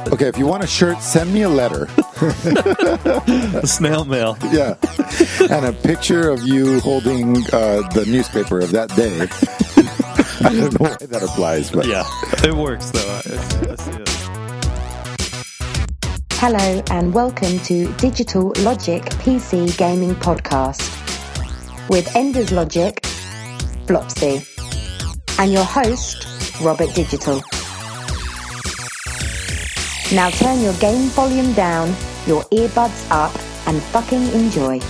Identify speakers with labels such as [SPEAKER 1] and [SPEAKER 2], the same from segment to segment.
[SPEAKER 1] Okay, if you want a shirt, send me a letter.
[SPEAKER 2] Snail mail.
[SPEAKER 1] Yeah. And a picture of you holding the newspaper of that day. I don't know why that applies, but
[SPEAKER 2] Yeah, it works, though. I see it.
[SPEAKER 3] Hello and welcome to Digital Logic PC Gaming Podcast with Enders Logic, Flopsy, and your host, Robert Digital. Now turn your game volume down, your earbuds up, and fucking enjoy.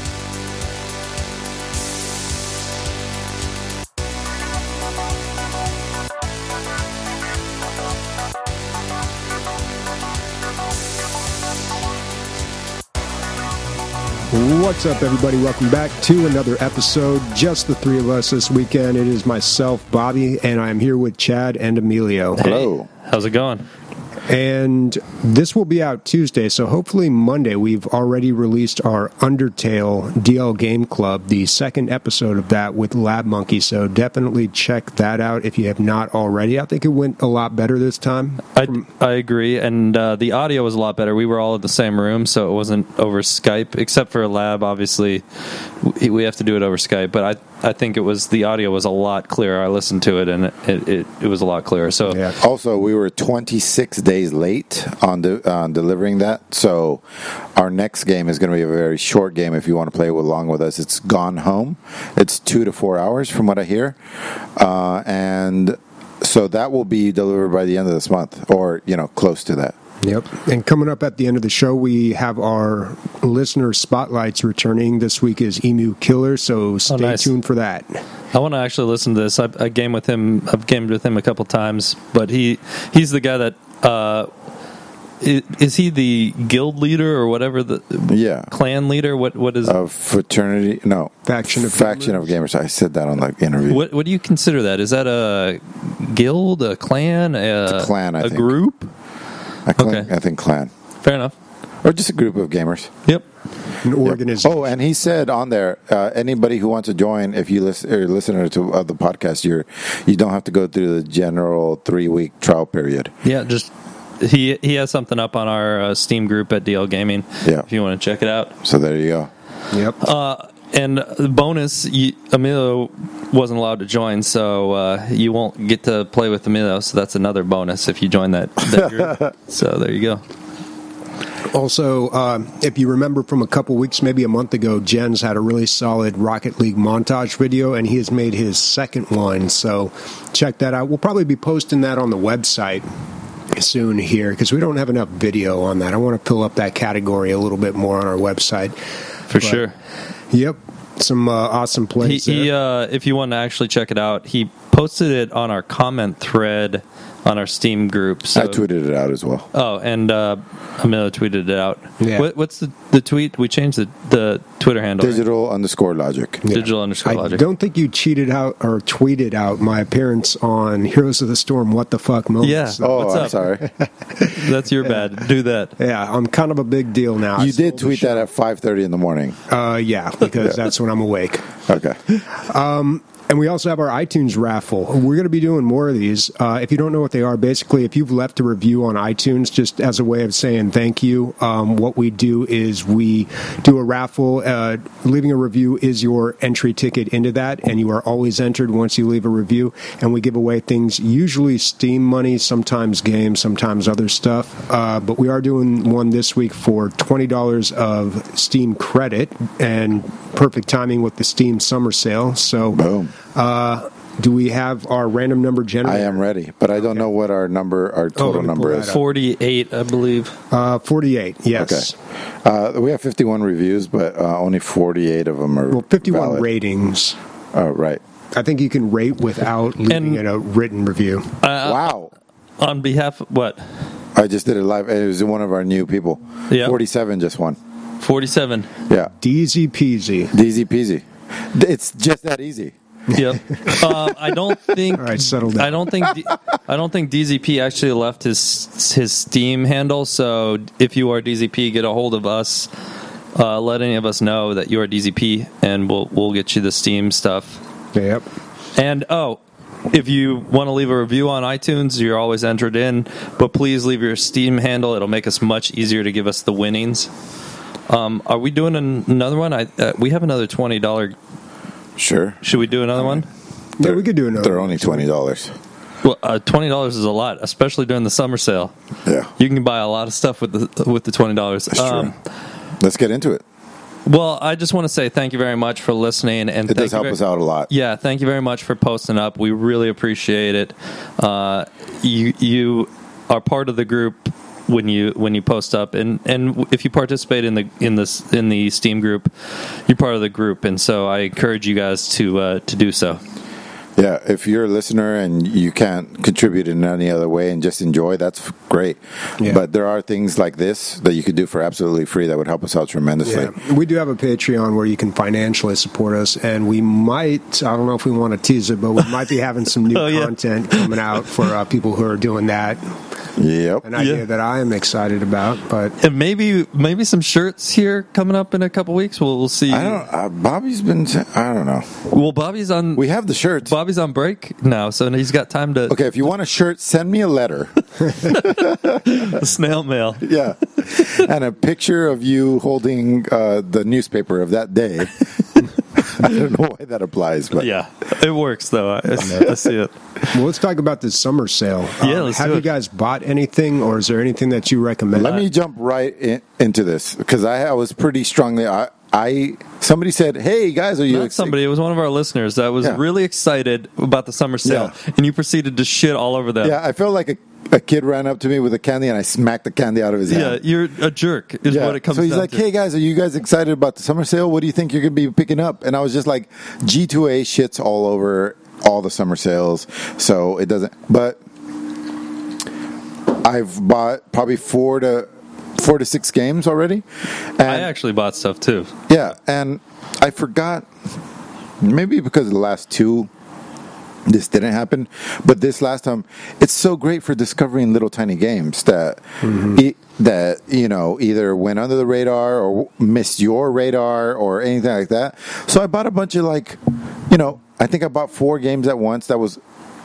[SPEAKER 4] What's up, everybody? Welcome back to another episode. Just the three of us this weekend. It is myself, Bobby, and I'm here with Chad and Emilio.
[SPEAKER 1] hello.
[SPEAKER 2] How's it going?
[SPEAKER 4] And this will be out Tuesday, so hopefully Monday we've already released our Undertale DL Game Club, the second episode of that with Lab Monkey, so definitely check that out if you have not already. I think it went a lot better this time.
[SPEAKER 2] I agree, and the audio was a lot better. We were all in the same room, so it wasn't over Skype, except for Lab, obviously. We have to do it over Skype, but I think the audio was a lot clearer. I listened to it, and it was a lot clearer. So
[SPEAKER 4] Yeah.
[SPEAKER 1] Also, we were 26 days late on delivering that, so our next game is going to be a very short game if you want to play along with us. It's Gone Home. It's 2 to 4 hours from what I hear, and so that will be delivered by the end of this month, or close to that.
[SPEAKER 4] Yep. And coming up at the end of the show, we have our listener spotlights returning. This week is Emu Killer, so stay
[SPEAKER 2] nice.
[SPEAKER 4] tuned for that.
[SPEAKER 2] I want to actually listen to this. I game with him. I've gamed with him a couple times, but he's the guy that is he the guild leader or whatever clan leader? What is
[SPEAKER 1] fraternity? No,
[SPEAKER 4] Faction of
[SPEAKER 1] gamers. I said that on the interview.
[SPEAKER 2] What do you consider that? Is that a guild, a clan,
[SPEAKER 1] It's a clan? I
[SPEAKER 2] a
[SPEAKER 1] think.
[SPEAKER 2] group?
[SPEAKER 1] I think clan,
[SPEAKER 2] Fair enough.
[SPEAKER 1] or just a group of gamers.
[SPEAKER 2] Yep.
[SPEAKER 4] An organization.
[SPEAKER 1] Oh, and he said on there, anybody who wants to join, if you are a listener to the podcast, you don't have to go through the general 3-week trial period.
[SPEAKER 2] Yeah, just he has something up on our Steam group at DL Gaming.
[SPEAKER 1] Yeah.
[SPEAKER 2] If you want to check it out.
[SPEAKER 1] So there you go.
[SPEAKER 4] Yep.
[SPEAKER 2] And the bonus, Emilio wasn't allowed to join, so you won't get to play with Emilio. So that's another bonus if you join that group. So there you go.
[SPEAKER 4] Also, if you remember from a couple weeks, maybe a month ago, Jens had a really solid Rocket League montage video, and he has made his second one. So check that out. We'll probably be posting that on the website soon here because we don't have enough video on that. I want to fill up that category a little bit more on our website.
[SPEAKER 2] For sure.
[SPEAKER 4] Yep. Some awesome plays there.
[SPEAKER 2] If you want to actually check it out, he posted it on our comment thread on our Steam group. So,
[SPEAKER 1] I tweeted it out as well.
[SPEAKER 2] Oh, and Emilio tweeted it out.
[SPEAKER 4] Yeah.
[SPEAKER 2] What's the tweet? We changed the Twitter handle.
[SPEAKER 1] Digital_logic.
[SPEAKER 4] Yeah.
[SPEAKER 2] Digital_logic.
[SPEAKER 4] I don't think you cheated out or tweeted out my appearance on Heroes of the Storm What the Fuck moments.
[SPEAKER 2] Yeah.
[SPEAKER 1] Oh,
[SPEAKER 2] What's
[SPEAKER 1] I'm
[SPEAKER 2] up?
[SPEAKER 1] sorry.
[SPEAKER 2] That's your bad. Do that.
[SPEAKER 4] Yeah, I'm kind of a big deal now.
[SPEAKER 1] You did tweet that at 5:30 in the morning.
[SPEAKER 4] Yeah, because that's when I'm awake.
[SPEAKER 1] Okay.
[SPEAKER 4] And we also have our iTunes raffle. We're going to be doing more of these. If you don't know what they are, basically, if you've left a review on iTunes, just as a way of saying thank you, what we do is we do a raffle. Leaving a review is your entry ticket into that, and you are always entered once you leave a review. And we give away things, usually Steam money, sometimes games, sometimes other stuff. But we are doing one this week for $20 of Steam credit, and perfect timing with the Steam summer sale. So,
[SPEAKER 1] Boom.
[SPEAKER 4] Do we have our random number generator?
[SPEAKER 1] I am ready, but I don't know what our total
[SPEAKER 4] let me
[SPEAKER 1] number
[SPEAKER 4] pull
[SPEAKER 1] is.
[SPEAKER 4] that up.
[SPEAKER 2] 48, I believe.
[SPEAKER 4] 48, yes.
[SPEAKER 1] Okay. We have 51 reviews, but only 48 of them are
[SPEAKER 4] 51
[SPEAKER 1] valid.
[SPEAKER 4] ratings.
[SPEAKER 1] Oh, right.
[SPEAKER 4] I think you can rate without leaving it a written review.
[SPEAKER 1] Wow.
[SPEAKER 2] On behalf of what?
[SPEAKER 1] I just did it live. It was one of our new people.
[SPEAKER 2] Yeah.
[SPEAKER 1] 47 just won.
[SPEAKER 2] 47.
[SPEAKER 1] Yeah.
[SPEAKER 4] Easy peasy.
[SPEAKER 1] Easy peasy. It's just that easy.
[SPEAKER 2] Yep. I don't think.
[SPEAKER 4] All right, settle down.
[SPEAKER 2] I don't think DZP actually left his Steam handle. So if you are DZP, get a hold of us. Let any of us know that you are DZP, and we'll get you the Steam stuff.
[SPEAKER 4] Yep.
[SPEAKER 2] And if you want to leave a review on iTunes, you're always entered in. But please leave your Steam handle. It'll make us much easier to give us the winnings. Are we doing another one? We have another $20.
[SPEAKER 1] Sure.
[SPEAKER 2] Should we do another one?
[SPEAKER 4] Yeah, we could do another.
[SPEAKER 1] They're only $20.
[SPEAKER 2] Well, $20 is a lot, especially during the summer sale.
[SPEAKER 1] Yeah.
[SPEAKER 2] You can buy a lot of stuff with the $20.
[SPEAKER 1] That's true. Let's get into it.
[SPEAKER 2] Well, I just want to say thank you very much for listening, and
[SPEAKER 1] It does help us out a lot.
[SPEAKER 2] Yeah, thank you very much for posting up. We really appreciate it. You are part of the group when you post up, and if you participate in the Steam group, you're part of the group, and so I encourage you guys to do so.
[SPEAKER 1] Yeah, if you're a listener and you can't contribute in any other way and just enjoy, that's great.
[SPEAKER 4] Yeah.
[SPEAKER 1] But there are things like this that you could do for absolutely free that would help us out tremendously.
[SPEAKER 4] Yeah. We do have a Patreon where you can financially support us, and we might, I don't know if we want to tease it, but we might be having some new content coming out for people who are doing that.
[SPEAKER 1] Yep.
[SPEAKER 4] An idea that I am excited about, but
[SPEAKER 2] And maybe some shirts here coming up in a couple weeks. We'll see.
[SPEAKER 1] I don't. Bobby's been. I don't know.
[SPEAKER 2] Well, Bobby's on.
[SPEAKER 1] We have the shirts.
[SPEAKER 2] Bobby's on break now, so he's got time to.
[SPEAKER 1] Okay, if you want a shirt, send me a letter.
[SPEAKER 2] Snail mail.
[SPEAKER 1] Yeah, and a picture of you holding the newspaper of that day. I don't know why that applies, but
[SPEAKER 2] Yeah, it works though. I see it.
[SPEAKER 4] well, let's talk about this summer sale.
[SPEAKER 2] Yeah, let's
[SPEAKER 4] have
[SPEAKER 2] do
[SPEAKER 4] you
[SPEAKER 2] it.
[SPEAKER 4] guys bought anything, or is there anything that you recommend?
[SPEAKER 1] let me jump right into this because I was pretty strongly. Somebody said, "Hey guys, are you?"
[SPEAKER 2] Not somebody. It was one of our listeners that was really excited about the summer sale, and you proceeded to shit all over them.
[SPEAKER 1] Yeah, I felt like a kid ran up to me with a candy, and I smacked the candy out of his hand.
[SPEAKER 2] Yeah, you're a jerk. Is what it comes.
[SPEAKER 1] So he's
[SPEAKER 2] down
[SPEAKER 1] like,
[SPEAKER 2] to.
[SPEAKER 1] "Hey guys, are you guys excited about the summer sale? What do you think you're going to be picking up?" And I was just like, "G2A shits all over all the summer sales, so it doesn't." But I've bought probably 4 to 6 games already. And
[SPEAKER 2] I actually bought stuff too.
[SPEAKER 1] yeah, and I forgot, maybe because of the last 2, this didn't happen, but this last time, it's so great for discovering little tiny games that that either went under the radar or missed your radar or anything like that. So I bought a bunch of I think I bought 4 games at once. That was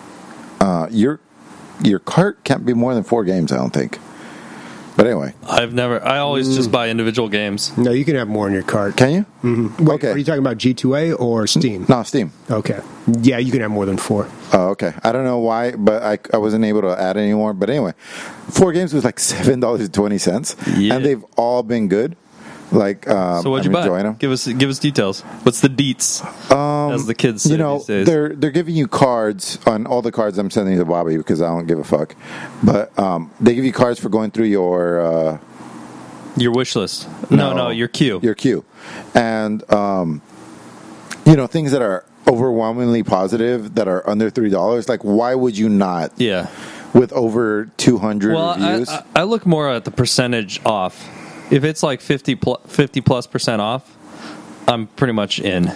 [SPEAKER 1] your cart can't be more than 4 games, I don't think. But anyway,
[SPEAKER 2] I always just buy individual games.
[SPEAKER 4] No, you can have more in your cart.
[SPEAKER 1] can you?
[SPEAKER 4] Mm-hmm. Wait,
[SPEAKER 1] Okay.
[SPEAKER 4] Are you talking about G2A or Steam?
[SPEAKER 1] No, Steam.
[SPEAKER 4] Okay. Yeah, you can have more than 4.
[SPEAKER 1] Oh, okay. I don't know why, but I wasn't able to add any more. But anyway, 4 games was like $7.20,
[SPEAKER 2] Yeah.
[SPEAKER 1] and they've all been good. Like,
[SPEAKER 2] So what'd you
[SPEAKER 1] I'm
[SPEAKER 2] buy?
[SPEAKER 1] enjoying them.
[SPEAKER 2] Give us details. What's the deets? As the kids say these days.
[SPEAKER 1] they're giving you cards on all the cards I'm sending to Bobby because I don't give a fuck. But they give you cards for going through your
[SPEAKER 2] Your wish list. No, your queue.
[SPEAKER 1] Your queue, and things that are overwhelmingly positive that are under $3. Like, why would you not?
[SPEAKER 2] Yeah.
[SPEAKER 1] With over 200 reviews.
[SPEAKER 2] I look more at the percentage off. If it's like 50 plus % off, I'm pretty much in.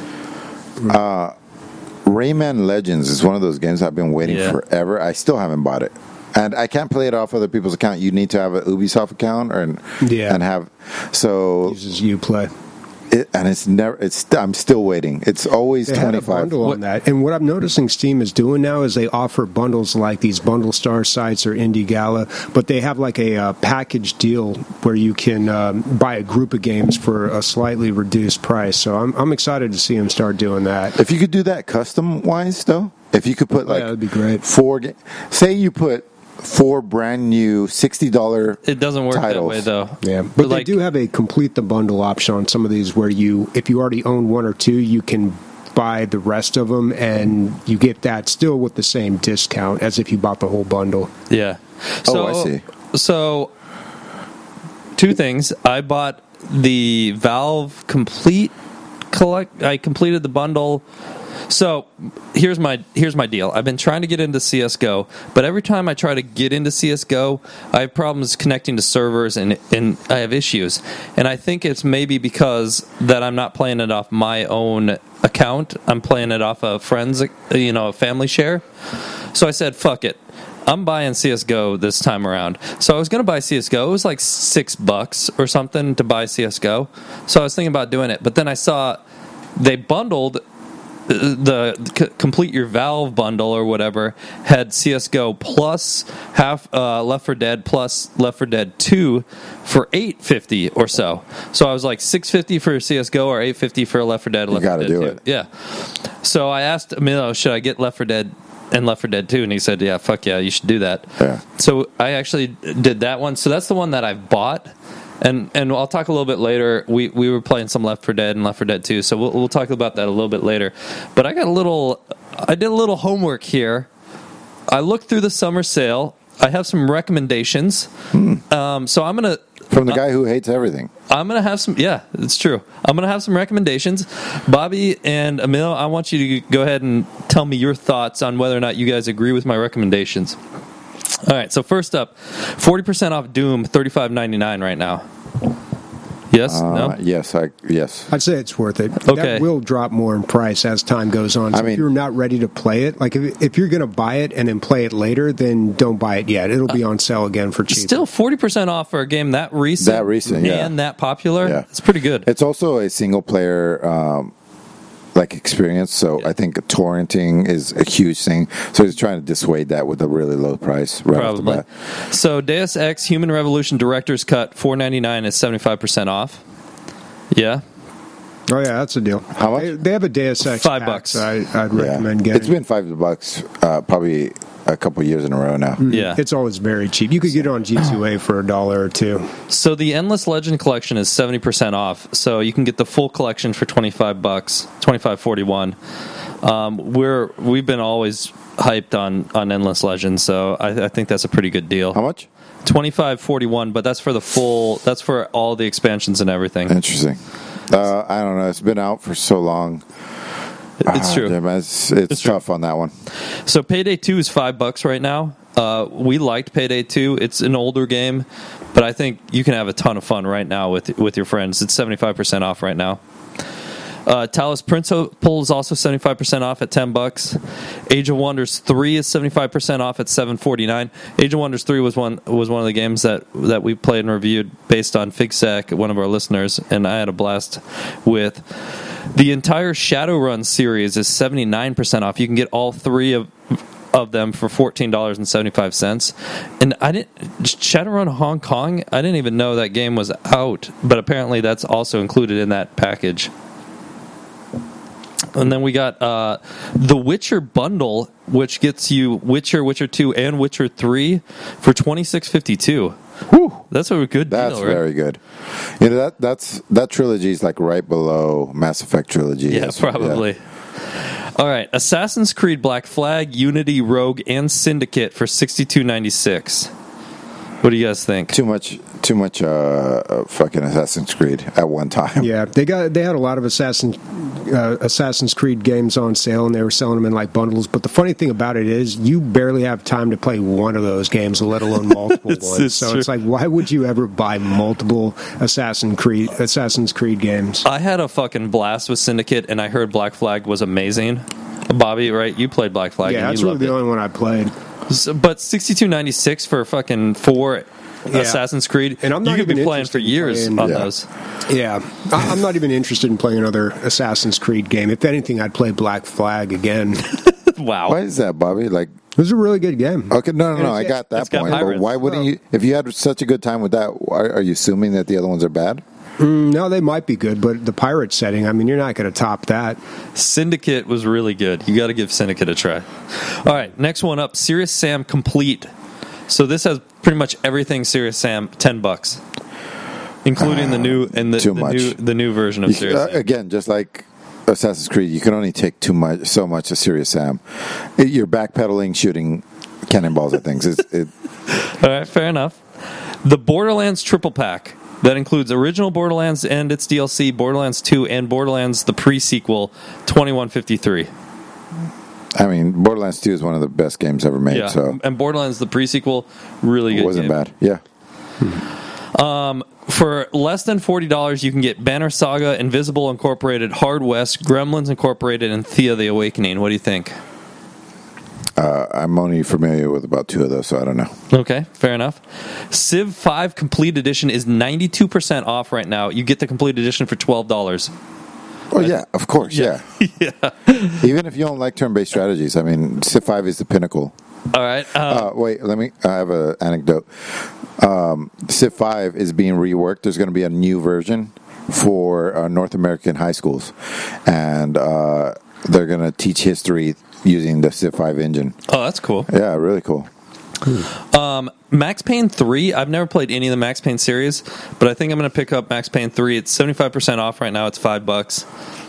[SPEAKER 1] Rayman Legends is one of those games I've been waiting forever. I still haven't bought it. And I can't play it off other people's account. You need to have an Ubisoft account and have
[SPEAKER 4] Uses Uplay.
[SPEAKER 1] I'm still waiting. It's always
[SPEAKER 4] They had a
[SPEAKER 1] $25.
[SPEAKER 4] bundle on that. And what I'm noticing Steam is doing now is they offer bundles like these Bundle Star sites or Indie Gala, but they have like a package deal where you can buy a group of games for a slightly reduced price. So I'm excited to see them start doing that.
[SPEAKER 1] If you could do that custom wise though, if you could put
[SPEAKER 4] that'd be great.
[SPEAKER 1] 4 say you put 4 brand new $60
[SPEAKER 2] It doesn't work
[SPEAKER 1] titles.
[SPEAKER 2] that way though.
[SPEAKER 4] Yeah, but they do have a complete the bundle option on some of these where if you already own 1 or 2, you can buy the rest of them and you get that still with the same discount as if you bought the whole bundle.
[SPEAKER 2] Yeah. So,
[SPEAKER 1] I see.
[SPEAKER 2] So, 2 things. I bought the Valve Complete I completed the bundle. So here's my deal. I've been trying to get into CSGO, but every time I try to get into CSGO, I have problems connecting to servers and I have issues. And I think it's maybe because that I'm not playing it off my own account. I'm playing it off a friend's, a family share. So I said, fuck it. I'm buying CSGO this time around. So I was going to buy CSGO. It was like $6 or something to buy CSGO. So I was thinking about doing it. But then I saw they bundled complete your Valve bundle or whatever had CS:GO plus half Left 4 Dead plus Left 4 Dead 2 for $8.50 or so. So I was like $6.50 for CS:GO or $8.50 for Left 4 Dead.
[SPEAKER 1] You got to do
[SPEAKER 2] 2.
[SPEAKER 1] it.
[SPEAKER 2] Yeah. So I asked Emilio, should I get Left 4 Dead and Left 4 Dead 2? And he said, yeah, fuck yeah, you should do that.
[SPEAKER 1] Yeah.
[SPEAKER 2] So I actually did that one. So that's the one that I've bought. And I'll talk a little bit later. We were playing some Left 4 Dead and Left 4 Dead 2, so we'll talk about that a little bit later. But I did a little homework here. I looked through the summer sale. I have some recommendations. So I'm gonna
[SPEAKER 1] from the guy who hates everything.
[SPEAKER 2] I'm gonna have some. Yeah, it's true. I'm gonna have some recommendations. Bobby and Emil, I want you to go ahead and tell me your thoughts on whether or not you guys agree with my recommendations. All right, so first up, 40% off Doom, $35.99 right now. Yes? No?
[SPEAKER 1] Yes.
[SPEAKER 4] I'd say it's worth it.
[SPEAKER 2] Okay.
[SPEAKER 4] That will drop more in price as time goes on. So
[SPEAKER 1] I mean,
[SPEAKER 4] if you're not ready to play it, like if you're going to buy it and then play it later, then don't buy it yet. It'll be on sale again for cheap.
[SPEAKER 2] Still 40% off for a game that recent,
[SPEAKER 1] yeah.
[SPEAKER 2] and that popular.
[SPEAKER 1] Yeah.
[SPEAKER 2] It's pretty good.
[SPEAKER 1] It's also a single player experience, so I think torrenting is a huge thing. So he's trying to dissuade that with a really low price right off the
[SPEAKER 2] Probably.
[SPEAKER 1] bat.
[SPEAKER 2] So Deus Ex Human Revolution Director's Cut, $4.99 is 75% off. Yeah.
[SPEAKER 4] Oh yeah, that's a deal.
[SPEAKER 1] How much?
[SPEAKER 4] They have a Deus Ex
[SPEAKER 2] $5.
[SPEAKER 4] pack, so I'd recommend getting.
[SPEAKER 1] It's been $5 probably a couple years in a row now.
[SPEAKER 2] Yeah.
[SPEAKER 4] It's always very cheap. You could get it on G2A for $1 or $2.
[SPEAKER 2] So the Endless Legend collection is 70% off. So you can get the full collection for $25, $25.41. We've been always hyped on Endless Legend, so I think that's a pretty good deal.
[SPEAKER 1] How much?
[SPEAKER 2] $25.41, but that's for the full. That's for all the expansions and everything.
[SPEAKER 1] Interesting. I don't know. It's been out for so long.
[SPEAKER 2] It's true.
[SPEAKER 1] Damn, it's tough on that one.
[SPEAKER 2] So Payday 2 is $5 right now. We liked Payday 2. It's an older game, but I think you can have a ton of fun right now with your friends. It's 75% off right now. Talos Principle is also 75% off at $10. Age of Wonders 3 is 75% off at $7.49. Age of Wonders 3 was one of the games that we played and reviewed based on FigSec, one of our listeners, and I had a blast with. The entire Shadowrun series is 79% off. You can get all three of them for $14.75. And Shadowrun Hong Kong, I didn't even know that game was out, but apparently that's also included in that package. And then we got the Witcher bundle, which gets you Witcher, Witcher 2, and Witcher 3 for $26.52.
[SPEAKER 1] Whew.
[SPEAKER 2] That's a good deal,
[SPEAKER 1] That's
[SPEAKER 2] right?
[SPEAKER 1] very good. You know, that trilogy is like right below Mass Effect trilogy.
[SPEAKER 2] Yeah, probably. Yeah. All right, Assassin's Creed Black Flag, Unity, Rogue, and Syndicate for $62.96. What do you guys think?
[SPEAKER 1] Too much fucking Assassin's Creed at one time.
[SPEAKER 4] Yeah, they had a lot of Assassin's Creed games on sale, and they were selling them in like bundles. But the funny thing about it is, you barely have time to play one of those games, let alone multiple ones. So
[SPEAKER 2] true.
[SPEAKER 4] it's like, why would you ever buy multiple Assassin's Creed games?
[SPEAKER 2] I had a fucking blast with Syndicate, and I heard Black Flag was amazing. Bobby, right? You played Black Flag.
[SPEAKER 4] Yeah,
[SPEAKER 2] and
[SPEAKER 4] that's
[SPEAKER 2] you
[SPEAKER 4] really
[SPEAKER 2] loved
[SPEAKER 4] the
[SPEAKER 2] it.
[SPEAKER 4] only one I played.
[SPEAKER 2] So, but $62.96 for fucking 4 Assassin's Creed,
[SPEAKER 4] and I'm not
[SPEAKER 2] you could
[SPEAKER 4] even
[SPEAKER 2] be playing for years on those.
[SPEAKER 4] Yeah, I'm not even interested in playing another Assassin's Creed game. If anything, I'd play Black Flag again.
[SPEAKER 2] Wow.
[SPEAKER 1] Why is that, Bobby? Like,
[SPEAKER 4] it was a really good game.
[SPEAKER 1] okay, no, I got that
[SPEAKER 2] it's got
[SPEAKER 1] point. But
[SPEAKER 2] pirates.
[SPEAKER 1] why wouldn't you? If you had such a good time with that, are you assuming that the other ones are bad?
[SPEAKER 4] No, they might be good, but the pirate setting, I mean, you're not going to top that.
[SPEAKER 2] Syndicate was really good. You got to give Syndicate a try. All right, next one up, Serious Sam Complete. So this has pretty much everything Serious Sam, $10, including the new and the new version of Serious Sam.
[SPEAKER 1] Again, just like Assassin's Creed, you can only take so much of Serious Sam. You're backpedaling, shooting cannonballs at things.
[SPEAKER 2] All right, fair enough. The Borderlands Triple Pack. That includes original Borderlands and its DLC, Borderlands 2, and Borderlands the pre-sequel, $21.53.
[SPEAKER 1] I mean, Borderlands 2 is one of the best games ever made.
[SPEAKER 2] Yeah,
[SPEAKER 1] So
[SPEAKER 2] and Borderlands the pre-sequel, really good.
[SPEAKER 1] It wasn't
[SPEAKER 2] game.
[SPEAKER 1] bad. Yeah.
[SPEAKER 2] For less than $40, you can get Banner Saga, Invisible Incorporated, Hard West, Gremlins Incorporated, and Thea the Awakening. What do you think?
[SPEAKER 1] I'm only familiar with about 2 of those, so I don't know.
[SPEAKER 2] Okay, fair enough. Civ 5 Complete Edition is 92% off right now. You get the Complete Edition for $12.
[SPEAKER 1] Oh yeah, of course, yeah. Even if you don't like turn-based strategies, I mean, Civ 5 is the pinnacle.
[SPEAKER 2] All right.
[SPEAKER 1] Wait, I have an anecdote. Civ 5 is being reworked. There's going to be a new version for North American high schools, and they're going to teach history using the Civ 5 engine.
[SPEAKER 2] Oh, that's cool.
[SPEAKER 1] Yeah, really cool.
[SPEAKER 2] Max Payne 3, I've never played any of the Max Payne series, but I think I'm going to pick up Max Payne 3. It's 75% off right now. It's $5.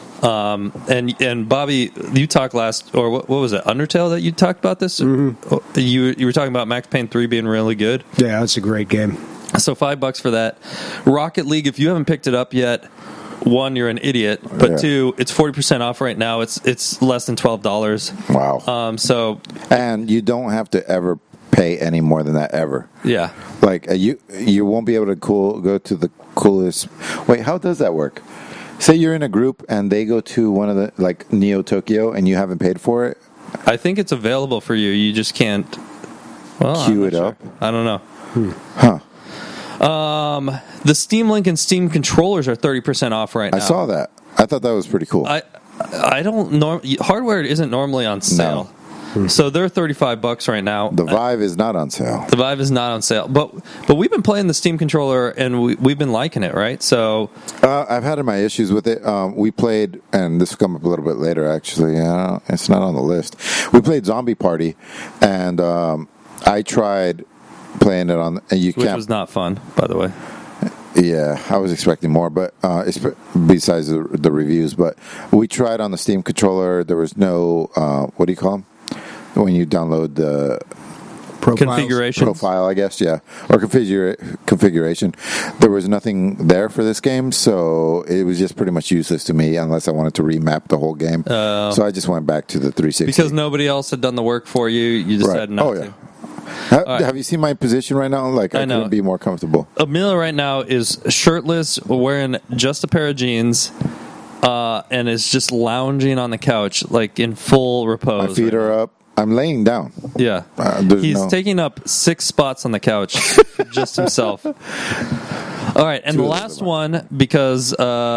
[SPEAKER 2] And Bobby, you talked last, or what was it, Undertale that you talked about this? Mm-hmm. You were talking about Max Payne 3 being really good.
[SPEAKER 4] Yeah, it's a great game.
[SPEAKER 2] So $5 for that. Rocket League, if you haven't picked it up yet, one, you're an idiot, but two, it's 40% off right now. It's less than $12.
[SPEAKER 1] Wow. And you don't have to ever pay any more than that ever.
[SPEAKER 2] Yeah.
[SPEAKER 1] Like you won't be able to go to the coolest. Wait, how does that work? Say you're in a group and they go to one of the, like, Neo Tokyo, and you haven't paid for it.
[SPEAKER 2] I think it's available for you. You just can't
[SPEAKER 1] queue it up.
[SPEAKER 2] I don't know.
[SPEAKER 1] Huh.
[SPEAKER 2] The Steam Link and Steam controllers are 30% off right now.
[SPEAKER 1] I saw that. I thought that was pretty cool.
[SPEAKER 2] I don't hardware isn't normally on sale. No. So they're $35 right now.
[SPEAKER 1] The Vive is not on sale.
[SPEAKER 2] The Vive is not on sale, but we've been playing the Steam controller and we've been liking it, right? So
[SPEAKER 1] I've had my issues with it. We played, and this will come up a little bit later. Actually, it's not on the list. We played Zombie Party, and I tried playing it on. Which
[SPEAKER 2] was not fun, by the way.
[SPEAKER 1] Yeah, I was expecting more, but besides the reviews, but we tried on the Steam controller. There was no what do you call them when you download the profile, I guess, yeah, or configuration. There was nothing there for this game, so it was just pretty much useless to me unless I wanted to remap the whole game. So I just went back to the 360
[SPEAKER 2] because nobody else had done the work for you. You decided not to.
[SPEAKER 1] Have you seen my position right now? Like, I couldn't be more comfortable.
[SPEAKER 2] Amelia right now is shirtless, wearing just a pair of jeans, and is just lounging on the couch, like in full repose.
[SPEAKER 1] My feet are up. I'm laying down.
[SPEAKER 2] Yeah. He's taking up 6 spots on the couch for just himself. All right, and the last one, because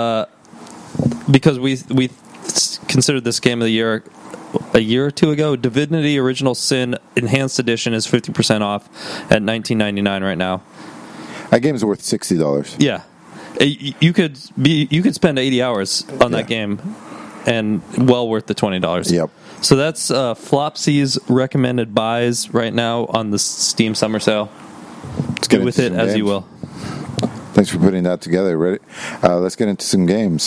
[SPEAKER 2] we considered this game of the year a year or two ago, Divinity Original Sin Enhanced Edition is 50% off at $19.99 right now.
[SPEAKER 1] That game's worth $60.
[SPEAKER 2] Yeah, you could spend 80 hours on that game, and well worth the $20.
[SPEAKER 1] Yep.
[SPEAKER 2] So that's Flopsy's recommended buys right now on the Steam Summer Sale.
[SPEAKER 1] Let's get
[SPEAKER 2] with it as you will.
[SPEAKER 1] Thanks for putting that together. Ready? Let's get into some games.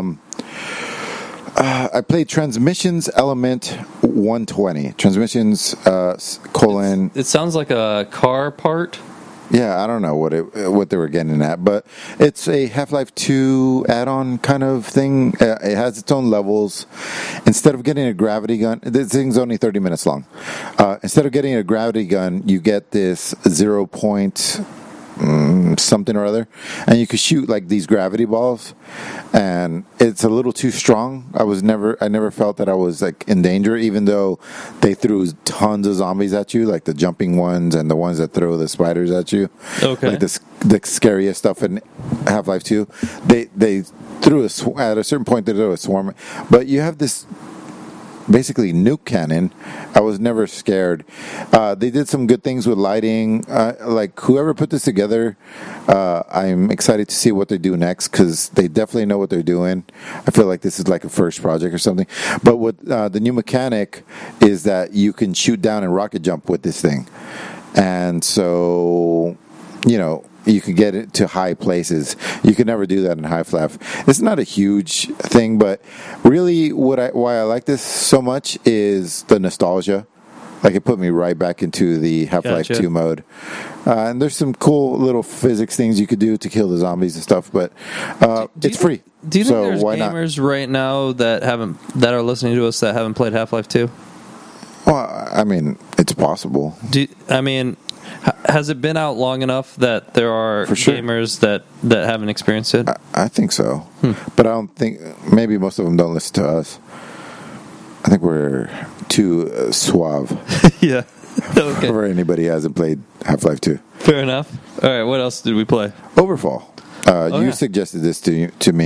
[SPEAKER 1] I played Transmissions Element 120. Transmissions, :
[SPEAKER 2] It sounds like a car part.
[SPEAKER 1] Yeah, I don't know what they were getting at, but it's a Half-Life 2 add-on kind of thing. It has its own levels. Instead of getting a gravity gun, this thing's only 30 minutes long. Instead of getting a gravity gun, you get this 0. Something or other, and you could shoot like these gravity balls, and it's a little too strong. I never felt that I was like in danger, even though they threw tons of zombies at you, like the jumping ones and the ones that throw the spiders at you.
[SPEAKER 2] Okay,
[SPEAKER 1] like the scariest stuff in Half-Life 2. They threw at a certain point they threw a swarm, but you have this basically nuke cannon. I was never scared. They did some good things with lighting. Like whoever put this together, I'm excited to see what they do next, because they definitely know what they're doing. I feel like this is like a first project or something. But what the new mechanic is that you can shoot down and rocket jump with this thing, and so you can get it to high places. You could never do that in Half-Life. It's not a huge thing, but really why I like this so much is the nostalgia. Like, it put me right back into the Half-Life 2 mode. And there's some cool little physics things you could do to kill the zombies and stuff, but it's free.
[SPEAKER 2] Do you think there's gamers right now that are listening to us that haven't played Half-Life 2?
[SPEAKER 1] Well, I mean, it's possible.
[SPEAKER 2] Has it been out long enough that there are gamers that haven't experienced it?
[SPEAKER 1] I think so. But I don't think, maybe most of them don't listen to us. I think we're too suave.
[SPEAKER 2] Yeah. Okay.
[SPEAKER 1] For anybody who hasn't played Half-Life 2.
[SPEAKER 2] Fair enough. All right, what else did we play?
[SPEAKER 1] Overfall. You suggested this to me.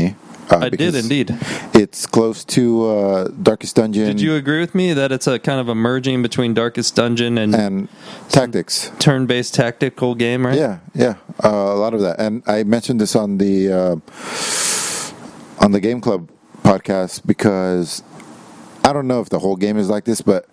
[SPEAKER 2] I did
[SPEAKER 1] because
[SPEAKER 2] indeed.
[SPEAKER 1] It's close to Darkest Dungeon.
[SPEAKER 2] Did you agree with me that it's a kind of a merging between Darkest Dungeon and
[SPEAKER 1] Tactics?
[SPEAKER 2] Turn-based tactical game, right?
[SPEAKER 1] Yeah, a lot of that. And I mentioned this on the Game Club podcast because I don't know if the whole game is like this, but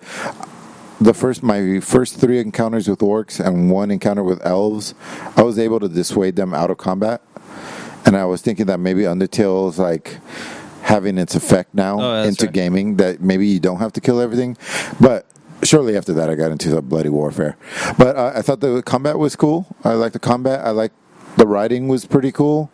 [SPEAKER 1] my first 3 encounters with orcs and 1 encounter with elves, I was able to dissuade them out of combat. And I was thinking that maybe Undertale is like having its effect now into gaming, that maybe you don't have to kill everything. But shortly after that, I got into the bloody warfare. But I thought the combat was cool. I liked the combat. I liked the writing was pretty cool.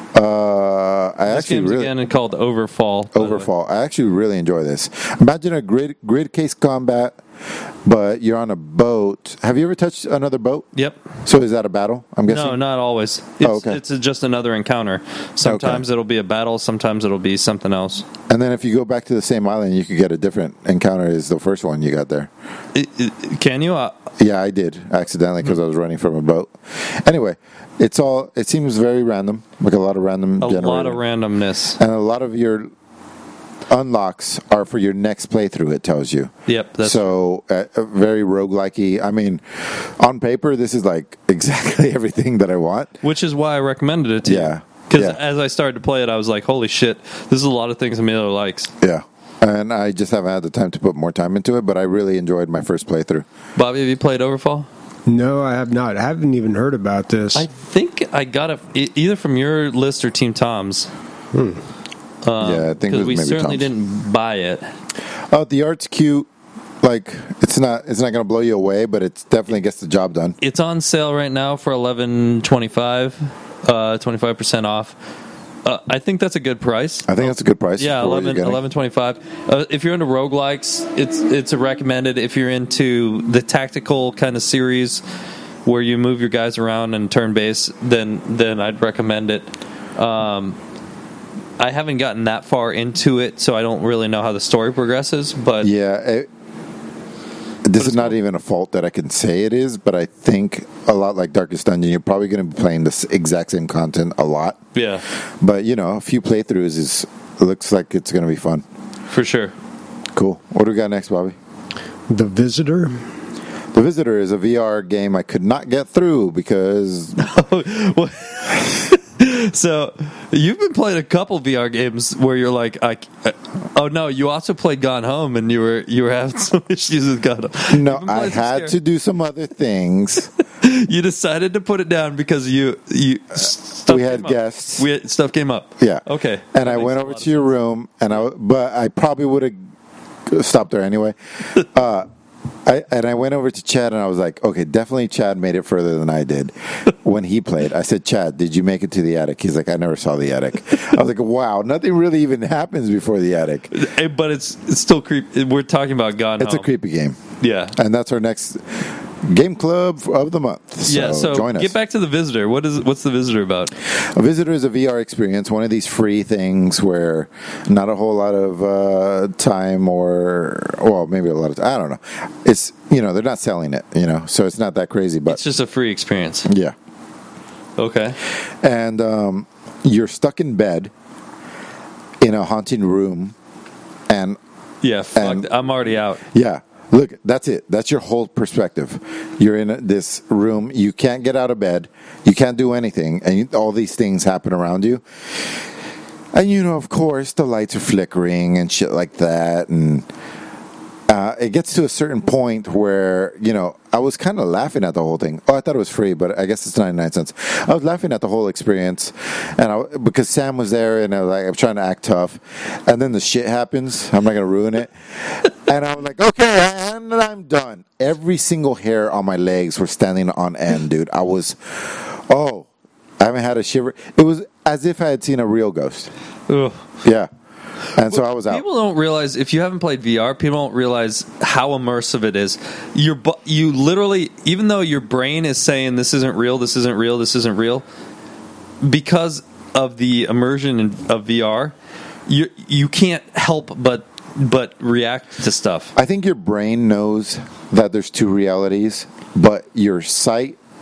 [SPEAKER 2] This game's again called Overfall.
[SPEAKER 1] Overfall. I actually really enjoy this. Imagine a grid case combat, but you're on a boat. Have you ever touched another boat?
[SPEAKER 2] Yep.
[SPEAKER 1] So is that a battle? I'm guessing.
[SPEAKER 2] No, not always. It's just another encounter. Sometimes it'll be a battle. Sometimes it'll be something else.
[SPEAKER 1] And then if you go back to the same island, you could get a different encounter as the first one you got there.
[SPEAKER 2] Can you?
[SPEAKER 1] Yeah, I did accidentally because I was running from a boat. Anyway, it seems very random, like a lot of
[SPEAKER 2] randomness,
[SPEAKER 1] and a lot of your unlocks are for your next playthrough. It tells you.
[SPEAKER 2] Yep.
[SPEAKER 1] Very roguelike-y. I mean, on paper, this is like exactly everything that I want.
[SPEAKER 2] Which is why I recommended it to you.
[SPEAKER 1] Yeah.
[SPEAKER 2] Because as I started to play it, I was like, "Holy shit! This is a lot of things Emilio likes."
[SPEAKER 1] Yeah. And I just haven't had the time to put more time into it, but I really enjoyed my first playthrough.
[SPEAKER 2] Bobby, have you played Overfall?
[SPEAKER 4] No, I have not. I haven't even heard about this.
[SPEAKER 2] I think I got it either from your list or Team Tom's.
[SPEAKER 1] Yeah, I think it was
[SPEAKER 2] we
[SPEAKER 1] maybe
[SPEAKER 2] certainly
[SPEAKER 1] Tom's.
[SPEAKER 2] didn't buy it.
[SPEAKER 1] Oh, the art's cute. Like it's not going to blow you away, but it definitely gets the job done.
[SPEAKER 2] It's on sale right now for $11.25, 25% off. I think that's a good price.
[SPEAKER 1] I think that's a good price.
[SPEAKER 2] Yeah, $11.25. If you're into roguelikes, it's a recommended. If you're into the tactical kind of series where you move your guys around and turn base, then I'd recommend it. I haven't gotten that far into it, so I don't really know how the story progresses. But
[SPEAKER 1] yeah, this is not even a fault that I can say it is, but I think a lot like Darkest Dungeon, you're probably going to be playing this exact same content a lot.
[SPEAKER 2] Yeah.
[SPEAKER 1] But, a few playthroughs looks like it's going to be fun.
[SPEAKER 2] For sure. Cool.
[SPEAKER 1] What do we got next, Bobby?
[SPEAKER 4] The Visitor.
[SPEAKER 1] The Visitor is a VR game I could not get through because...
[SPEAKER 2] So, you've been playing a couple VR games where you're like, oh no, you also played Gone Home and you were having some issues with Gone Home.
[SPEAKER 1] No, I had to do some other things.
[SPEAKER 2] You decided to put it down because we
[SPEAKER 1] had guests.
[SPEAKER 2] Stuff came up.
[SPEAKER 1] Yeah.
[SPEAKER 2] Okay.
[SPEAKER 1] And I went over to your room, but I probably would have stopped there anyway. I went over to Chad and I was like, okay, definitely Chad made it further than I did when he played. I said, Chad, did you make it to the attic? He's like, I never saw the attic. I was like, wow, nothing really even happens before the attic.
[SPEAKER 2] But it's still creepy. We're talking about Gone Home.
[SPEAKER 1] It's a creepy game.
[SPEAKER 2] Yeah.
[SPEAKER 1] And that's our next game club of the month. So join us.
[SPEAKER 2] Get back to The Visitor. What's The Visitor about?
[SPEAKER 1] A Visitor is a VR experience, one of these free things where not a whole lot of time maybe a lot of time. I don't know. It's, they're not selling it, so it's not that crazy. But
[SPEAKER 2] it's just a free experience.
[SPEAKER 1] Yeah.
[SPEAKER 2] Okay.
[SPEAKER 1] And you're stuck in bed in a haunting room. And
[SPEAKER 2] yeah, I'm already out.
[SPEAKER 1] Yeah. Look, that's it. That's your whole perspective. You're in this room. You can't get out of bed. You can't do anything. And all these things happen around you. And, of course, the lights are flickering and shit like that. And it gets to a certain point where, I was kind of laughing at the whole thing. Oh, I thought it was free, but I guess it's 99 cents. I was laughing at the whole experience because Sam was there and I'm trying to act tough. And then the shit happens. I'm not going to ruin it. And I'm like, okay, and I'm done. Every single hair on my legs were standing on end, dude. I haven't had a shiver. It was as if I had seen a real ghost.
[SPEAKER 2] Ugh.
[SPEAKER 1] Yeah. And so I was out.
[SPEAKER 2] People don't realize, if you haven't played VR, people don't realize how immersive it is. You literally, even though your brain is saying this isn't real, this isn't real, this isn't real, because of the immersion of VR, you can't help but react to stuff.
[SPEAKER 1] I think your brain knows that there's two realities, but your sight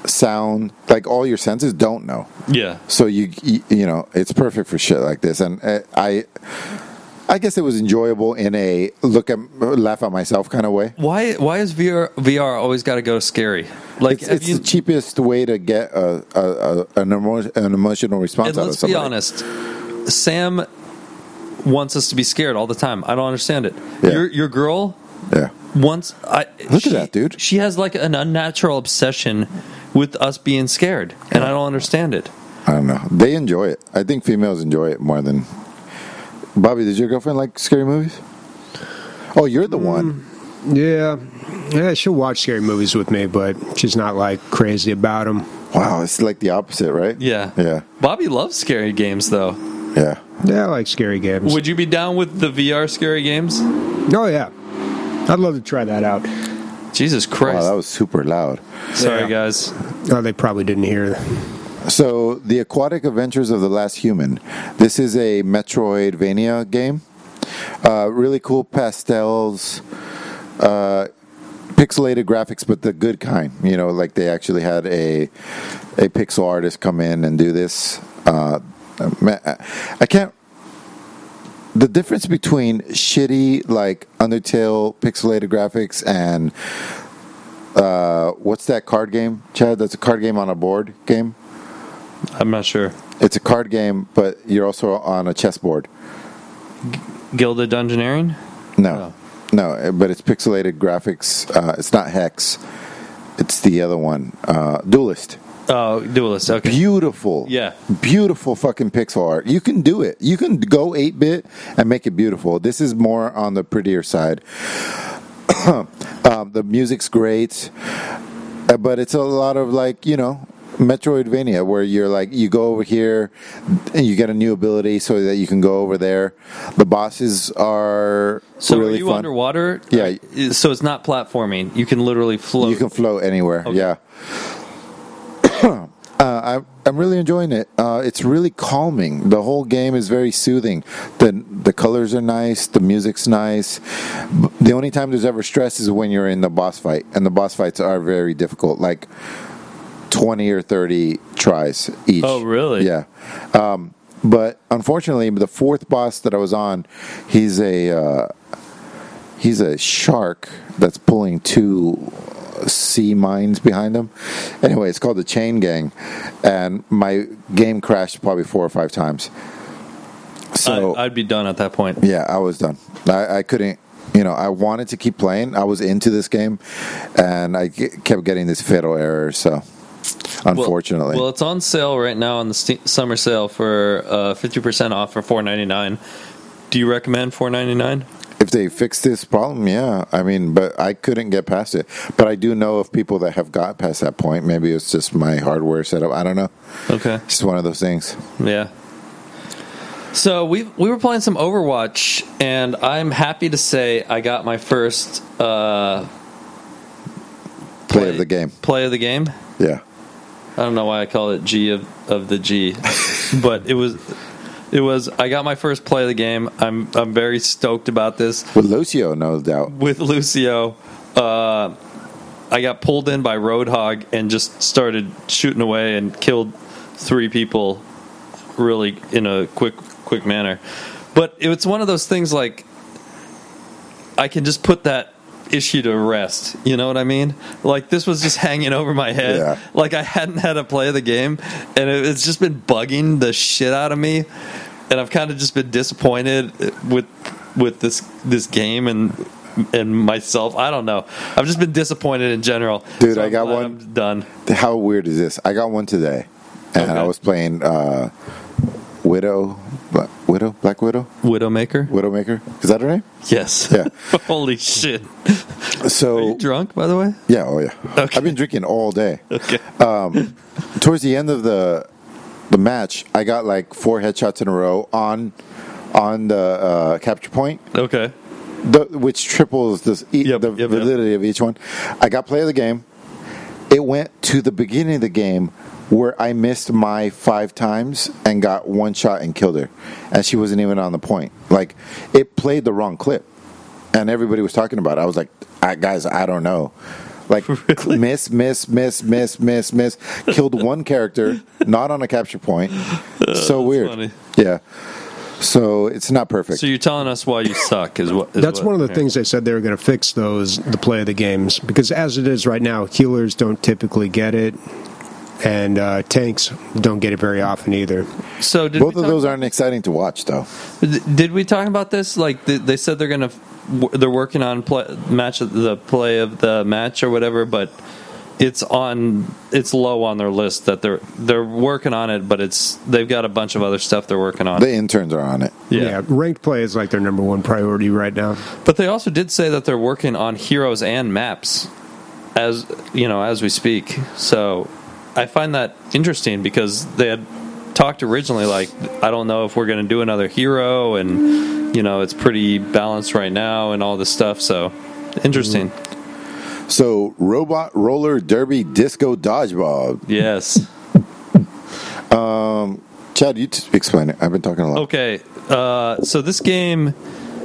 [SPEAKER 1] sound, like all your senses don't know.
[SPEAKER 2] Yeah.
[SPEAKER 1] So you know, it's perfect for shit like this. And I guess it was enjoyable in a laugh at myself kind of way.
[SPEAKER 2] Why is VR always got to go scary? Like
[SPEAKER 1] It's the cheapest way to get an emotional response
[SPEAKER 2] and
[SPEAKER 1] out of
[SPEAKER 2] let's be
[SPEAKER 1] somebody.
[SPEAKER 2] honest, Sam wants us to be scared all the time. I don't understand it.
[SPEAKER 1] Yeah.
[SPEAKER 2] Your girl
[SPEAKER 1] Yeah.
[SPEAKER 2] wants.
[SPEAKER 1] Look at that, dude.
[SPEAKER 2] She has like an unnatural obsession with us being scared, and I don't understand it.
[SPEAKER 1] I don't know. They enjoy it. I think females enjoy it more than... Bobby, does your girlfriend like scary movies? Oh, you're the one.
[SPEAKER 4] Yeah, she'll watch scary movies with me, but she's not like crazy about them.
[SPEAKER 1] Wow, it's like the opposite, right?
[SPEAKER 2] Yeah.
[SPEAKER 1] Yeah.
[SPEAKER 2] Bobby loves scary games, though.
[SPEAKER 1] Yeah.
[SPEAKER 4] Yeah, I like scary games.
[SPEAKER 2] Would you be down with the VR scary games?
[SPEAKER 4] Oh yeah, I'd love to try that out.
[SPEAKER 2] Jesus Christ.
[SPEAKER 1] Wow, that was super loud.
[SPEAKER 2] Sorry,
[SPEAKER 4] Yeah.
[SPEAKER 2] guys.
[SPEAKER 4] Oh, they probably didn't hear.
[SPEAKER 1] So, The Aquatic Adventures of the Last Human. This is a Metroidvania game. Really cool pastels, pixelated graphics, but the good kind. You know, like they actually had a pixel artist come in and do this. I can't... The difference between shitty, like, Undertale pixelated graphics and... what's that card game, Chad? That's a card game on a board game?
[SPEAKER 2] I'm not sure.
[SPEAKER 1] It's a card game, but you're also on a chessboard.
[SPEAKER 2] Gilded Dungeoneering?
[SPEAKER 1] No, but it's pixelated graphics. It's not Hex. It's the other one, Duelist.
[SPEAKER 2] Oh, Duelist. Okay.
[SPEAKER 1] Beautiful,
[SPEAKER 2] Yeah.
[SPEAKER 1] beautiful fucking pixel art. You can do it. You can go 8-bit and make it beautiful. This is more on the prettier side. The music's great, but it's a lot of like, you know, Metroidvania, where you're like, you go over here and you get a new ability so that you can go over there. The bosses are
[SPEAKER 2] So
[SPEAKER 1] really
[SPEAKER 2] are you
[SPEAKER 1] fun.
[SPEAKER 2] underwater?
[SPEAKER 1] Yeah.
[SPEAKER 2] So it's not platforming. You can literally float.
[SPEAKER 1] You can float anywhere.
[SPEAKER 2] Okay.
[SPEAKER 1] Yeah. I'm really enjoying it. It's really calming. The whole game is very soothing. The colors are nice. The music's nice. The only time there's ever stress is when you're in the boss fight, and the boss fights are very difficult. Like 20 or 30 tries each.
[SPEAKER 2] Oh, really?
[SPEAKER 1] Yeah. But unfortunately, the fourth boss that I was on, he's a shark that's pulling two sea mines behind him. Anyway, it's called the Chain Gang, and my game crashed probably 4 or 5 times. So
[SPEAKER 2] I'd be done at that point.
[SPEAKER 1] yeah, I was done. I couldn't. You know, I wanted to keep playing. I was into this game, and I kept getting this fatal error. So, unfortunately,
[SPEAKER 2] Well, it's on sale right now on the summer sale for 50% off for $4.99. Do you recommend $4.99?
[SPEAKER 1] if they fix this problem, yeah. I mean, but I couldn't get past it. But I do know of people that have got past that point. Maybe it's just my hardware setup. I don't know.
[SPEAKER 2] Okay.
[SPEAKER 1] It's just one of those things.
[SPEAKER 2] Yeah. So we were playing some Overwatch, and I'm happy to say I got my first
[SPEAKER 1] Play of the game.
[SPEAKER 2] Play of the game.
[SPEAKER 1] Yeah.
[SPEAKER 2] I don't know why I call it G of the G, but it was. I got my first play of the game. I'm very stoked about this.
[SPEAKER 1] With Lucio, no doubt.
[SPEAKER 2] With Lucio, I got pulled in by Roadhog and just started shooting away and killed 3 people really in a quick manner. But it's one of those things like I can just put that issue to rest. You know what I mean? Like this was just hanging over my head.
[SPEAKER 1] Yeah.
[SPEAKER 2] Like I hadn't had a play of the game, and it's just been bugging the shit out of me. And I've kind of just been disappointed with this game and myself. I don't know. I've just been disappointed in general.
[SPEAKER 1] Dude,
[SPEAKER 2] So
[SPEAKER 1] I got
[SPEAKER 2] I'm glad
[SPEAKER 1] one.
[SPEAKER 2] I'm done.
[SPEAKER 1] How weird is this? I got one today, and
[SPEAKER 2] Okay.
[SPEAKER 1] I was playing Black Widow. Widowmaker. Is that her name?
[SPEAKER 2] Yes.
[SPEAKER 1] Yeah.
[SPEAKER 2] Holy shit.
[SPEAKER 1] So
[SPEAKER 2] Are you drunk, by the way?
[SPEAKER 1] yeah, oh yeah.
[SPEAKER 2] Okay.
[SPEAKER 1] I've been drinking all day.
[SPEAKER 2] Okay.
[SPEAKER 1] Towards the end of the match, I got like 4 headshots in a row on the capture point,
[SPEAKER 2] Okay.
[SPEAKER 1] which triples the
[SPEAKER 2] Yep.
[SPEAKER 1] validity of each one. I got play of the game. It went to the beginning of the game where I missed my 5 times and got 1 shot and killed her, and she wasn't even on the point. Like it played the wrong clip, and everybody was talking about it. I was like, guys, I don't know. Like miss. Killed one character, not on a capture point. So weird.
[SPEAKER 2] funny.
[SPEAKER 1] Yeah. So it's not perfect.
[SPEAKER 2] So you're telling us why you suck is what?
[SPEAKER 4] That's one of the things they said they were going to fix the play of the games, because as it is right now, healers don't typically get it, and tanks don't get it very often either.
[SPEAKER 2] So
[SPEAKER 1] both of those aren't exciting to watch, though.
[SPEAKER 2] Did we talk about this? Like they said they're working on the play of the match or whatever, but it's low on their list that they're working on it, but they've got a bunch of other stuff they're working on.
[SPEAKER 1] The interns are on it.
[SPEAKER 4] Yeah, ranked play is like their number one priority right now.
[SPEAKER 2] But they also did say that they're working on heroes and maps as we speak. So I find that interesting because they had talked originally like, I don't know if we're going to do another hero, and it's pretty balanced right now and all this stuff. So interesting.
[SPEAKER 1] So, Robot Roller Derby Disco Dodgeball.
[SPEAKER 2] Yes.
[SPEAKER 1] Chad, you explain it. I've been talking a lot.
[SPEAKER 2] Okay. So this game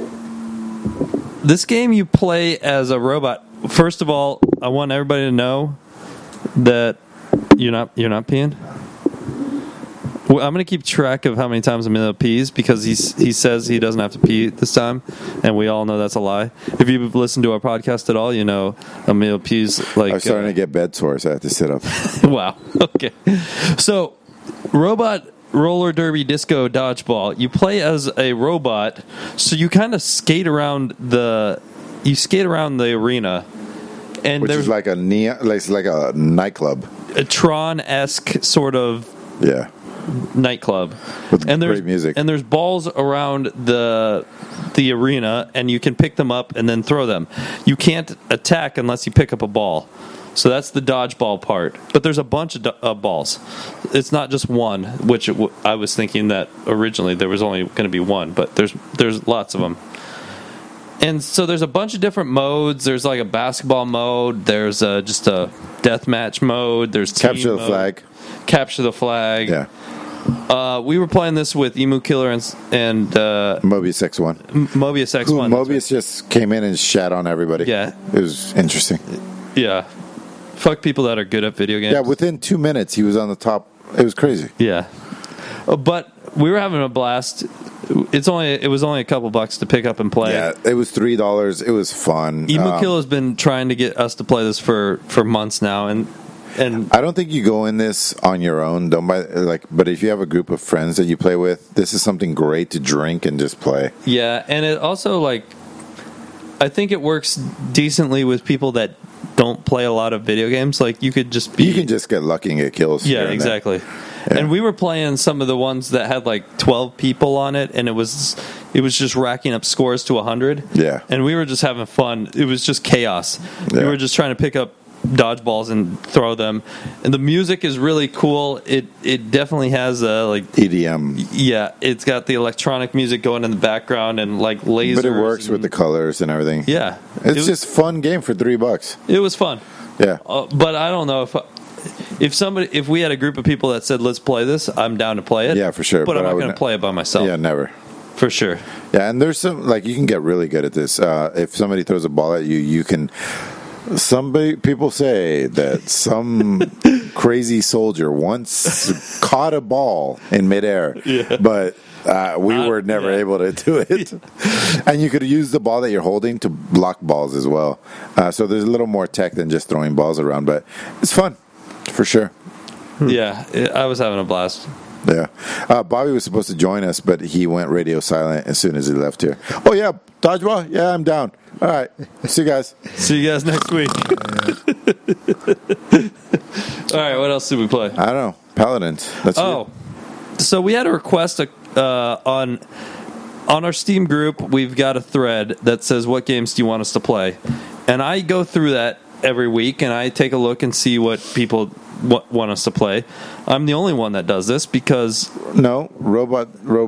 [SPEAKER 2] you play as a robot. First of all, I want everybody to know that you're not peeing. Well, I'm going to keep track of how many times Emilio pees because he says he doesn't have to pee this time, and we all know that's a lie. If you've listened to our podcast at all, you know Emilio pees like...
[SPEAKER 1] I'm starting to get bed sores. I have to sit up.
[SPEAKER 2] Wow. Okay. So, Robot Roller Derby Disco Dodgeball. You play as a robot, so you kind of skate around the arena. And
[SPEAKER 1] Which is like a nightclub.
[SPEAKER 2] A Tron-esque sort of...
[SPEAKER 1] Yeah.
[SPEAKER 2] Nightclub
[SPEAKER 1] with
[SPEAKER 2] and
[SPEAKER 1] great music,
[SPEAKER 2] and there's balls around the arena, and you can pick them up and then throw them. You can't attack unless you pick up a ball, so that's the dodgeball part. But there's a bunch of balls. It's not just one, which I was thinking that originally there was only going to be one, but there's lots of them. And so there's a bunch of different modes. There's like a basketball mode. There's just a deathmatch mode. There's team
[SPEAKER 1] capture the
[SPEAKER 2] mode.
[SPEAKER 1] flag.
[SPEAKER 2] Capture the flag.
[SPEAKER 1] Yeah.
[SPEAKER 2] We were playing this with Emu Killer and
[SPEAKER 1] Mobius X1.
[SPEAKER 2] Mobius X1.
[SPEAKER 1] Mobius just came in and shat on everybody.
[SPEAKER 2] Yeah.
[SPEAKER 1] It was interesting.
[SPEAKER 2] Yeah. Fuck people that are good at video games.
[SPEAKER 1] Yeah, within 2 minutes he was on the top. It was crazy.
[SPEAKER 2] Yeah. But we were having a blast. It was only a couple bucks to pick up and play.
[SPEAKER 1] Yeah, it was $3. It was fun.
[SPEAKER 2] Emu Killer has been trying to get us to play this for months now, and
[SPEAKER 1] I don't think you go in this on your own. But if you have a group of friends that you play with, this is something great to drink and just play.
[SPEAKER 2] Yeah, and it also I think it works decently with people that don't play a lot of video games. Like you can just
[SPEAKER 1] get lucky and get kills.
[SPEAKER 2] Yeah, exactly. Yeah. And we were playing some of the ones that had like 12 people on it, and it was just racking up scores to 100.
[SPEAKER 1] Yeah,
[SPEAKER 2] and we were just having fun. It was just chaos.
[SPEAKER 1] Yeah.
[SPEAKER 2] We were just trying to pick up dodgeballs and throw them, and the music is really cool. It definitely has a
[SPEAKER 1] EDM.
[SPEAKER 2] Yeah, it's got the electronic music going in the background and like lasers.
[SPEAKER 1] But it works with the colors and everything.
[SPEAKER 2] Yeah,
[SPEAKER 1] it's just fun game for $3.
[SPEAKER 2] It was fun.
[SPEAKER 1] Yeah,
[SPEAKER 2] but I don't know if we had a group of people that said let's play this, I'm down to play it.
[SPEAKER 1] Yeah, for sure.
[SPEAKER 2] But I'm not going to play it by myself.
[SPEAKER 1] Yeah, never.
[SPEAKER 2] For sure.
[SPEAKER 1] Yeah, and there's some you can get really good at this. If somebody throws a ball at you, you can. People say that some crazy soldier once caught a ball in midair, but we were never able to do it. And you could use the ball that you're holding to block balls as well. So there's a little more tech than just throwing balls around, but it's fun for sure.
[SPEAKER 2] Yeah, I was having a blast.
[SPEAKER 1] Yeah. Bobby was supposed to join us, but he went radio silent as soon as he left here. Oh, yeah, dodgeball? Yeah, I'm down. All right. See you guys.
[SPEAKER 2] See you guys next week. All right, what else did we play?
[SPEAKER 1] I don't know. Paladins. That's
[SPEAKER 2] So we had a request on our Steam group. We've got a thread that says, what games do you want us to play? And I go through that every week, and I take a look and see what people want us to play. I'm the only one that does this because
[SPEAKER 1] Roller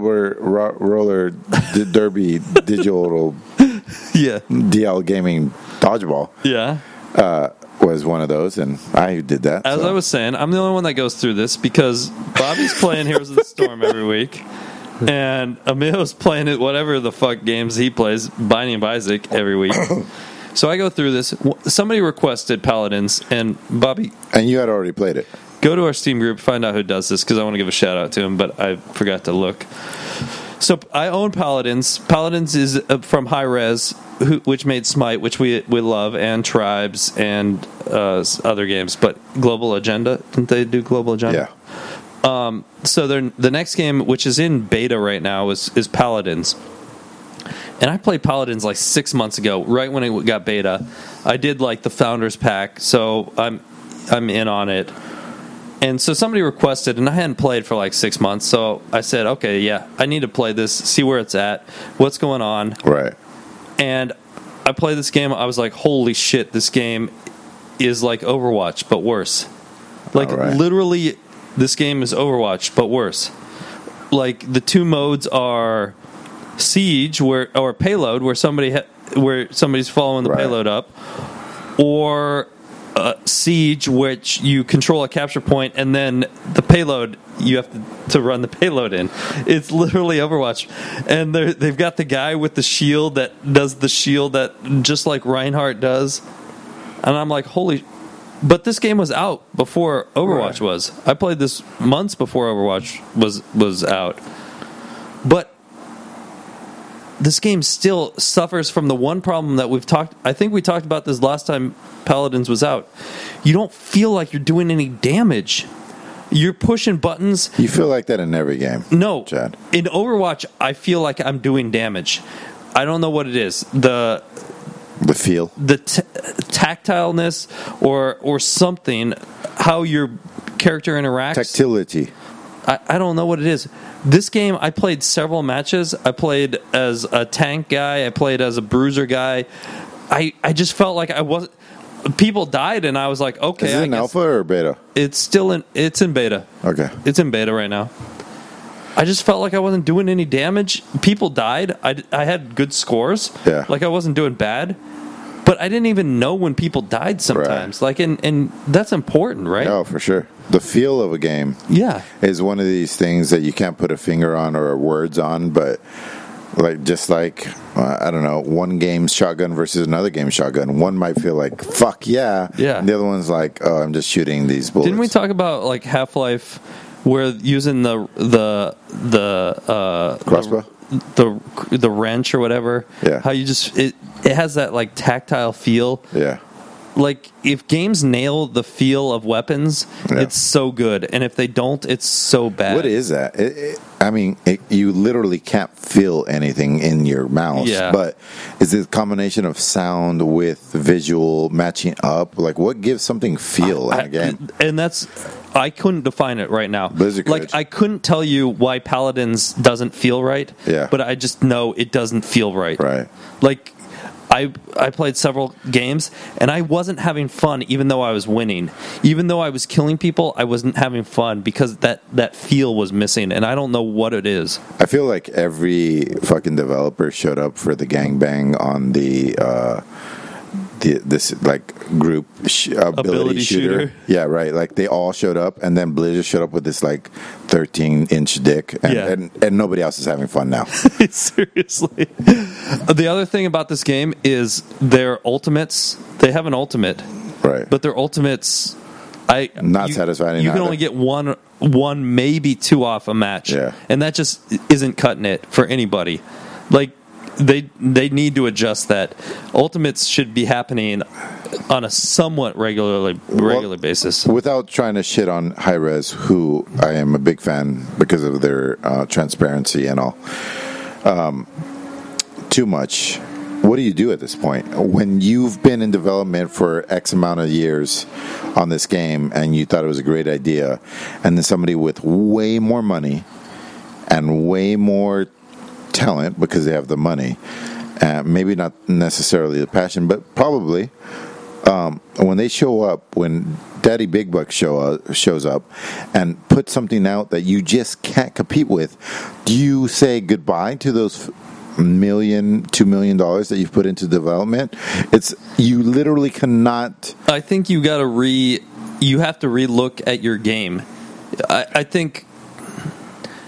[SPEAKER 1] Derby Digital DL Gaming Dodgeball was one of those, and I did that.
[SPEAKER 2] As I was saying, I'm the only one that goes through this because Bobby's playing Heroes of the Storm every week, and Emilio's playing it whatever the fuck games he plays, Binding of Isaac every week. So I go through this. Somebody requested Paladins, and Bobby,
[SPEAKER 1] And you had already played it.
[SPEAKER 2] go to our Steam group, find out who does this, because I want to give a shout out to him, but I forgot to look. So I own Paladins. Paladins is from Hi-Rez, which made Smite, which we love, and Tribes, and other games. But Global Agenda, didn't they do Global Agenda?
[SPEAKER 1] Yeah.
[SPEAKER 2] So the next game, which is in beta right now, is Paladins. And I played Paladins like 6 months ago, right when it got beta. I did like the Founders Pack, so I'm in on it. And so somebody requested, and I hadn't played for like 6 months, so I said, okay, yeah, I need to play this, see where it's at, what's going on.
[SPEAKER 1] Right.
[SPEAKER 2] And I played this game, I was like, holy shit, this game is like Overwatch, but worse. Like,
[SPEAKER 1] Right.
[SPEAKER 2] literally, this game is Overwatch, but worse. Like, the two modes are Siege, or Payload, where somebody's following the
[SPEAKER 1] Right.
[SPEAKER 2] payload up, or Siege, which you control a capture point, and then the payload, you have to run the payload in. It's literally Overwatch. And they've got the guy with the shield that does the shield that just like Reinhardt does. And I'm like, holy... But this game was out before Overwatch was. I played this months before Overwatch was out. But this game still suffers from the one problem that I think we talked about this last time Paladins was out. You don't feel like you're doing any damage. You're pushing buttons.
[SPEAKER 1] You feel like that in every game.
[SPEAKER 2] No.
[SPEAKER 1] Chad.
[SPEAKER 2] In Overwatch, I feel like I'm doing damage. I don't know what it is. The
[SPEAKER 1] feel.
[SPEAKER 2] tactileness or something, how your character interacts.
[SPEAKER 1] Tactility.
[SPEAKER 2] I don't know what it is. This game, I played several matches. I played as a tank guy. I played as a bruiser guy. I just felt like I wasn't... People died, and I was like, okay.
[SPEAKER 1] Is it in alpha or beta?
[SPEAKER 2] It's in beta.
[SPEAKER 1] Okay.
[SPEAKER 2] It's in beta right now. I just felt like I wasn't doing any damage. People died. I had good scores.
[SPEAKER 1] Yeah.
[SPEAKER 2] Like I wasn't doing bad. But I didn't even know when people died sometimes.
[SPEAKER 1] Right.
[SPEAKER 2] Like, and that's important, right?
[SPEAKER 1] Oh, for sure. The feel of a game
[SPEAKER 2] Yeah.
[SPEAKER 1] is one of these things that you can't put a finger on or words on, but I don't know, one game's shotgun versus another game's shotgun. One might feel like, fuck yeah.
[SPEAKER 2] Yeah.
[SPEAKER 1] And the other one's like, oh, I'm just shooting these bullets.
[SPEAKER 2] Didn't we talk about like Half-Life, where using the
[SPEAKER 1] Crossbow?
[SPEAKER 2] the wrench or whatever?
[SPEAKER 1] Yeah.
[SPEAKER 2] How you just it has that like tactile feel.
[SPEAKER 1] Yeah.
[SPEAKER 2] Like if games nail the feel of weapons,
[SPEAKER 1] Yeah.
[SPEAKER 2] it's so good, and if they don't, it's so bad.
[SPEAKER 1] What is that? You literally can't feel anything in your mouse.
[SPEAKER 2] Yeah.
[SPEAKER 1] But is it a combination of sound with visual matching up? Like, what gives something feel in a game?
[SPEAKER 2] And I couldn't define it right now.
[SPEAKER 1] Blizzard could.
[SPEAKER 2] Like I couldn't tell you why Paladins doesn't feel right.
[SPEAKER 1] Yeah.
[SPEAKER 2] But I just know it doesn't feel right.
[SPEAKER 1] Right.
[SPEAKER 2] Like I played several games and I wasn't having fun even though I was winning. Even though I was killing people, I wasn't having fun because that feel was missing, and I don't know what it is.
[SPEAKER 1] I feel like every fucking developer showed up for the gangbang on this like group ability shooter. Yeah, right. Like they all showed up, and then Blizzard showed up with this like 13-inch dick, and nobody else is having fun now.
[SPEAKER 2] Seriously. The other thing about this game is their ultimates. They have an ultimate,
[SPEAKER 1] Right.
[SPEAKER 2] but their ultimates,
[SPEAKER 1] satisfying.
[SPEAKER 2] You can
[SPEAKER 1] either.
[SPEAKER 2] only get one, maybe two off a match,
[SPEAKER 1] Yeah.
[SPEAKER 2] and that just isn't cutting it for anybody. Like they need to adjust that. Ultimates should be happening on a somewhat regular basis.
[SPEAKER 1] Without trying to shit on Hi-Rez, who I am a big fan because of their transparency and all. Too much. What do you do at this point? When you've been in development for X amount of years on this game and you thought it was a great idea, and then somebody with way more money and way more talent because they have the money, maybe not necessarily the passion, but probably when they show up, when Daddy Big Buck shows up and puts something out that you just can't compete with, do you say goodbye to those $1 million, $2 million that you've put into development? You literally cannot.
[SPEAKER 2] I think you have to relook at your game. I think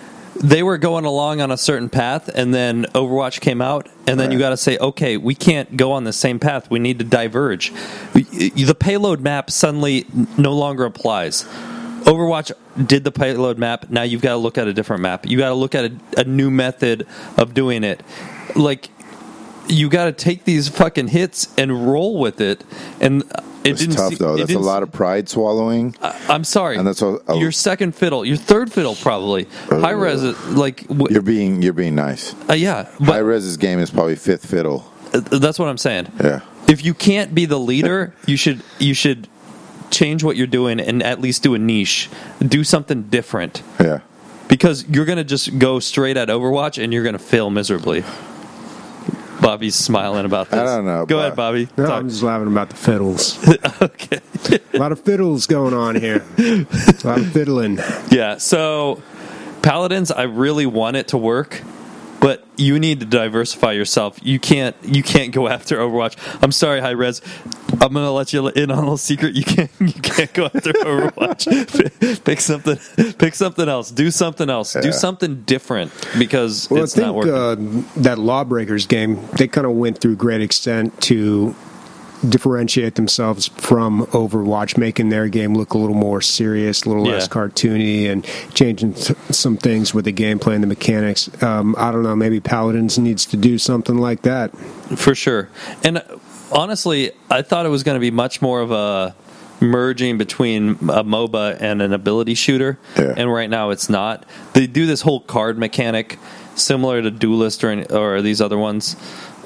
[SPEAKER 2] they were going along on a certain path, and then Overwatch came out, and then you got to say, okay, we can't go on the same path. We need to diverge. The payload map suddenly no longer applies. Overwatch did the payload map. Now you've got to look at a different map. You got to look at a new method of doing it. Like, you got to take these fucking hits and roll with it. And
[SPEAKER 1] it's tough, though. That's a lot of pride swallowing.
[SPEAKER 2] I'm sorry.
[SPEAKER 1] And that's
[SPEAKER 2] your second fiddle, your third fiddle, probably. High Res, like
[SPEAKER 1] you're being nice.
[SPEAKER 2] Yeah,
[SPEAKER 1] High Res's game is probably fifth fiddle.
[SPEAKER 2] That's what I'm saying.
[SPEAKER 1] Yeah.
[SPEAKER 2] If you can't be the leader, you should change what you're doing and at least do a niche. Do something different.
[SPEAKER 1] Yeah.
[SPEAKER 2] Because you're going to just go straight at Overwatch and you're going to fail miserably. Bobby's smiling about this.
[SPEAKER 1] I don't know.
[SPEAKER 2] Go ahead, Bobby.
[SPEAKER 4] No, I'm just laughing about the fiddles.
[SPEAKER 2] Okay.
[SPEAKER 4] A lot of fiddles going on here. A lot of fiddling.
[SPEAKER 2] Yeah, so Paladins, I really want it to work, but you need to diversify yourself. You can't go after Overwatch. I'm sorry, High Res. I'm gonna let you in on a little secret. You can't go after Overwatch. Pick something else. Do something else. Do something different because it's not working.
[SPEAKER 4] That Lawbreakers game, they kind of went through great extent to differentiate themselves from Overwatch, making their game look a little more serious, a little less cartoony, and changing some things with the gameplay and the mechanics. I don't know, maybe Paladins needs to do something like that.
[SPEAKER 2] For sure. And honestly, I thought it was going to be much more of a merging between a MOBA and an ability shooter, and right now it's not. They do this whole card mechanic similar to Duelist or these other ones.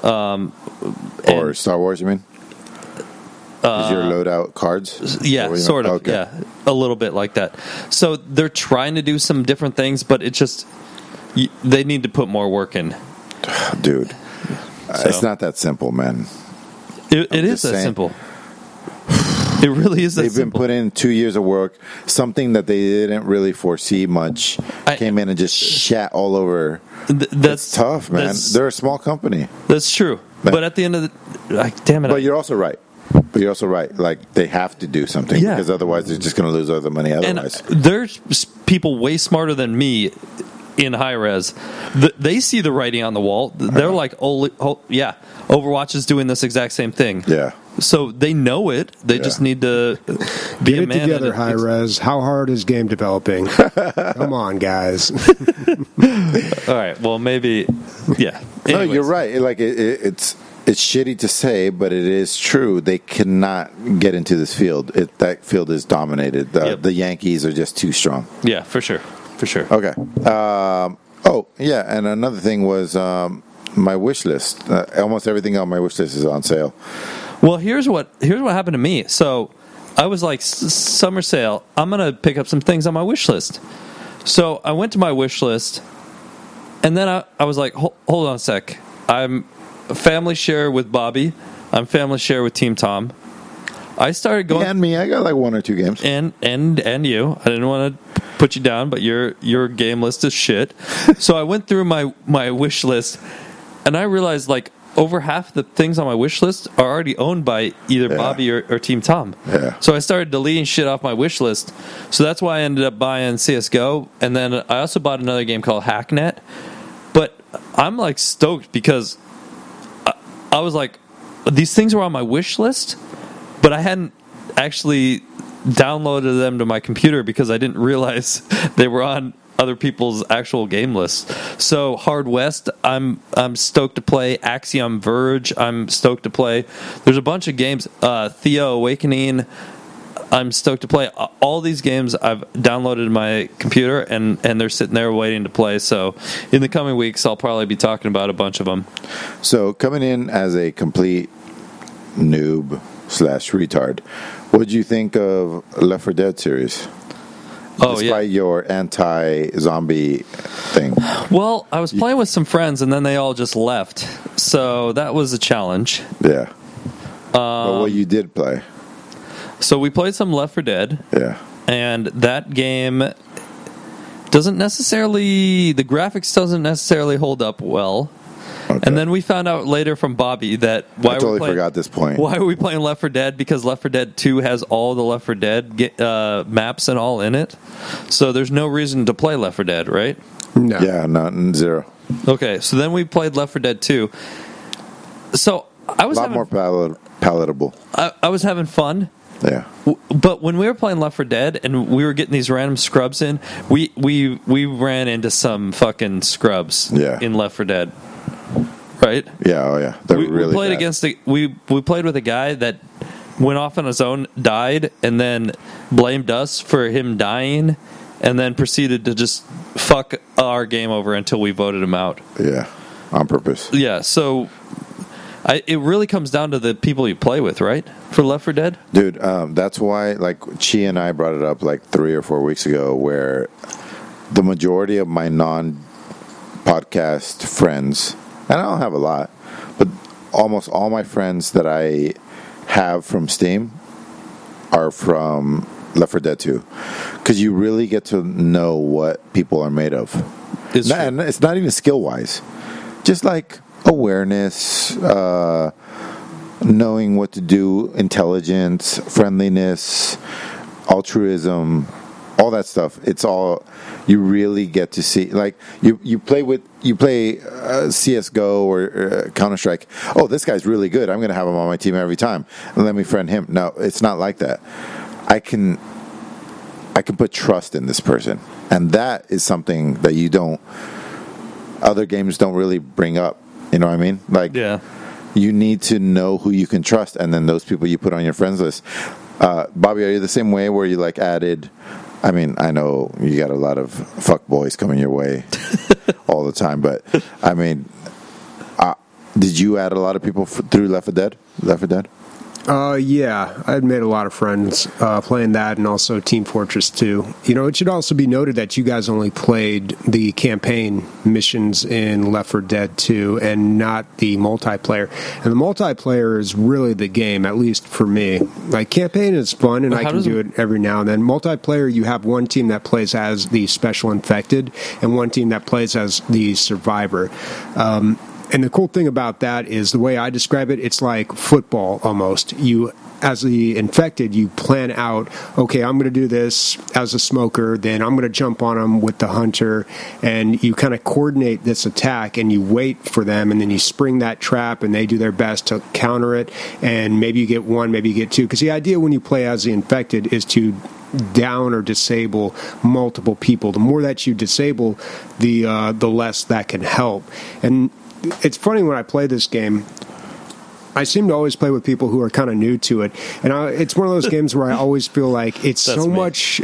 [SPEAKER 1] Or Star Wars, you mean? Is your loadout cards?
[SPEAKER 2] Yeah, sort of. Okay. Yeah, a little bit like that. So they're trying to do some different things, but it just they need to put more work in.
[SPEAKER 1] Dude, it's not that simple, man.
[SPEAKER 2] It is that simple. It really is that
[SPEAKER 1] simple. They've been put in 2 years of work. Something that they didn't really foresee much came in and just shat all over. That's tough, man. They're a small company.
[SPEAKER 2] That's true. But at the end of the... damn it.
[SPEAKER 1] But you're also right. Like, they have to do something because otherwise they're just going to lose all the money otherwise.
[SPEAKER 2] And there's people way smarter than me in High Res. They see the writing on the wall. They're like, oh, yeah, Overwatch is doing this exact same thing.
[SPEAKER 1] Yeah.
[SPEAKER 2] So they know it. They just need to be
[SPEAKER 4] Get
[SPEAKER 2] a man.
[SPEAKER 4] Get it together, High Res. How hard is game developing? Come on, guys.
[SPEAKER 2] All right. Well, maybe, yeah. Anyways.
[SPEAKER 1] No, you're right. Like it's shitty to say, but it is true. They cannot get into this field. That field is dominated. The Yankees are just too strong.
[SPEAKER 2] Yeah, for sure.
[SPEAKER 1] Okay. And another thing was my wish list. Almost everything on my wish list is on sale.
[SPEAKER 2] Well, here's what happened to me. So I was like, summer sale, I'm going to pick up some things on my wish list. So I went to my wish list, and then I was like, hold on a sec. I'm family share with Bobby. I'm family share with Team Tom. I started going...
[SPEAKER 1] And me, I got like 1 or 2 games.
[SPEAKER 2] And you. I didn't want to put you down, but your game list is shit. So I went through my wish list, and I realized like over half the things on my wish list are already owned by either Bobby or Team Tom.
[SPEAKER 1] Yeah.
[SPEAKER 2] So I started deleting shit off my wish list. So that's why I ended up buying CSGO, and then I also bought another game called Hacknet. But I'm like stoked because I was like, these things were on my wish list, but I hadn't actually downloaded them to my computer because I didn't realize they were on other people's actual game lists. So Hard West, I'm stoked to play. Axiom Verge, I'm stoked to play. There's a bunch of games. Theo Awakening, I'm stoked to play. All these games I've downloaded to my computer, and they're sitting there waiting to play. So in the coming weeks, I'll probably be talking about a bunch of them.
[SPEAKER 1] So coming in as a complete noob / retard, what did you think of Left 4 Dead series? Despite your anti-zombie thing.
[SPEAKER 2] Well, I was playing with some friends, and then they all just left. So that was a challenge.
[SPEAKER 1] Yeah. But what you did play?
[SPEAKER 2] So we played some Left 4 Dead.
[SPEAKER 1] Yeah.
[SPEAKER 2] And that game doesn't necessarily... The graphics doesn't necessarily hold up well. Okay. And then we found out later from Bobby that
[SPEAKER 1] I totally forgot this point.
[SPEAKER 2] Why are we playing Left 4 Dead? Because Left 4 Dead 2 has all the Left 4 Dead maps and all in it. So there's no reason to play Left 4 Dead, right?
[SPEAKER 4] No.
[SPEAKER 1] Yeah, not zero.
[SPEAKER 2] Okay, so then we played Left 4 Dead 2. So I
[SPEAKER 1] A
[SPEAKER 2] was
[SPEAKER 1] lot
[SPEAKER 2] having,
[SPEAKER 1] more palatable.
[SPEAKER 2] I was having fun.
[SPEAKER 1] Yeah.
[SPEAKER 2] But when we were playing Left 4 Dead and we were getting these random scrubs in, we ran into some fucking scrubs in Left 4 Dead. Right?
[SPEAKER 1] Yeah, oh yeah. They're
[SPEAKER 2] We
[SPEAKER 1] really
[SPEAKER 2] played
[SPEAKER 1] bad.
[SPEAKER 2] against we played with a guy that went off on his own, died, and then blamed us for him dying, and then proceeded to just fuck our game over until we voted him out.
[SPEAKER 1] Yeah, on purpose.
[SPEAKER 2] Yeah, so it really comes down to the people you play with, right? For Left 4 Dead?
[SPEAKER 1] Dude, that's why, like, Chi and I brought it up like 3 or 4 weeks ago, where the majority of my non-podcast friends, and I don't have a lot, but almost all my friends that I have from Steam are from Left 4 Dead 2. Because you really get to know what people are made of. And it's not even skill-wise. Just like awareness, knowing what to do, intelligence, friendliness, altruism, all that stuff. It's all you really get to see. Like you play CS:GO or Counter-Strike. Oh, this guy's really good. I'm going to have him on my team every time. And let me friend him. No, it's not like that. I can put trust in this person, and that is something that other games don't really bring up. You know what I mean? Like, you need to know who you can trust, and then those people you put on your friends list. Bobby, are you the same way where you like added? I mean, I know you got a lot of fuck boys coming your way all the time, but I mean, did you add a lot of people through Left 4 Dead? Left 4 Dead?
[SPEAKER 4] Yeah, I'd made a lot of friends playing that, and also Team Fortress 2. You know, it should also be noted that you guys only played the campaign missions in Left 4 Dead 2 and not the multiplayer. And the multiplayer is really the game, at least for me. Like, campaign is fun, and I can do it every now and then. Multiplayer, you have one team that plays as the Special Infected and one team that plays as the Survivor. And the cool thing about that is the way I describe it, it's like football almost. You, as the infected, you plan out, okay, I'm going to do this as a smoker, then I'm going to jump on them with the hunter, and you kind of coordinate this attack, and you wait for them, and then you spring that trap, and they do their best to counter it, and maybe you get one, maybe you get two. Because the idea when you play as the infected is to down or disable multiple people. The more that you disable, the less that can help. And it's funny when I play this game, I seem to always play with people who are kind of new to it, and it's one of those games where I always feel like it's so much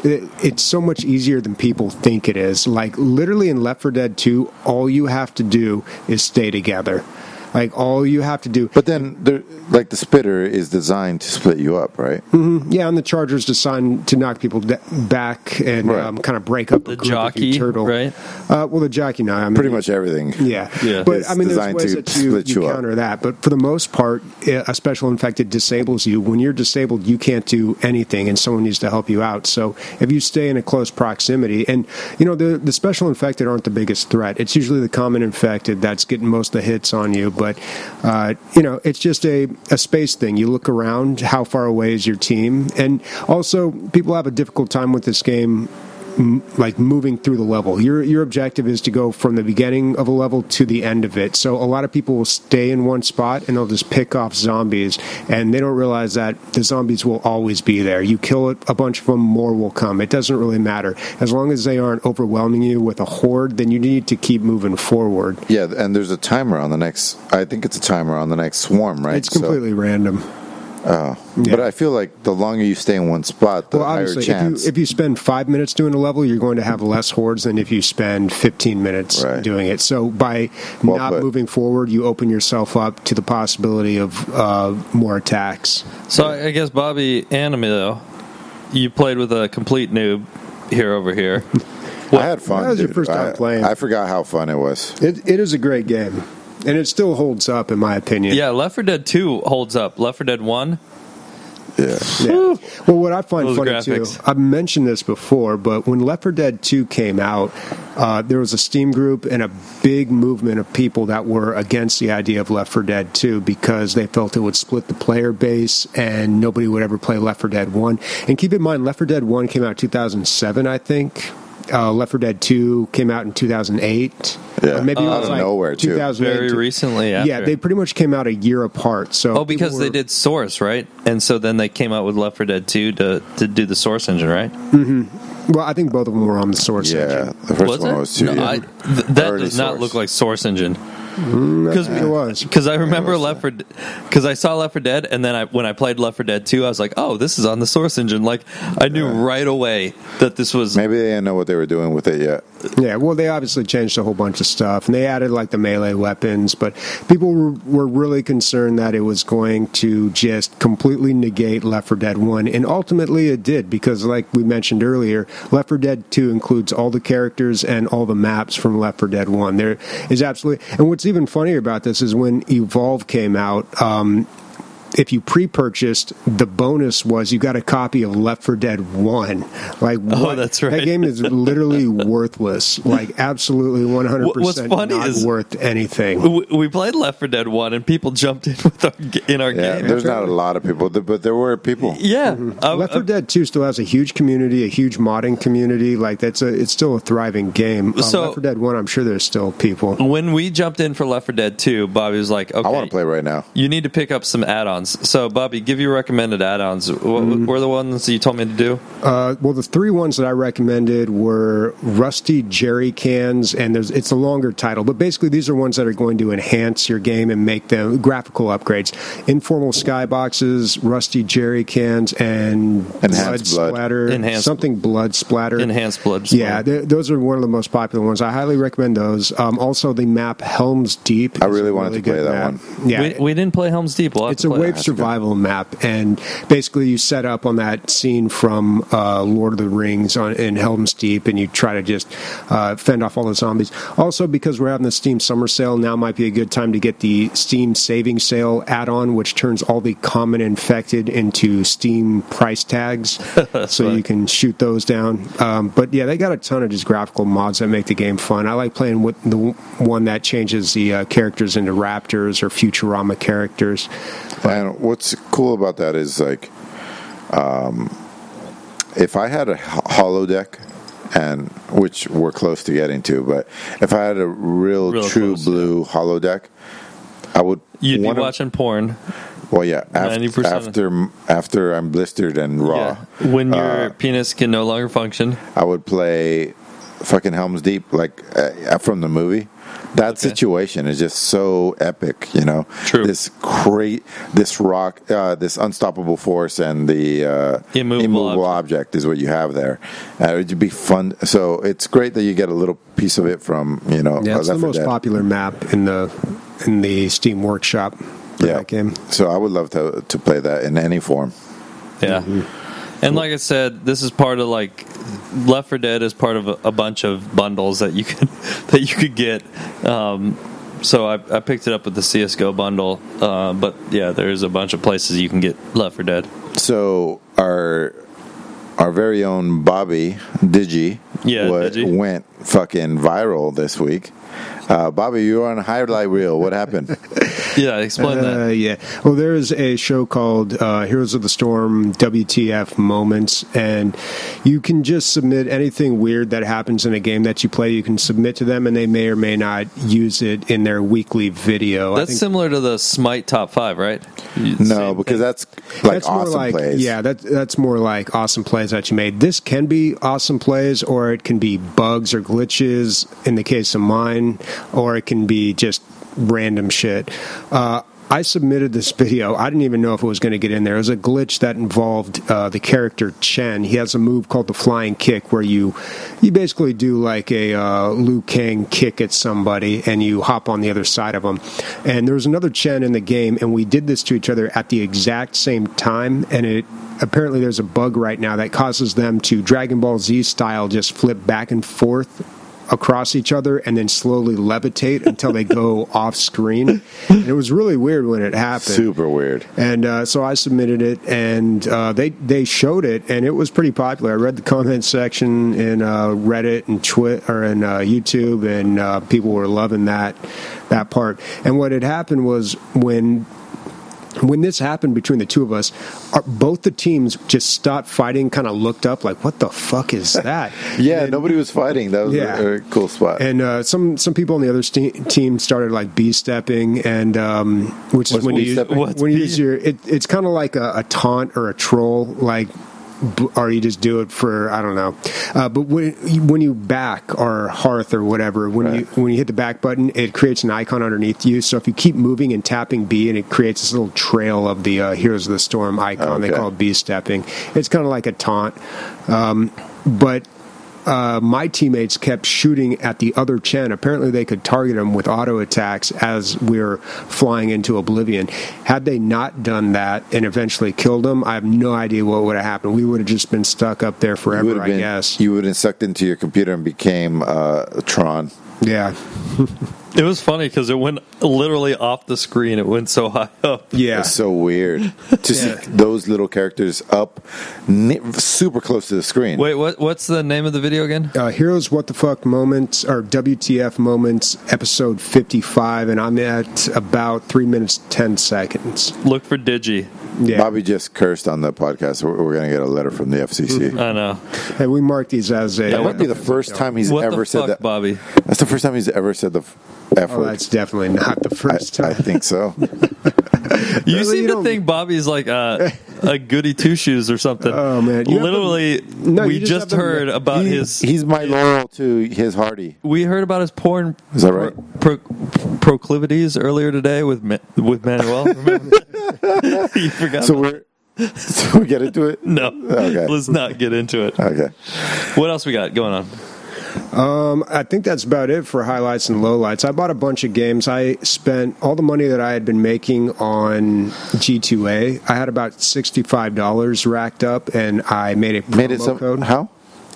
[SPEAKER 4] easier than people think it is. Like, literally in Left 4 Dead 2, all you have to do is stay together. Like, all you have to do.
[SPEAKER 1] But then, the spitter is designed to split you up, right?
[SPEAKER 4] Mm-hmm. Yeah, and the charger's designed to knock people back and kind of break up
[SPEAKER 2] the jockey,
[SPEAKER 4] turtle.
[SPEAKER 2] Right?
[SPEAKER 4] Well, the jockey, no. I mean,
[SPEAKER 1] pretty much everything.
[SPEAKER 4] Yeah. But, I mean, there's ways that you counter that. But for the most part, a special infected disables you. When you're disabled, you can't do anything, and someone needs to help you out. So if you stay in a close proximity, and, you know, the special infected aren't the biggest threat. It's usually the common infected that's getting most of the hits on you. But, you know, it's just a space thing. You look around, how far away is your team? And also, people have a difficult time with this game, like, moving through the level. Your objective is to go from the beginning of a level to the end of it. So a lot of people will stay in one spot and they'll just pick off zombies, and they don't realize that the zombies will always be there. You kill a bunch of them, more will come. It doesn't really matter. As long as they aren't overwhelming you with a horde, then you need to keep moving forward.
[SPEAKER 1] Yeah, and there's a timer on the next, I think it's a timer on the next swarm, right?
[SPEAKER 4] It's completely random.
[SPEAKER 1] Oh, yeah. But I feel like the longer you stay in one spot, the higher chance.
[SPEAKER 4] If you spend 5 minutes doing a level, you're going to have less hordes than if you spend 15 minutes doing it. So by not moving forward, you open yourself up to the possibility of more attacks.
[SPEAKER 2] So I guess Bobby and Emilio, you played with a complete noob over here.
[SPEAKER 1] I had fun.
[SPEAKER 4] That was your first time playing.
[SPEAKER 1] I forgot how fun it was.
[SPEAKER 4] It is a great game. And it still holds up, in my opinion.
[SPEAKER 2] Yeah, Left 4 Dead 2 holds up. Left 4 Dead 1?
[SPEAKER 1] Yeah.
[SPEAKER 4] Well, what I find
[SPEAKER 2] Those
[SPEAKER 4] funny,
[SPEAKER 2] graphics.
[SPEAKER 4] too, I've mentioned this before, but when Left 4 Dead 2 came out, there was a Steam group and a big movement of people that were against the idea of Left 4 Dead 2 because they felt it would split the player base and nobody would ever play Left 4 Dead 1. And keep in mind, Left 4 Dead 1 came out in 2007, I think. Left 4 Dead 2 came out in 2008.
[SPEAKER 1] Yeah.
[SPEAKER 4] Or maybe it
[SPEAKER 1] Out
[SPEAKER 4] was
[SPEAKER 1] of
[SPEAKER 4] like
[SPEAKER 1] nowhere, too.
[SPEAKER 4] 2008.
[SPEAKER 2] Very recently after.
[SPEAKER 4] Yeah, they pretty much came out a year apart. So
[SPEAKER 2] because
[SPEAKER 4] people
[SPEAKER 2] they
[SPEAKER 4] were-
[SPEAKER 2] did Source, right? And so then they came out with Left 4 Dead 2 to do the Source engine, right?
[SPEAKER 4] Well, I think both of them were on the Source engine.
[SPEAKER 1] Yeah, the first one was 2.
[SPEAKER 2] No,
[SPEAKER 1] yeah.
[SPEAKER 2] that
[SPEAKER 1] Early
[SPEAKER 2] does not
[SPEAKER 1] Source.
[SPEAKER 2] look like Source engine.
[SPEAKER 4] Because it was.
[SPEAKER 2] Because I remember because I saw Left 4 Dead, and then when I played Left 4 Dead 2, I was like, oh, this is on the Source engine. Like, I knew right away that this was...
[SPEAKER 1] Maybe they didn't know what they were doing with it yet.
[SPEAKER 4] Yeah, well, they obviously changed a whole bunch of stuff, and they added like the melee weapons, but people were really concerned that it was going to just completely negate Left 4 Dead 1, and ultimately it did, because like we mentioned earlier, Left 4 Dead 2 includes all the characters and all the maps from Left 4 Dead 1. There is absolutely, and what's even funnier about this is when Evolve came out, if you pre-purchased, the bonus was you got a copy of Left 4 Dead 1. Like, what?
[SPEAKER 2] That's right.
[SPEAKER 4] That game is literally worthless. Like, absolutely 100%
[SPEAKER 2] What's funny
[SPEAKER 4] not
[SPEAKER 2] is-
[SPEAKER 4] worth anything.
[SPEAKER 2] We played Left 4 Dead 1, and people jumped in with our
[SPEAKER 1] Yeah,
[SPEAKER 2] game.
[SPEAKER 1] there's not a lot of people, but there were people.
[SPEAKER 2] Yeah.
[SPEAKER 4] Left 4 Dead 2 still has a huge community, a huge modding community. Like, it's still a thriving game.
[SPEAKER 2] So-
[SPEAKER 4] Left 4 Dead 1, I'm sure there's still people.
[SPEAKER 2] When we jumped in for Left 4 Dead 2, Bobby was like, okay,
[SPEAKER 1] I want to play right now.
[SPEAKER 2] you need to pick up some add-ons. So, Bobby, give you recommended add-ons. What were the ones that you told me to do?
[SPEAKER 4] Well, the 3 ones that I recommended were Rusty Jerry Cans, and it's a longer title, but basically these are ones that are going to enhance your game and make them graphical upgrades. Informal Skyboxes, Rusty Jerry Cans, and
[SPEAKER 1] Enhanced Blood.
[SPEAKER 4] Splatter.
[SPEAKER 2] Enhanced-
[SPEAKER 4] Blood Splatter.
[SPEAKER 2] Enhanced Blood.
[SPEAKER 4] Yeah, those are one of the most popular ones. I highly recommend those. Also, the map Helm's Deep.
[SPEAKER 1] I
[SPEAKER 4] is
[SPEAKER 1] really
[SPEAKER 4] a
[SPEAKER 1] wanted to
[SPEAKER 4] good
[SPEAKER 1] play that
[SPEAKER 4] map.
[SPEAKER 1] one.
[SPEAKER 4] Yeah,
[SPEAKER 2] We didn't play Helm's Deep. We'll have
[SPEAKER 4] it's
[SPEAKER 2] to
[SPEAKER 4] a
[SPEAKER 2] play
[SPEAKER 4] wave
[SPEAKER 2] that.
[SPEAKER 4] survival map, and basically you set up on that scene from Lord of the Rings in Helm's Deep, and you try to just fend off all the zombies. Also, because we're having the Steam Summer Sale, now might be a good time to get the Steam Saving Sale add-on, which turns all the common infected into Steam price tags, so
[SPEAKER 2] funny.
[SPEAKER 4] you can shoot those down. But yeah, they got a ton of just graphical mods that make the game fun. I like playing with the one that changes the characters into raptors or Futurama characters.
[SPEAKER 1] And what's cool about that is, like, if I had a holodeck, and which we're close to getting to, but if I had a real true
[SPEAKER 2] close,
[SPEAKER 1] blue holodeck, I would.
[SPEAKER 2] You'd be
[SPEAKER 1] wanna-
[SPEAKER 2] watching porn.
[SPEAKER 1] Well, yeah.
[SPEAKER 2] 90%.
[SPEAKER 1] After I'm blistered and raw,
[SPEAKER 2] Yeah. When your penis can no longer function.
[SPEAKER 1] I would play fucking Helm's Deep, like from the movie. That situation is just so epic, you know.
[SPEAKER 2] True.
[SPEAKER 1] This rock, this unstoppable force, and the
[SPEAKER 2] Immovable
[SPEAKER 1] object is what you have there. It would be fun. So it's great that you get a little piece of it from, you know.
[SPEAKER 4] Yeah, it's the
[SPEAKER 1] Left 4
[SPEAKER 4] most
[SPEAKER 1] Dead.
[SPEAKER 4] popular map in the Steam Workshop for that game.
[SPEAKER 1] So I would love to play that in any form.
[SPEAKER 2] Yeah. And like I said, this is part of like Left 4 Dead is part of a bunch of bundles that you could get. So I picked it up with the CS:GO bundle, but yeah, there's a bunch of places you can get Left 4 Dead.
[SPEAKER 1] So our very own Bobby Digi,
[SPEAKER 2] Digi.
[SPEAKER 1] went fucking viral this week. Bobby, you were on a highlight reel. What happened?
[SPEAKER 2] Yeah, explain that.
[SPEAKER 4] Yeah. Well, there is a show called Heroes of the Storm WTF Moments, and you can just submit anything weird that happens in a game that you play. You can submit to them, and they may or may not use it in their weekly video.
[SPEAKER 2] That's similar to the Smite Top 5, right?
[SPEAKER 1] No, because that's like
[SPEAKER 4] that's more
[SPEAKER 1] awesome
[SPEAKER 4] like,
[SPEAKER 1] plays.
[SPEAKER 4] yeah, that's more like awesome plays that you made. This can be awesome plays, or it can be bugs or glitches in the case of mine, or it can be just random shit. I submitted this video. I didn't even know if it was going to get in there. It was a glitch that involved the character Chen. He has a move called the flying kick where you basically do like a Liu Kang kick at somebody and you hop on the other side of them. And there was another Chen in the game, and we did this to each other at the exact same time, and apparently there's a bug right now that causes them to Dragon Ball Z style just flip back and forth across each other and then slowly levitate until they go off screen. And it was really weird when it happened.
[SPEAKER 1] Super weird.
[SPEAKER 4] And so I submitted it, and they showed it, and it was pretty popular. I read the comment section in Reddit and YouTube, and people were loving that part. And what had happened was when when this happened between the two of us, both the teams just stopped fighting, kind of looked up like, what the fuck is that?
[SPEAKER 1] Yeah, nobody was fighting. That was a cool spot.
[SPEAKER 4] And some people on the other team started like B-stepping, and which is when you use your, it's kind of like a taunt or a troll, like, or you just do it for, I don't know. But when you back or hearth or whatever, when you hit the back button, it creates an icon underneath you. So if you keep moving and tapping B, and it creates this little trail of the Heroes of the Storm icon, they call it B-stepping. It's kind of like a taunt. But my teammates kept shooting at the other Chen. Apparently they could target them with auto attacks as we were flying into oblivion. Had they not done that and eventually killed them, I have no idea what would have happened. We would have just been stuck up there forever, I guess.
[SPEAKER 1] You would have sucked into your computer and became Tron.
[SPEAKER 4] Yeah.
[SPEAKER 2] It was funny because it went literally off the screen. It went so high up.
[SPEAKER 4] Yeah.
[SPEAKER 1] It's so weird to see those little characters up super close to the screen.
[SPEAKER 2] Wait, what's the name of the video again?
[SPEAKER 4] Heroes What the Fuck Moments, or WTF Moments, episode 55, and I'm at about 3 minutes, 10 seconds.
[SPEAKER 2] Look for Digi.
[SPEAKER 4] Yeah.
[SPEAKER 1] Bobby just cursed on the podcast. We're going to get a letter from the FCC.
[SPEAKER 2] I know.
[SPEAKER 4] Hey, we mark these as a...
[SPEAKER 1] That might be the first time he's ever said that.
[SPEAKER 2] Bobby?
[SPEAKER 1] That's the first time he's ever said the F word.
[SPEAKER 4] That's definitely not the first time.
[SPEAKER 1] I think so.
[SPEAKER 2] You seem to think Bobby's like a goody two shoes or something.
[SPEAKER 4] Oh man!
[SPEAKER 2] Literally, we just heard about his.
[SPEAKER 1] He's my loyal to his Hardy.
[SPEAKER 2] We heard about his porn.
[SPEAKER 1] Is that right?
[SPEAKER 2] Proclivities earlier today with Manuel. You forgot.
[SPEAKER 1] So we get into it.
[SPEAKER 2] No.
[SPEAKER 1] Okay.
[SPEAKER 2] Let's not get into it.
[SPEAKER 1] Okay.
[SPEAKER 2] What else we got going on?
[SPEAKER 4] I think that's about it for highlights and lowlights. I bought a bunch of games. I spent all the money that I had been making on G2A. I had about $65 racked up, and I made a promo code.
[SPEAKER 1] How?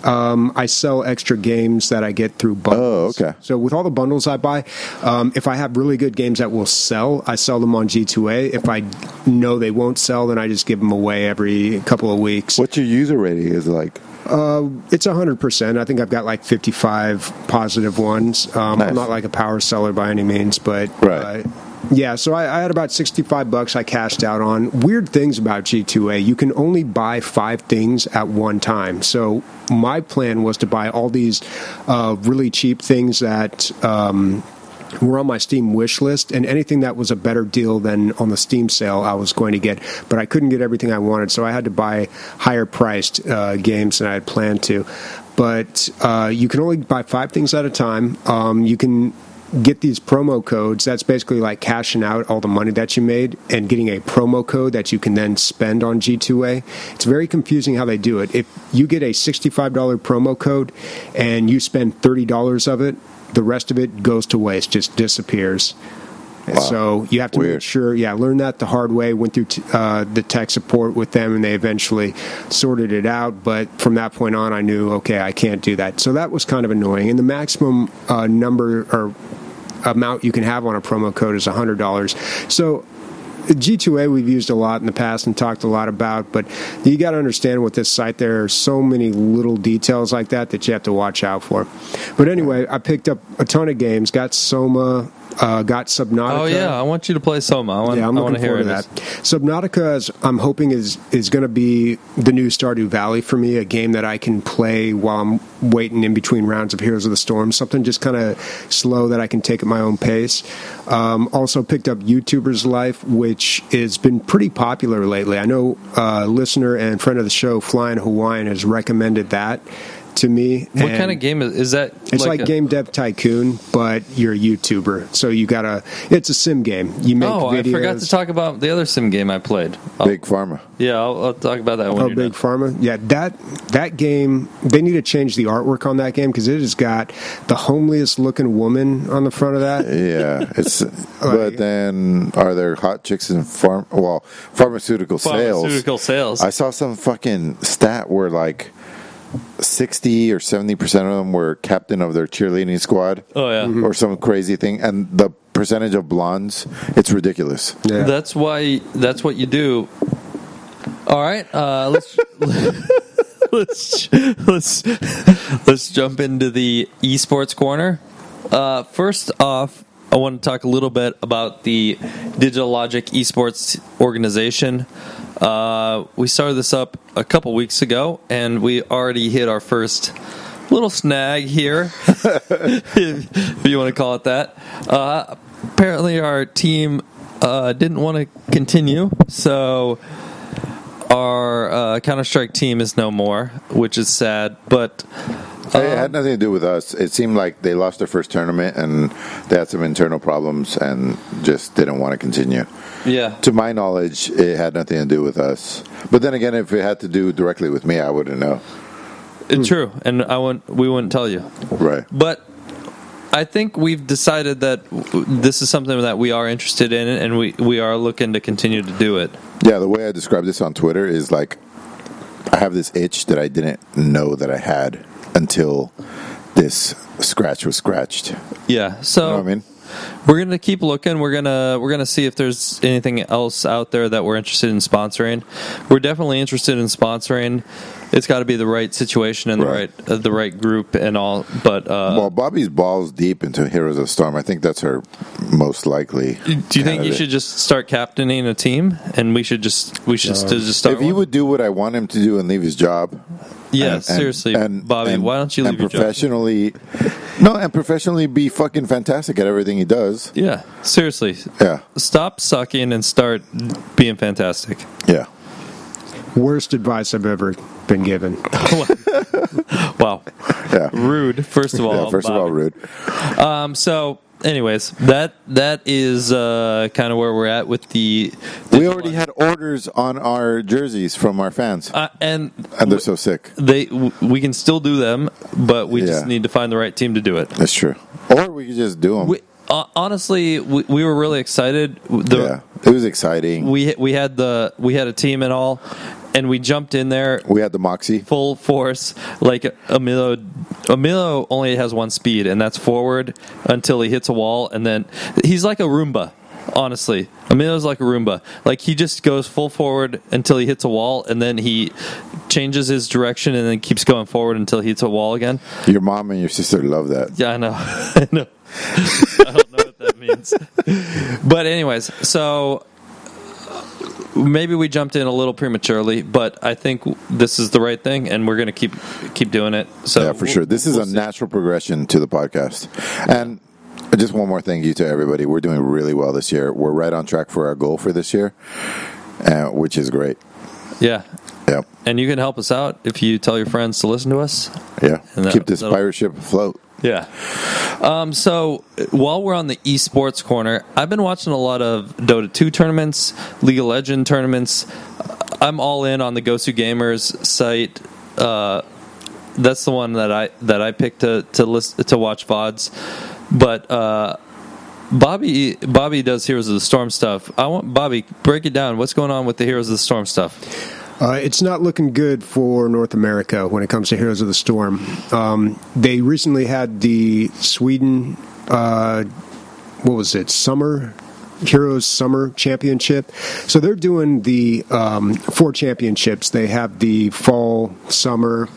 [SPEAKER 4] I sell extra games that I get through bundles.
[SPEAKER 1] Oh, okay.
[SPEAKER 4] So with all the bundles I buy, if I have really good games that will sell, I sell them on G2A. If I know they won't sell, then I just give them away every couple of weeks.
[SPEAKER 1] What's your user rating is like?
[SPEAKER 4] It's 100%. I think I've got like 55 positive ones.
[SPEAKER 1] Nice.
[SPEAKER 4] I'm not like a power seller by any means, but yeah, so I had about $65 I cashed out on. Weird things about G2A, you can only buy 5 things at one time. So my plan was to buy all these really cheap things that were on my Steam wish list, and anything that was a better deal than on the Steam sale I was going to get, but I couldn't get everything I wanted, so I had to buy higher priced games than I had planned to. But you can only buy 5 things at a time. You can get these promo codes. That's basically like cashing out all the money that you made and getting a promo code that you can then spend on G2A. It's very confusing how they do it. If you get a $65 promo code and you spend $30 of it, the rest of it goes to waste, just disappears. Wow. So you have to make sure, learn that the hard way. Went through the tech support with them, and they eventually sorted it out. But from that point on, I knew, okay, I can't do that. So that was kind of annoying. And the maximum number or amount you can have on a promo code is $100. So G2A we've used a lot in the past and talked a lot about, but you got to understand with this site, there are so many little details like that you have to watch out for. But anyway, I picked up a ton of games, got Soma, got Subnautica.
[SPEAKER 2] Oh yeah, I want you to play Soma. I'm
[SPEAKER 4] looking
[SPEAKER 2] to hear
[SPEAKER 4] forward to that. Subnautica, I'm hoping is going to be the new Stardew Valley for me, a game that I can play while I'm waiting in between rounds of Heroes of the Storm, something just kind of slow that I can take at my own pace. Also picked up YouTuber's Life, which has been pretty popular lately. I know listener and friend of the show, Flying Hawaiian, has recommended that to me.
[SPEAKER 2] What kind of game is that?
[SPEAKER 4] It's like Game Dev Tycoon, but you're a YouTuber. So it's a sim game. You make videos.
[SPEAKER 2] I forgot to talk about the other sim game I played.
[SPEAKER 1] Big Pharma.
[SPEAKER 2] Yeah, I'll talk about that one.
[SPEAKER 4] Big Pharma. Yeah, that game, they need to change the artwork on that game because it has got the homeliest looking woman on the front of that.
[SPEAKER 1] Yeah, it's. But then, are there hot chicks in pharmaceutical sales?
[SPEAKER 2] Pharmaceutical sales.
[SPEAKER 1] I saw some fucking stat where like 60 or 70% of them were captain of their cheerleading squad.
[SPEAKER 2] Oh yeah,
[SPEAKER 1] or some crazy thing, and the percentage of blondes, it's ridiculous.
[SPEAKER 2] Yeah. That's what you do. All right, let's jump into the esports corner. First off, I want to talk a little bit about the Digital Logic Esports organization. We started this up a couple weeks ago, and we already hit our first little snag here, if you want to call it that. Apparently, our team didn't want to continue, so our Counter-Strike team is no more, which is sad, but...
[SPEAKER 1] It had nothing to do with us. It seemed like they lost their first tournament and they had some internal problems and just didn't want to continue.
[SPEAKER 2] Yeah.
[SPEAKER 1] To my knowledge, it had nothing to do with us. But then again, if it had to do directly with me, I wouldn't know.
[SPEAKER 2] It's true, and we wouldn't tell you.
[SPEAKER 1] Right.
[SPEAKER 2] But I think we've decided that this is something that we are interested in, and we are looking to continue to do it.
[SPEAKER 1] Yeah, the way I described this on Twitter is like I have this itch that I didn't know that I had until this scratch was scratched.
[SPEAKER 2] Yeah, so
[SPEAKER 1] You know what I mean?
[SPEAKER 2] we're gonna keep looking. We're gonna see if there's anything else out there that we're interested in sponsoring. We're definitely interested in sponsoring. It's got to be the right situation and the right group and all. But
[SPEAKER 1] Well, Bobby's balls deep into Heroes of the Storm. I think that's her most likely.
[SPEAKER 2] do you think you
[SPEAKER 1] candidate.
[SPEAKER 2] should just start captaining a team, and we should just start?
[SPEAKER 1] If he would do what I want him to do and leave his job,
[SPEAKER 2] yeah, seriously, Bobby, why don't you leave your job?
[SPEAKER 1] And professionally be fucking fantastic at everything he does.
[SPEAKER 2] Yeah, seriously,
[SPEAKER 1] Yeah,
[SPEAKER 2] stop sucking and start being fantastic.
[SPEAKER 1] yeah.
[SPEAKER 4] Worst advice I've ever been given.
[SPEAKER 2] Wow,
[SPEAKER 1] Yeah.
[SPEAKER 2] rude. First of all,
[SPEAKER 1] Yeah, first of all,
[SPEAKER 2] Bobby.
[SPEAKER 1] rude.
[SPEAKER 2] So, anyways, that is kind of where we're at with the.
[SPEAKER 1] We already had orders on our jerseys from our fans,
[SPEAKER 2] and
[SPEAKER 1] and they're so sick.
[SPEAKER 2] we can still do them, but we just
[SPEAKER 1] Yeah.
[SPEAKER 2] need to find the right team to do it.
[SPEAKER 1] That's true. Or we could just do them.
[SPEAKER 2] Honestly, we were really excited.
[SPEAKER 1] Yeah, it was exciting.
[SPEAKER 2] We had a team and all, and we jumped in there
[SPEAKER 1] We had the Moxie.
[SPEAKER 2] full force. Like Emilio only has one speed, and that's forward until he hits a wall, and then he's like a Roomba. Honestly, Emilio's like a Roomba. Like he just goes full forward until he hits a wall, and then he changes his direction and then keeps going forward until he hits a wall again.
[SPEAKER 1] Your mom and your sister love that.
[SPEAKER 2] Yeah, I know. I know. I don't know what that means. But anyways, so maybe we jumped in a little prematurely, but I think this is the right thing, and we're going to keep doing it. So
[SPEAKER 1] Yeah, for sure. This is a natural progression to the podcast. And just one more thank you to everybody. We're doing really well this year. We're right on track for our goal for this year, which is great.
[SPEAKER 2] Yeah.
[SPEAKER 1] Yep.
[SPEAKER 2] And you can help us out if you tell your friends to listen to us.
[SPEAKER 1] Yeah.
[SPEAKER 2] And
[SPEAKER 1] Keep this
[SPEAKER 2] that'll-
[SPEAKER 1] pirate ship afloat.
[SPEAKER 2] Yeah. So while we're on the esports corner, I've been watching a lot of Dota 2 tournaments, League of Legends tournaments. I'm all in on the Gosu Gamers site. That's the one that I picked to watch VODs. But Bobby does Heroes of the Storm stuff. I want Bobby, break it down. What's going on with the Heroes of the Storm stuff?
[SPEAKER 4] It's not looking good for North America when it comes to Heroes of the Storm. They recently had the Sweden, Heroes Summer Championship. So they're doing the 4 championships. They have the fall, summer,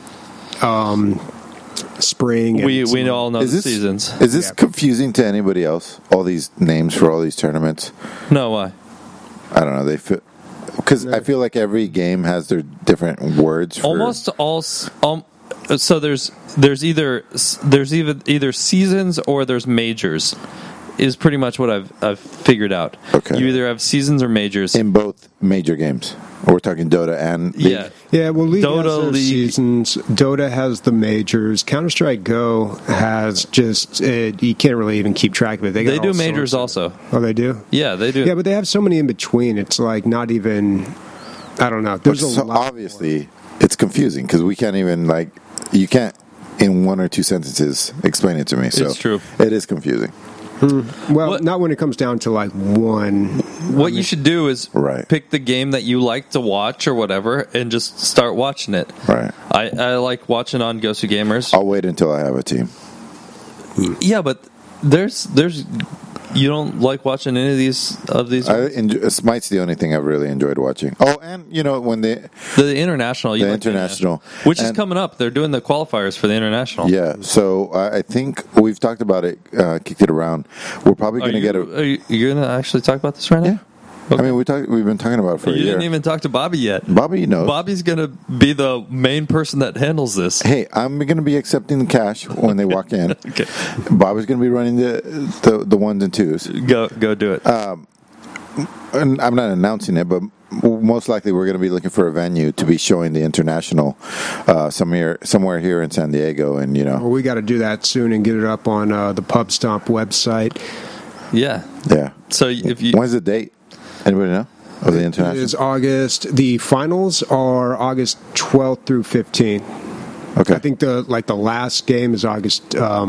[SPEAKER 4] spring.
[SPEAKER 2] We all know
[SPEAKER 1] Is
[SPEAKER 2] the
[SPEAKER 1] this
[SPEAKER 2] seasons.
[SPEAKER 1] Is this
[SPEAKER 4] Yeah.
[SPEAKER 1] confusing to anybody else? All these names for all these tournaments.
[SPEAKER 2] No, why?
[SPEAKER 1] I don't know. They feel because I feel like every game has their different words. For,
[SPEAKER 2] Almost all. So there's either seasons or there's majors. Is pretty much what I've figured out.
[SPEAKER 1] Okay.
[SPEAKER 2] You either have seasons or majors.
[SPEAKER 1] in both major games. We're talking Dota and League.
[SPEAKER 2] Yeah.
[SPEAKER 4] Yeah, well, League
[SPEAKER 2] Dota
[SPEAKER 4] has their
[SPEAKER 2] League.
[SPEAKER 4] seasons. Dota has the majors. Counter-Strike Go has just you can't really even keep track of it.
[SPEAKER 2] They
[SPEAKER 4] got
[SPEAKER 2] do
[SPEAKER 4] all
[SPEAKER 2] majors
[SPEAKER 4] sorts of-
[SPEAKER 2] also.
[SPEAKER 4] Oh, they do.
[SPEAKER 2] Yeah, they do.
[SPEAKER 4] Yeah, but they have so many in between. It's like not even. I don't know. There's
[SPEAKER 1] So
[SPEAKER 4] a lot.
[SPEAKER 1] obviously, it's confusing because we can't even you can't in one or two sentences explain it to me. So
[SPEAKER 2] It's true.
[SPEAKER 1] It is confusing.
[SPEAKER 4] Well,
[SPEAKER 2] What-
[SPEAKER 4] not when it comes down to like one.
[SPEAKER 2] What you should do is
[SPEAKER 1] Right.
[SPEAKER 2] pick the game that you like to watch or whatever, and just start watching it.
[SPEAKER 1] Right.
[SPEAKER 2] I like watching on Gosu Gamers.
[SPEAKER 1] I'll wait until I have a team.
[SPEAKER 2] Yeah, but there's you don't like watching any of these?
[SPEAKER 1] Smite's the only thing I've really enjoyed watching. Oh, and when
[SPEAKER 2] the international,
[SPEAKER 1] the international,
[SPEAKER 2] which is coming up. They're doing the qualifiers for the international.
[SPEAKER 1] Yeah, so I think we've talked about it, kicked it around. We're probably going to get a.
[SPEAKER 2] Are you going to actually talk about this right now?
[SPEAKER 1] Yeah. Okay. I mean, we've been talking about it for a year.
[SPEAKER 2] You didn't even talk to Bobby yet.
[SPEAKER 1] Bobby knows.
[SPEAKER 2] Bobby's going to be the main person that handles this.
[SPEAKER 1] Hey, I'm going to be accepting the cash when they walk in.
[SPEAKER 2] Okay.
[SPEAKER 1] Bobby's going to be running the ones and twos.
[SPEAKER 2] Go do it.
[SPEAKER 1] And I'm not announcing it, but most likely we're going to be looking for a venue to be showing the international somewhere here in San Diego, and
[SPEAKER 4] Well, we got to do that soon and get it up on the Pub Stomp website.
[SPEAKER 1] Yeah.
[SPEAKER 2] So if you
[SPEAKER 1] when's the date? Anybody know? Of the international?
[SPEAKER 4] It is August. The finals are August 12th through 15th.
[SPEAKER 1] Okay.
[SPEAKER 4] I think the last game is August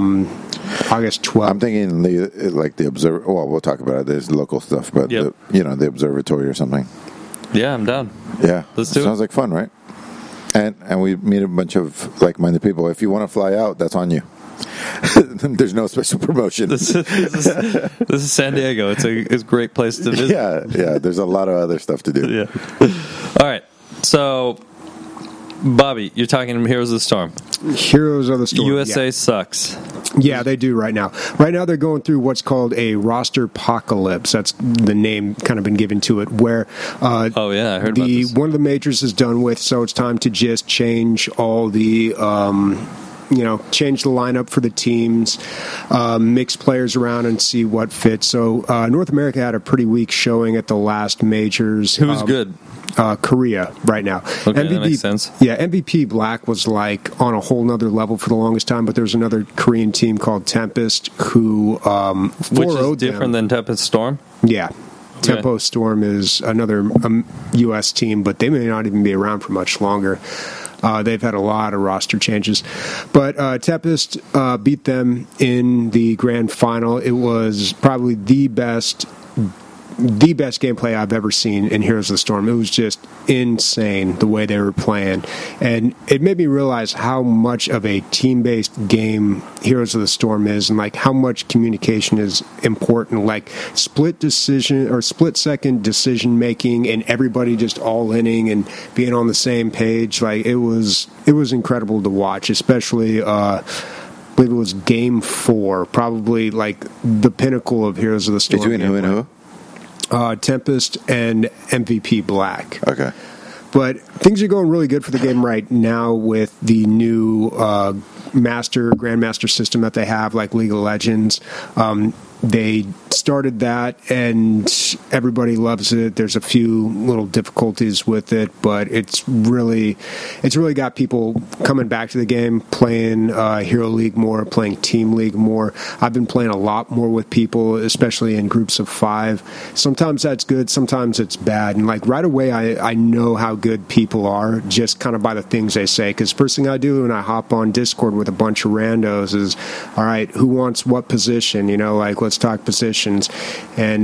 [SPEAKER 4] 12th.
[SPEAKER 1] I'm thinking the observer. Well, we'll talk about it. There's local stuff, but
[SPEAKER 2] Yep.
[SPEAKER 1] the observatory or something.
[SPEAKER 2] Yeah, I'm down.
[SPEAKER 1] Yeah,
[SPEAKER 2] let's do it.
[SPEAKER 1] Sounds like fun, right? And we meet a bunch of like-minded people. If you want to fly out, that's on you. There's no special promotion.
[SPEAKER 2] This is San Diego. It's a great place to visit.
[SPEAKER 1] Yeah. There's a lot of other stuff to do.
[SPEAKER 2] Yeah. All right. So, Bobby, you're talking Heroes of the Storm.
[SPEAKER 4] Heroes of the Storm.
[SPEAKER 2] USA sucks.
[SPEAKER 4] Yeah, they do right now. Right now, they're going through what's called a roster apocalypse. That's the name kind of been given to it. Where
[SPEAKER 2] I heard about this.
[SPEAKER 4] One of the majors is done with, so it's time to just change all the. Change the lineup for the teams, mix players around and see what fits. So North America had a pretty weak showing at the last majors.
[SPEAKER 2] Who's good?
[SPEAKER 4] Korea right now.
[SPEAKER 2] Okay, that makes sense.
[SPEAKER 4] Yeah, MVP Black was like on a whole nother level for the longest time, but there's another Korean team called Tempest who
[SPEAKER 2] which is different than Tempest Storm?
[SPEAKER 4] Yeah. Okay. Tempo Storm is another U.S. team, but they may not even be around for much longer. They've had a lot of roster changes. But Tempest beat them in the grand final. It was probably the best gameplay I've ever seen in Heroes of the Storm. It was just insane the way they were playing. And it made me realize how much of a team-based game Heroes of the Storm is, and like how much communication is important. Like split-second decision making and everybody just all-inning and being on the same page. Like it was incredible to watch, especially I believe it was Game 4, probably like the pinnacle of Heroes of the Storm.
[SPEAKER 1] Between who and who?
[SPEAKER 4] Tempest and MVP Black.
[SPEAKER 1] Okay.
[SPEAKER 4] But things are going really good for the game right now with the new Grandmaster system that they have, like League of Legends. They started that, and everybody loves it. There's a few little difficulties with it, but it's really got people coming back to the game, playing Hero League more, playing Team League more. I've been playing a lot more with people, especially in groups of 5. Sometimes that's good, sometimes it's bad. And like right away, I know how good people are just kind of by the things they say. Because first thing I do when I hop on Discord with a bunch of randos is, all right, who wants what position? Let's talk positions. And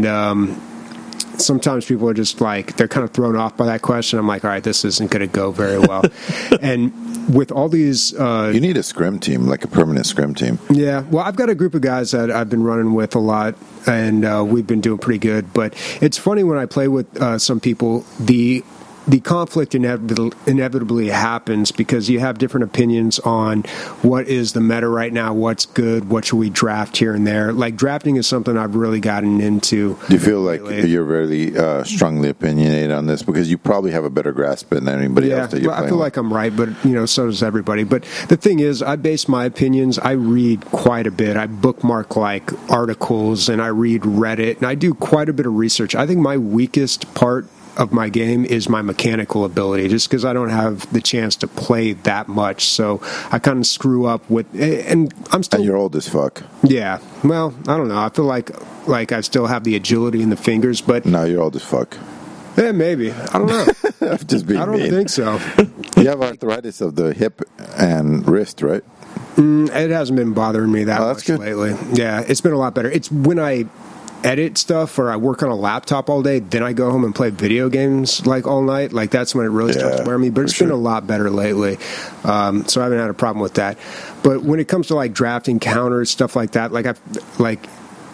[SPEAKER 4] sometimes people are just like, they're kind of thrown off by that question. I'm like, all right, this isn't going to go very well. And with all these...
[SPEAKER 1] you need a scrim team, like a permanent scrim team.
[SPEAKER 4] Yeah, well, I've got a group of guys that I've been running with a lot, and we've been doing pretty good. But it's funny when I play with some people, the conflict inevitably happens because you have different opinions on what is the meta right now, what's good, what should we draft here and there. Like, drafting is something I've really gotten into.
[SPEAKER 1] Do you feel like you're very strongly opinionated on this? Because you probably have a better grasp than anybody else that you're playing
[SPEAKER 4] I feel
[SPEAKER 1] with.
[SPEAKER 4] like I'm right, but, so does everybody. But the thing is, I base my opinions, I read quite a bit. I bookmark, like, articles, and I read Reddit, and I do quite a bit of research. I think my weakest part of my game is my mechanical ability, just because I don't have the chance to play that much. So I kind of screw up with, and I'm still.
[SPEAKER 1] And you're old as fuck.
[SPEAKER 4] Yeah. Well, I don't know. I feel like I still have the agility in the fingers, but
[SPEAKER 1] no, you're old as fuck.
[SPEAKER 4] Yeah, maybe. I don't know.
[SPEAKER 1] I'm just being
[SPEAKER 4] I don't
[SPEAKER 1] mean.
[SPEAKER 4] think so.
[SPEAKER 1] You have arthritis of the hip and wrist, right?
[SPEAKER 4] It hasn't been bothering me that much
[SPEAKER 1] good.
[SPEAKER 4] lately. Yeah, it's been a lot better. It's when I edit stuff or I work on a laptop all day, then I go home and play video games like all night. Like that's when it really starts wearing me. But it's been a lot better lately, so I haven't had a problem with that. But when it comes to like drafting counters, stuff like that,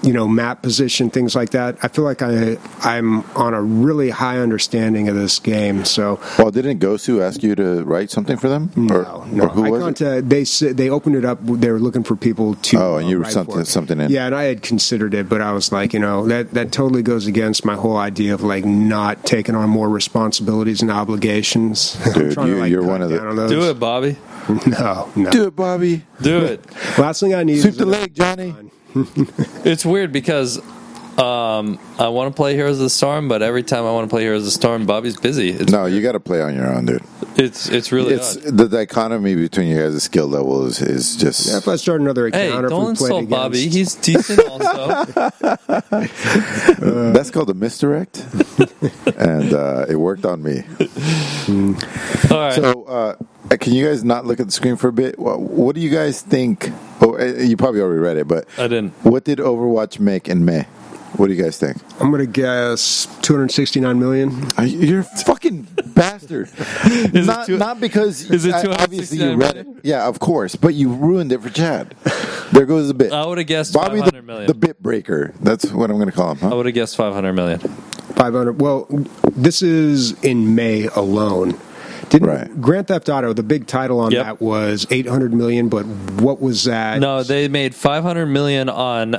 [SPEAKER 4] map position, things like that. I feel like I'm on a really high understanding of this game. So,
[SPEAKER 1] well, didn't Gosu ask you to write something for them?
[SPEAKER 4] No.
[SPEAKER 1] Or who was it?
[SPEAKER 4] They opened it up. They were looking for people to.
[SPEAKER 1] Oh, and you were
[SPEAKER 4] write for
[SPEAKER 1] something in.
[SPEAKER 4] Yeah, and I had considered it, but I was like, that totally goes against my whole idea of like not taking on more responsibilities and obligations.
[SPEAKER 1] Dude, you're one of the.
[SPEAKER 2] Do it, Bobby.
[SPEAKER 4] No.
[SPEAKER 1] Do it, Bobby.
[SPEAKER 2] Do it.
[SPEAKER 4] Last thing I need
[SPEAKER 1] Sweep
[SPEAKER 4] is
[SPEAKER 1] the leg, Johnny.
[SPEAKER 2] It's weird because I want to play Heroes of the Storm, but every time I want to play Heroes of the Storm, Bobby's busy.
[SPEAKER 1] No, you got to play on your own, dude.
[SPEAKER 2] It's really
[SPEAKER 1] It's
[SPEAKER 2] odd.
[SPEAKER 1] the dichotomy between you guys' skill level is just.
[SPEAKER 4] Yeah, if I start another account,
[SPEAKER 2] Hey,
[SPEAKER 4] or if
[SPEAKER 2] don't
[SPEAKER 4] we played
[SPEAKER 2] insult Bobby.
[SPEAKER 4] against-
[SPEAKER 2] He's decent also.
[SPEAKER 1] That's called a misdirect, and it worked on me.
[SPEAKER 2] All right.
[SPEAKER 1] So, can you guys not look at the screen for a bit? What do you guys think? Oh, you probably already read it, but
[SPEAKER 2] I didn't.
[SPEAKER 1] What did Overwatch make in May? What do you guys think?
[SPEAKER 4] I'm going to guess 269 million.
[SPEAKER 1] You're a fucking bastard. Not because
[SPEAKER 2] is it
[SPEAKER 1] obviously you
[SPEAKER 2] 269
[SPEAKER 1] read it.
[SPEAKER 2] million?
[SPEAKER 1] Yeah, of course, but you ruined it for Chad. There goes the bit.
[SPEAKER 2] I would have guessed
[SPEAKER 1] Bobby
[SPEAKER 2] 500 million.
[SPEAKER 1] the bit breaker. That's what I'm going to call him.
[SPEAKER 2] I
[SPEAKER 1] Huh?
[SPEAKER 2] would have guessed 500 million.
[SPEAKER 4] 500. Well, this is in May alone.
[SPEAKER 1] Right.
[SPEAKER 4] Grand Theft Auto, the big title on
[SPEAKER 2] Yep.
[SPEAKER 4] that was 800 million, but what was that?
[SPEAKER 2] No, they made 500 million on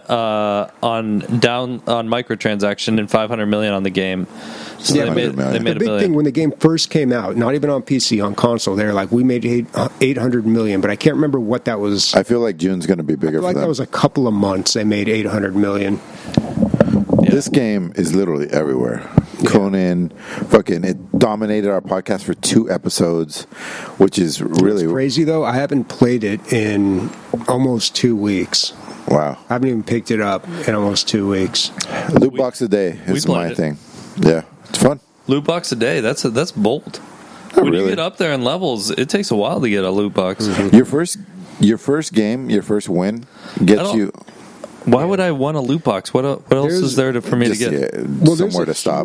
[SPEAKER 2] microtransaction and 500 million on the game. So
[SPEAKER 4] Yeah,
[SPEAKER 2] they
[SPEAKER 4] but
[SPEAKER 2] made
[SPEAKER 1] the
[SPEAKER 2] a
[SPEAKER 4] The big
[SPEAKER 2] billion.
[SPEAKER 4] thing when the game first came out, not even on PC, on console, they're like, we made 800 million, but I can't remember what that was.
[SPEAKER 1] I feel like June's going to be
[SPEAKER 4] I
[SPEAKER 1] bigger
[SPEAKER 4] feel like
[SPEAKER 1] for them.
[SPEAKER 4] that was a couple of months they made 800 million.
[SPEAKER 1] This game is literally everywhere. Conan, fucking, it dominated our podcast for 2 episodes, which is really
[SPEAKER 4] It's crazy, though. I haven't played it in almost 2 weeks.
[SPEAKER 1] wow.
[SPEAKER 4] I haven't even picked it up in almost 2 weeks.
[SPEAKER 1] Loot box a day
[SPEAKER 2] we
[SPEAKER 1] is
[SPEAKER 2] played
[SPEAKER 1] my
[SPEAKER 2] it.
[SPEAKER 1] thing. Yeah, it's fun.
[SPEAKER 2] Loot box a day. That's bold.
[SPEAKER 1] Not
[SPEAKER 2] When you
[SPEAKER 1] really.
[SPEAKER 2] get up there in levels, it takes a while to get a loot box.
[SPEAKER 1] Your first game, your first win gets
[SPEAKER 2] don't-
[SPEAKER 1] you
[SPEAKER 2] Why would I want a loot box? What else
[SPEAKER 4] There's-
[SPEAKER 2] is there for me to
[SPEAKER 1] just,
[SPEAKER 2] get?
[SPEAKER 1] yeah,
[SPEAKER 4] Well,
[SPEAKER 1] somewhere to
[SPEAKER 4] there's
[SPEAKER 1] stop.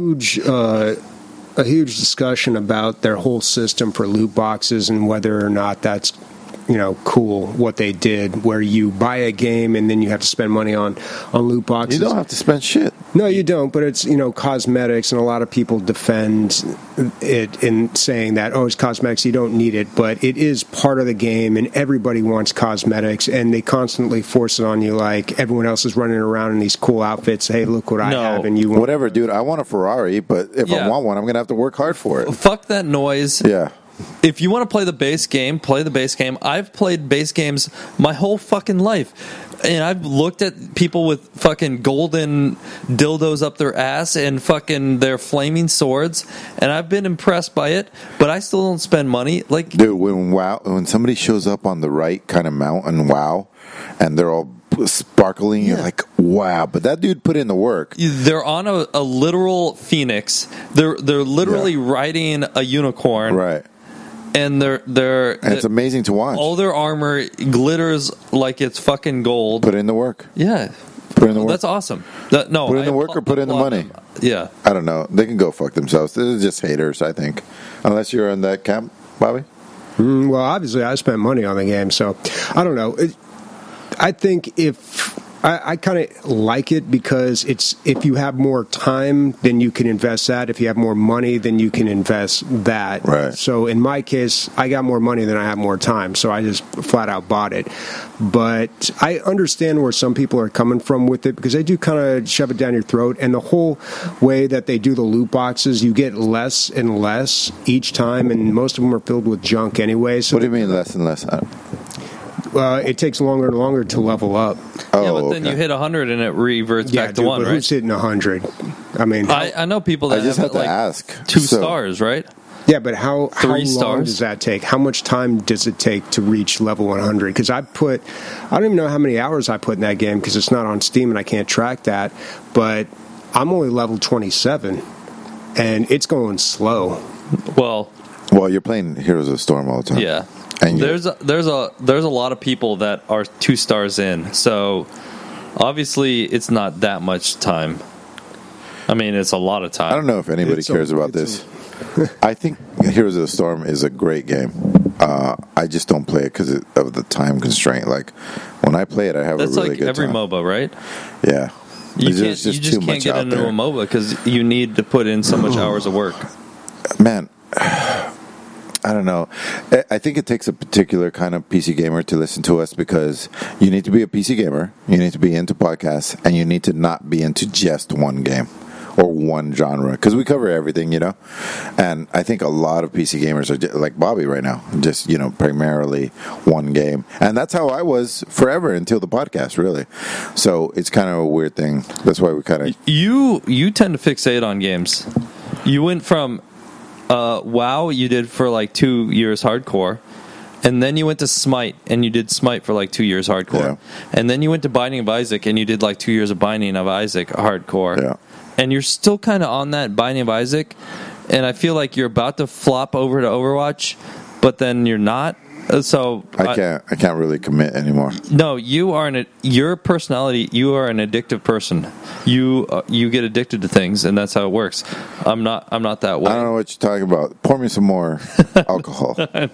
[SPEAKER 4] a huge discussion about their whole system for loot boxes and whether or not that's cool what they did, where you buy a game and then you have to spend money on loot boxes.
[SPEAKER 1] You don't have to spend shit.
[SPEAKER 4] No, you don't, but it's cosmetics, and a lot of people defend it in saying that, it's cosmetics, you don't need it, but it is part of the game, and everybody wants cosmetics, and they constantly force it on you like everyone else is running around in these cool outfits. Hey, look what I
[SPEAKER 2] No.
[SPEAKER 4] have, and you want
[SPEAKER 1] Whatever, dude. I want a Ferrari, but if I
[SPEAKER 2] Yeah.
[SPEAKER 1] want one, I'm going to have to work hard for it.
[SPEAKER 2] Fuck that noise.
[SPEAKER 1] Yeah.
[SPEAKER 2] If you want to play the base game, play the base game. I've played base games my whole fucking life. And I've looked at people with fucking golden dildos up their ass and fucking their flaming swords, and I've been impressed by it, but I still don't spend money. Like,
[SPEAKER 1] Dude, when somebody shows up on the right kind of mountain, wow, and they're all sparkling, you're like, wow. But that dude put in the work.
[SPEAKER 2] they're on a literal phoenix. They're literally riding a unicorn,
[SPEAKER 1] Right.
[SPEAKER 2] and
[SPEAKER 1] And it's amazing to watch.
[SPEAKER 2] all their armor glitters like it's fucking gold.
[SPEAKER 1] Put in the work.
[SPEAKER 2] Yeah.
[SPEAKER 1] Put in the work.
[SPEAKER 2] That's awesome. No,
[SPEAKER 1] Put in the
[SPEAKER 2] I
[SPEAKER 1] work or put in the
[SPEAKER 2] applaud
[SPEAKER 1] money?
[SPEAKER 2] them. Yeah.
[SPEAKER 1] I don't know. They can go fuck themselves. They're just haters, I think. Unless you're in that camp, Bobby.
[SPEAKER 4] Well, obviously, I spent money on the game, so I don't know. I think if I kind of like it because it's if you have more time, then you can invest that. If you have more money, then you can invest that.
[SPEAKER 1] Right.
[SPEAKER 4] So in my case, I got more money than I have more time, so I just flat out bought it. But I understand where some people are coming from with it because they do kind of shove it down your throat, and the whole way that they do the loot boxes, you get less and less each time, and most of them are filled with junk anyway. So
[SPEAKER 1] What do you mean less and less?
[SPEAKER 4] it takes longer and longer to level up.
[SPEAKER 1] Oh,
[SPEAKER 2] Yeah, but then
[SPEAKER 1] okay.
[SPEAKER 2] you hit 100 and it reverts back to
[SPEAKER 4] dude,
[SPEAKER 2] 1,
[SPEAKER 4] but
[SPEAKER 2] right?
[SPEAKER 4] who's hitting 100? I mean,
[SPEAKER 2] I know people that
[SPEAKER 1] I just have to
[SPEAKER 2] like
[SPEAKER 1] ask.
[SPEAKER 2] 2
[SPEAKER 1] So-
[SPEAKER 2] stars, right?
[SPEAKER 4] yeah, but how
[SPEAKER 2] 3
[SPEAKER 4] long
[SPEAKER 2] stars?
[SPEAKER 4] does that take? How much time does it take to reach level 100? Because I don't even know how many hours I put in that game because it's not on Steam and I can't track that. But I'm only level 27, and it's going slow.
[SPEAKER 2] Well,
[SPEAKER 1] Well, you're playing Heroes of the Storm all the time.
[SPEAKER 2] yeah.
[SPEAKER 1] And
[SPEAKER 2] There's a lot of people that are 2 stars in. So obviously it's not that much time. I mean, it's a lot of time.
[SPEAKER 1] I don't know if anybody
[SPEAKER 4] It's a-
[SPEAKER 1] cares about
[SPEAKER 4] it's
[SPEAKER 1] this. I think Heroes of the Storm is a great game. I just don't play it because of the time constraint. Like when I play it, I have
[SPEAKER 2] That's
[SPEAKER 1] a really
[SPEAKER 2] like
[SPEAKER 1] good
[SPEAKER 2] every
[SPEAKER 1] time.
[SPEAKER 2] MOBA, right?
[SPEAKER 1] Yeah,
[SPEAKER 2] You
[SPEAKER 1] There's
[SPEAKER 2] just
[SPEAKER 1] too
[SPEAKER 2] can't
[SPEAKER 1] much
[SPEAKER 2] get
[SPEAKER 1] out
[SPEAKER 2] into
[SPEAKER 1] there.
[SPEAKER 2] a MOBA because you need to put in so much hours of work.
[SPEAKER 1] Man, I don't know. I think it takes a particular kind of PC gamer to listen to us because you need to be a PC gamer, you need to be into podcasts, and you need to not be into just one game or one genre because we cover everything, you know. And I think a lot of PC gamers are like Bobby right now, just, you know, primarily one game. And that's how I was forever until the podcast, really. So it's kind of a weird thing. That's why we kind of...
[SPEAKER 2] You tend to fixate on games. You went from WoW, you did for like 2 years hardcore, and then you went to Smite, and you did Smite for like 2 years hardcore, and then you went to Binding of Isaac, and you did like 2 years of Binding of Isaac hardcore, and you're still kind of on that Binding of Isaac, and I feel like you're about to flop over to Overwatch, but then you're not. So
[SPEAKER 1] I can't really commit anymore.
[SPEAKER 2] No, you are your personality. You are an addictive person. You get addicted to things, and that's how it works. I'm not that way.
[SPEAKER 1] I don't know what you're talking about. Pour me some more alcohol.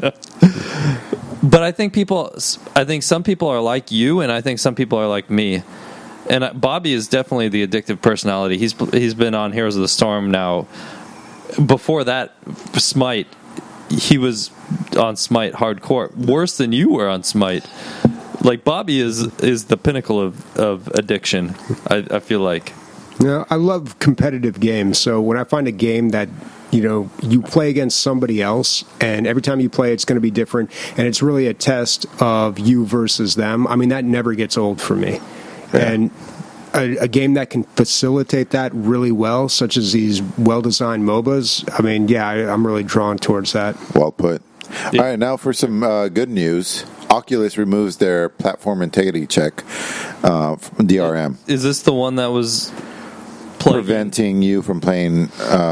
[SPEAKER 2] But I think some people are like you, and I think some people are like me. And Bobby is definitely the addictive personality. He's been on Heroes of the Storm now. Before that, Smite. He was on Smite hardcore, worse than you were on Smite. Like Bobby is the pinnacle of addiction. I feel like.
[SPEAKER 4] Yeah, I love competitive games. So when I find a game that you play against somebody else, and every time you play, it's going to be different, and it's really a test of you versus them. I mean, that never gets old for me. Yeah. And a game that can facilitate that really well, such as these well-designed MOBAs, I mean, yeah, I'm really drawn towards that.
[SPEAKER 1] Well put. Yeah. All right, now for some good news. Oculus removes their platform integrity check from DRM.
[SPEAKER 2] Is this the one that was
[SPEAKER 1] preventing you from playing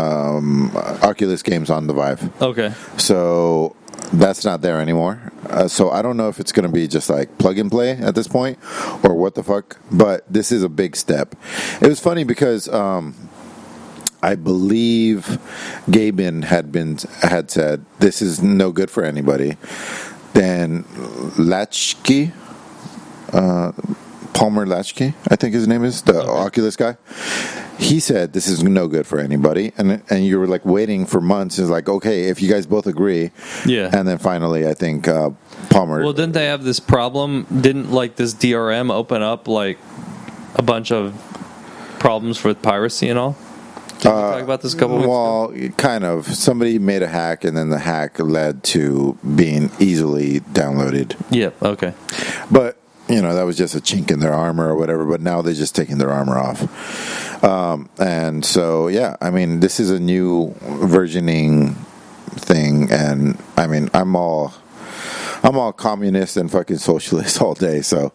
[SPEAKER 1] Oculus games on the Vive?
[SPEAKER 2] Okay.
[SPEAKER 1] So that's not there anymore. So I don't know if it's going to be just like plug and play at this point or what the fuck, but this is a big step. It was funny because I believe Gaben had said this is no good for anybody. Then Latchkey, Palmer Latchkey, I think his name is, the Oculus guy. He said this is no good for anybody, and you were like waiting for months. It's like, okay, if you guys both agree,
[SPEAKER 2] yeah.
[SPEAKER 1] And then finally, I think Palmer.
[SPEAKER 2] Well, didn't they have this problem? Didn't like this DRM open up like a bunch of problems with piracy and all? Did we talk about this a couple weeks ago?
[SPEAKER 1] Well, kind of. Somebody made a hack, and then the hack led to being easily downloaded.
[SPEAKER 2] Yeah. Okay.
[SPEAKER 1] But that was just a chink in their armor or whatever. But now they're just taking their armor off. And so, yeah, I mean, this is a new versioning thing, and I mean, I'm all communist and fucking socialist all day. So,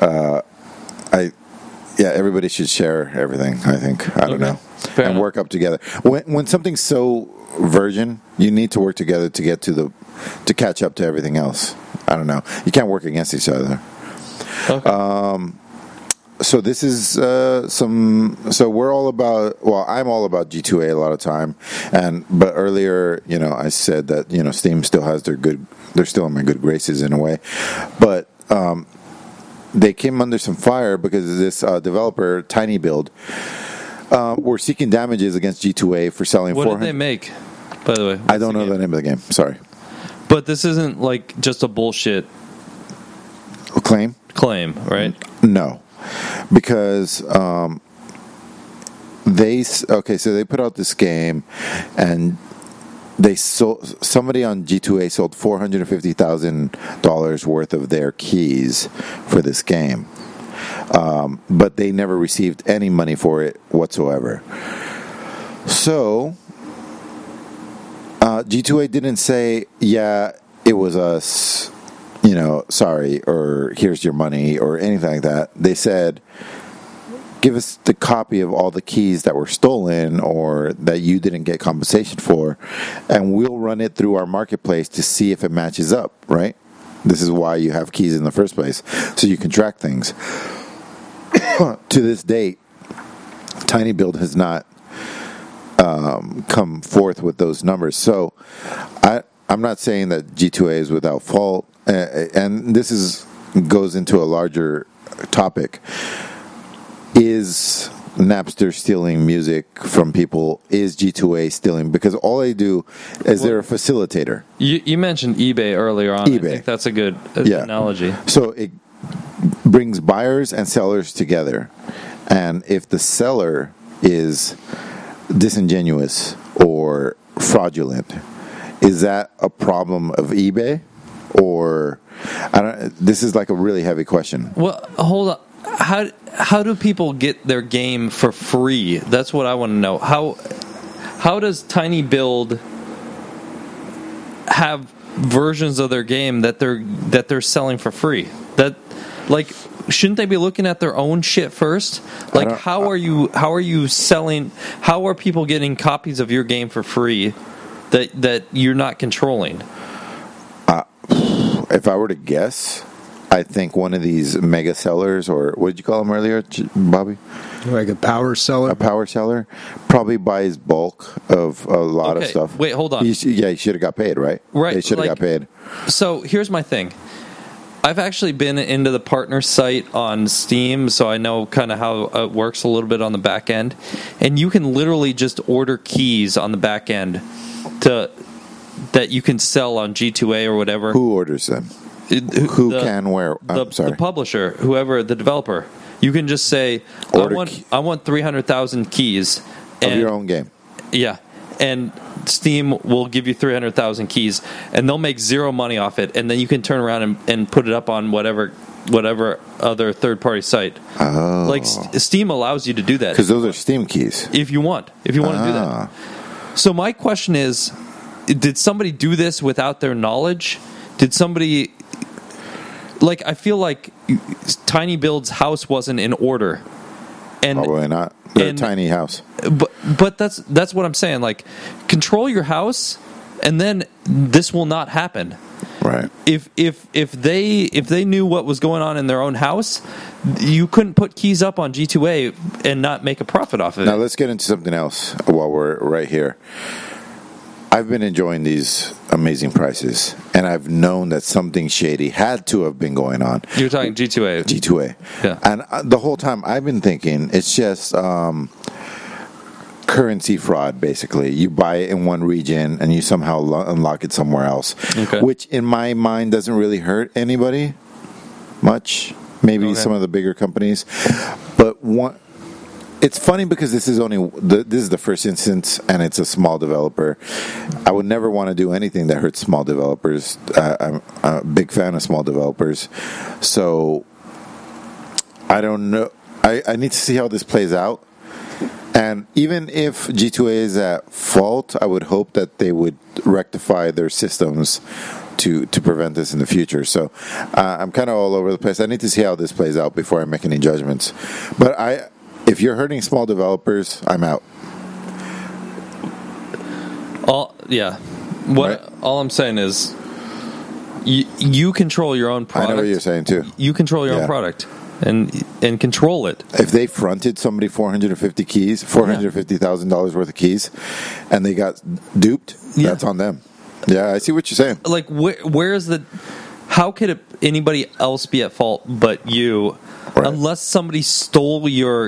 [SPEAKER 1] everybody should share everything. I think I don't know,
[SPEAKER 2] Fair
[SPEAKER 1] and
[SPEAKER 2] enough.
[SPEAKER 1] work up together. When something's so virgin, you need to work together to get to catch up to everything else. I don't know. You can't work against each other.
[SPEAKER 2] Okay.
[SPEAKER 1] So this is So we're all about. Well, I'm all about G2A a lot of time, but earlier, I said that Steam still has they're still in my good graces in a way, but they came under some fire because this developer Tiny Build were seeking damages against G2A for selling.
[SPEAKER 2] What did they make? By the way,
[SPEAKER 1] I don't know the name of the game. Sorry,
[SPEAKER 2] but this isn't like just a bullshit
[SPEAKER 1] claim,
[SPEAKER 2] right?
[SPEAKER 1] No. Because so they put out this game, and somebody on G2A sold $450,000 worth of their keys for this game, but they never received any money for it whatsoever. So G2A didn't say, yeah, it was us, sorry, or here's your money, or anything like that. They said, give us the copy of all the keys that were stolen or that you didn't get compensation for, and we'll run it through our marketplace to see if it matches up, right? This is why you have keys in the first place, so you can track things. To this date, Tiny Build has not come forth with those numbers. So I'm not saying that G2A is without fault. And this goes into a larger topic. Is Napster stealing music from people? Is G2A stealing? Because all they do is they're a facilitator.
[SPEAKER 2] You mentioned eBay earlier on.
[SPEAKER 1] eBay.
[SPEAKER 2] I think that's a good analogy.
[SPEAKER 1] So it brings buyers and sellers together. And if the seller is disingenuous or fraudulent, is that a problem of eBay? Or this is like a really heavy question.
[SPEAKER 2] Well, hold on. How do people get their game for free? That's what I want to know. How does Tiny Build have versions of their game that they're selling for free? That, like, shouldn't they be looking at their own shit first? Like, how are you selling? How are people getting copies of your game for free that you're not controlling?
[SPEAKER 1] If I were to guess, I think one of these mega sellers, or what did you call them earlier, Bobby?
[SPEAKER 4] Like a power seller?
[SPEAKER 1] A power seller probably buys bulk of a lot of stuff.
[SPEAKER 2] Wait, hold on.
[SPEAKER 1] He should have got paid, right?
[SPEAKER 2] Right.
[SPEAKER 1] They should have got paid.
[SPEAKER 2] So here's my thing. I've actually been into the partner site on Steam, so I know kind of how it works a little bit on the back end. And you can literally just order keys on the back end that you can sell on G2A or whatever.
[SPEAKER 1] Who orders them? Who can where?
[SPEAKER 2] The publisher, whoever, the developer. You can just say, I want 300,000 keys.
[SPEAKER 1] Of your own game.
[SPEAKER 2] Yeah. And Steam will give you 300,000 keys, and they'll make zero money off it, and then you can turn around and put it up on whatever other third-party site.
[SPEAKER 1] Oh.
[SPEAKER 2] Like, Steam allows you to do that.
[SPEAKER 1] Because those are Steam keys.
[SPEAKER 2] If you want to do that. So my question is, did somebody do this without their knowledge? Did somebody... Like, I feel like Tiny Build's house wasn't in order. And
[SPEAKER 1] probably not. They're a tiny house.
[SPEAKER 2] But that's what I'm saying. Like, control your house, and then this will not happen.
[SPEAKER 1] Right.
[SPEAKER 2] If they knew what was going on in their own house, you couldn't put keys up on G2A and not make a profit off of it.
[SPEAKER 1] Now let's get into something else while we're right here. I've been enjoying these amazing prices, and I've known that something shady had to have been going on.
[SPEAKER 2] You're talking G2A.
[SPEAKER 1] G2A.
[SPEAKER 2] Yeah.
[SPEAKER 1] And the whole time I've been thinking it's just currency fraud, basically. You buy it in one region, and you somehow unlock it somewhere else, which in my mind doesn't really hurt anybody much. Maybe some of the bigger companies. But it's funny because this is the first instance, and it's a small developer. I would never want to do anything that hurts small developers. I'm a big fan of small developers, so I don't know. I need to see how this plays out. And even if G2A is at fault, I would hope that they would rectify their systems to prevent this in the future. So I'm kind of all over the place. I need to see how this plays out before I make any judgments. But if you're hurting small developers, I'm out. All
[SPEAKER 2] I'm saying is, you control your own product.
[SPEAKER 1] I know what you're saying too.
[SPEAKER 2] You control your own product and control it.
[SPEAKER 1] If they fronted somebody $450,000 worth of keys, and they got duped, that's on them. Yeah, I see what you're saying.
[SPEAKER 2] Like, where is how could anybody else be at fault but you? Right. Unless somebody stole your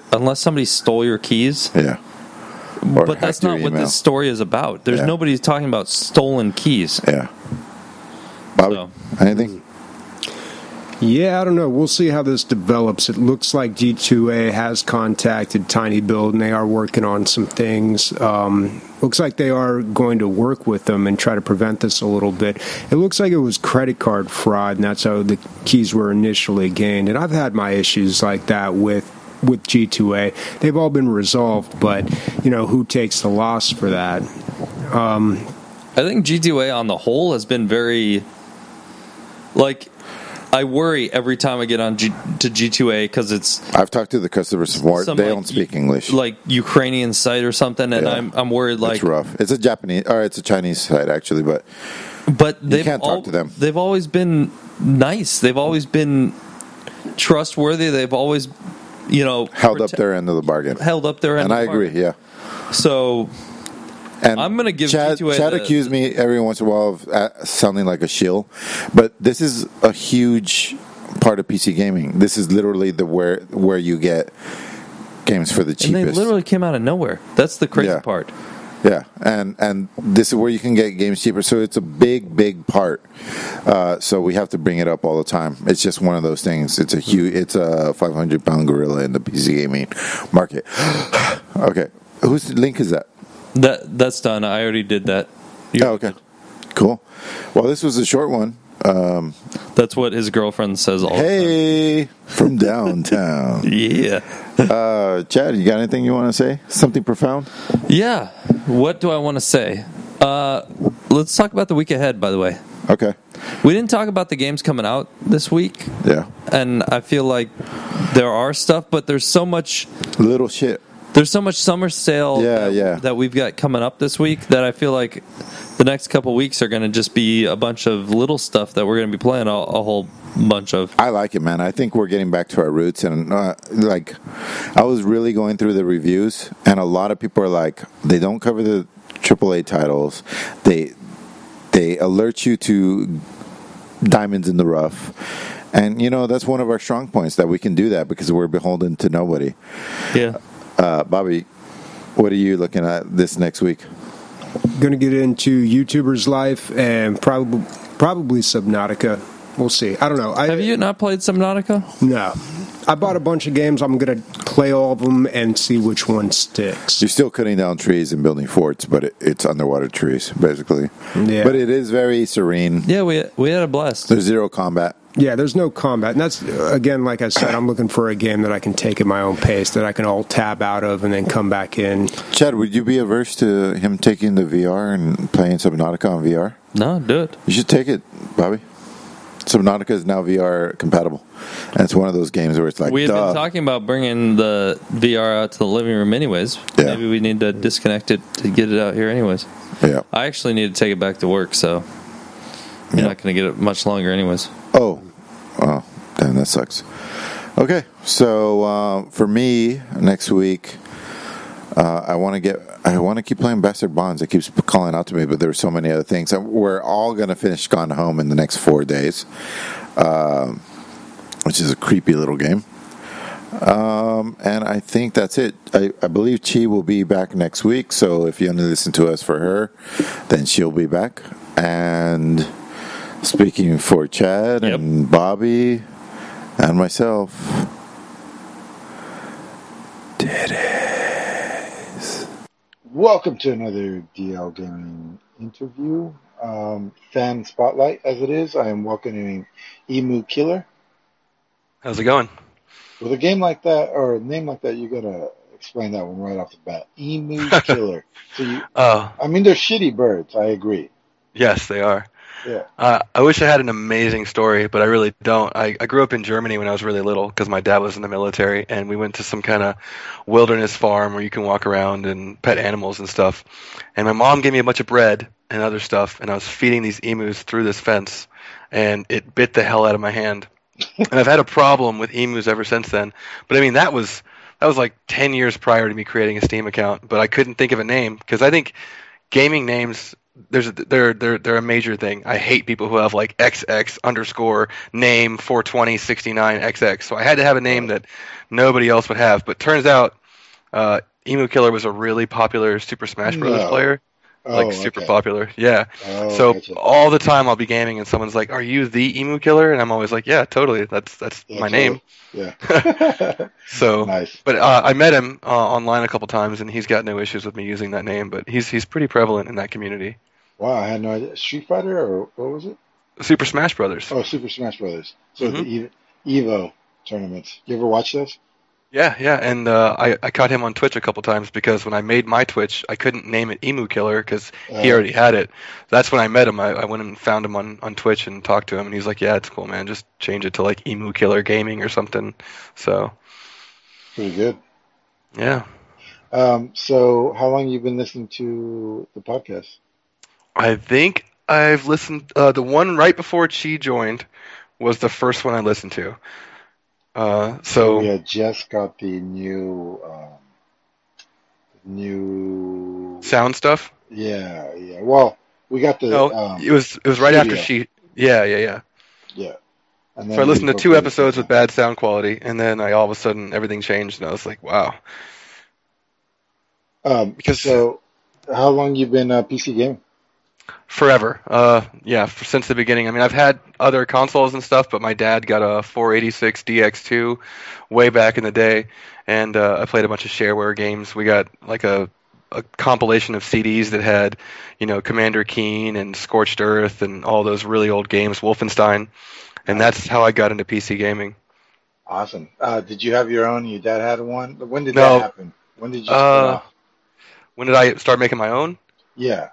[SPEAKER 2] keys.
[SPEAKER 1] Yeah.
[SPEAKER 2] But that's not what this story is about. There's nobody talking about stolen keys.
[SPEAKER 1] Yeah. Bobby, anything?
[SPEAKER 4] Yeah, I don't know. We'll see how this develops. It looks like G2A has contacted Tiny Build, and they are working on some things. Looks like they are going to work with them and try to prevent this a little bit. It looks like it was credit card fraud, and that's how the keys were initially gained. And I've had my issues like that with G2A. They've all been resolved, but, who takes the loss for that?
[SPEAKER 2] I think G2A on the whole has been very, I worry every time I get on to G2A because it's...
[SPEAKER 1] I've talked to the customer support. They don't speak English.
[SPEAKER 2] Like Ukrainian site or something, and I'm worried
[SPEAKER 1] it's rough. It's a it's a Chinese site, actually, but you can't talk to them.
[SPEAKER 2] They've always been nice. They've always been trustworthy. They've always,
[SPEAKER 1] held up their end of the bargain.
[SPEAKER 2] And
[SPEAKER 1] I agree, yeah.
[SPEAKER 2] So... And I'm going to give G2A
[SPEAKER 1] Chad accused me every once in a while of sounding like a shill, but this is a huge part of PC gaming. This is literally where you get games for the cheapest.
[SPEAKER 2] And they literally came out of nowhere. That's the crazy
[SPEAKER 1] Yeah.
[SPEAKER 2] part.
[SPEAKER 1] Yeah, and this is where you can get games cheaper. So it's a big part. So we have to bring it up all the time. It's just one of those things. It's a 500-pound gorilla in the PC gaming market. Okay, whose link is that?
[SPEAKER 2] That's done. I already did that.
[SPEAKER 1] Okay, cool. Well, this was a short one.
[SPEAKER 2] That's what his girlfriend says all the
[SPEAKER 1] Hey, from downtown.
[SPEAKER 2] time. Yeah.
[SPEAKER 1] Chad, you got anything you want to say? Something profound?
[SPEAKER 2] Yeah. What do I want to say? Let's talk about the week ahead, by the way.
[SPEAKER 1] Okay.
[SPEAKER 2] We didn't talk about the games coming out this week.
[SPEAKER 1] Yeah.
[SPEAKER 2] And I feel like there are stuff, but there's so much
[SPEAKER 1] Little shit.
[SPEAKER 2] There's so much summer sale that we've got coming up this week that I feel like the next couple weeks are going to just be a bunch of little stuff that we're going to be playing a whole bunch of.
[SPEAKER 1] I like it, man. I think we're getting back to our roots. And, like, I was really going through the reviews, and a lot of people are like, they don't cover the AAA titles. They alert you to diamonds in the rough. And, you know, that's one of our strong points, that we can do that because we're beholden to nobody.
[SPEAKER 2] Yeah.
[SPEAKER 1] Bobby, what are you looking at this next week?
[SPEAKER 4] Going to get into YouTuber's Life and probably Subnautica. We'll see. I don't know.
[SPEAKER 2] Have you not played Subnautica?
[SPEAKER 4] No. I bought a bunch of games. I'm going to play all of them and see which one sticks.
[SPEAKER 1] You're still cutting down trees and building forts, but it's underwater trees, basically.
[SPEAKER 4] Yeah.
[SPEAKER 1] But it is very serene.
[SPEAKER 2] Yeah, we had a blast.
[SPEAKER 1] There's zero combat.
[SPEAKER 4] Yeah, there's no combat. And that's, again, like I said, I'm looking for a game that I can take at my own pace, that I can all tab out of and then come back in.
[SPEAKER 1] Chad, would you be averse to him taking the VR and playing Subnautica on VR?
[SPEAKER 2] No, do it.
[SPEAKER 1] You should take it, Bobby. Subnautica is now VR compatible. And it's one of those games where it's like,
[SPEAKER 2] we had been talking about bringing the VR out to the living room anyways.
[SPEAKER 1] Yeah.
[SPEAKER 2] Maybe we need to disconnect it to get it out here anyways.
[SPEAKER 1] Yeah.
[SPEAKER 2] I actually need to take it back to work, so you're not going to get it much longer anyways.
[SPEAKER 1] Oh, damn, that sucks. Okay, so for me next week, I want to keep playing Bastard Bonds. It keeps calling out to me, but there are so many other things. We're all going to finish Gone Home in the next 4 days, which is a creepy little game. And I think that's it. I believe Chi will be back next week, so if you want to listen to us for her, then she'll be back. And speaking for Chad and Bobby and myself,
[SPEAKER 5] welcome to another DL Gaming interview. Fan Spotlight, as it is. I am welcoming Emu Killer.
[SPEAKER 6] How's it going?
[SPEAKER 5] With a game like that, or a name like that, you gotta explain that one right off the bat. Emu Killer. So I mean, they're shitty birds, I agree.
[SPEAKER 6] Yes, they are.
[SPEAKER 5] Yeah.
[SPEAKER 6] I wish I had an amazing story, but I really don't. I grew up in Germany when I was really little because my dad was in the military, and we went to some kind of wilderness farm where you can walk around and pet animals and stuff. And my mom gave me a bunch of bread and other stuff, and I was feeding these emus through this fence, and it bit the hell out of my hand. And I've had a problem with emus ever since then. But I mean, that was like 10 years prior to me creating a Steam account, but I couldn't think of a name because I think gaming names, they're a major thing. I hate people who have like XX_ name 42069XX. So I had to have a name that nobody else would have. But turns out Emu Killer was a really popular Super Smash Bros. Player. Super popular. Yeah. So
[SPEAKER 5] gotcha.
[SPEAKER 6] all the time I'll be gaming and someone's like, "Are you the Emu Killer?" And I'm always like, "Yeah, totally. That's my name."
[SPEAKER 5] Yeah.
[SPEAKER 6] So,
[SPEAKER 5] nice.
[SPEAKER 6] But I met him online a couple times, and he's got no issues with me using that name. But he's pretty prevalent in that community.
[SPEAKER 5] Wow, I had no idea. Street Fighter, or what was it?
[SPEAKER 6] Super Smash Brothers.
[SPEAKER 5] Oh, Super Smash Brothers. So the Evo tournaments. You ever watch those?
[SPEAKER 6] Yeah, and I caught him on Twitch a couple times because when I made my Twitch, I couldn't name it Emu Killer because he already had it. That's when I met him. I went and found him on Twitch and talked to him, and he's like, "Yeah, it's cool, man. Just change it to like Emu Killer Gaming or something." So
[SPEAKER 5] pretty good.
[SPEAKER 6] Yeah.
[SPEAKER 5] So how long have you been listening to the podcast?
[SPEAKER 6] I think I've listened. The one right before Chi joined was the first one I listened to. So
[SPEAKER 5] we had just got the new
[SPEAKER 6] sound stuff.
[SPEAKER 5] Yeah. Well, we got the.
[SPEAKER 6] It was right after she. Yeah.
[SPEAKER 5] Yeah. And
[SPEAKER 6] So I
[SPEAKER 5] then
[SPEAKER 6] listened
[SPEAKER 5] you
[SPEAKER 6] to
[SPEAKER 5] go
[SPEAKER 6] 2
[SPEAKER 5] for the
[SPEAKER 6] episodes with
[SPEAKER 5] second.
[SPEAKER 6] bad sound quality, and then all of a sudden everything changed, and I was like, wow. Because
[SPEAKER 5] So, how long you been PC gaming?
[SPEAKER 6] forever, yeah, since the beginning. I mean, I've had other consoles and stuff, but my dad got a 486 DX2 way back in the day, and I played a bunch of shareware games. We got like a compilation of CDs that had, Commander Keen and Scorched Earth and all those really old games, Wolfenstein, and
[SPEAKER 5] Nice.
[SPEAKER 6] that's how I got into PC gaming.
[SPEAKER 5] Awesome. Did you have your own? Your dad had one? When did that
[SPEAKER 6] No,
[SPEAKER 5] happen? When did you split
[SPEAKER 6] uh,
[SPEAKER 5] off?
[SPEAKER 6] when did I start making my own?
[SPEAKER 5] Yeah.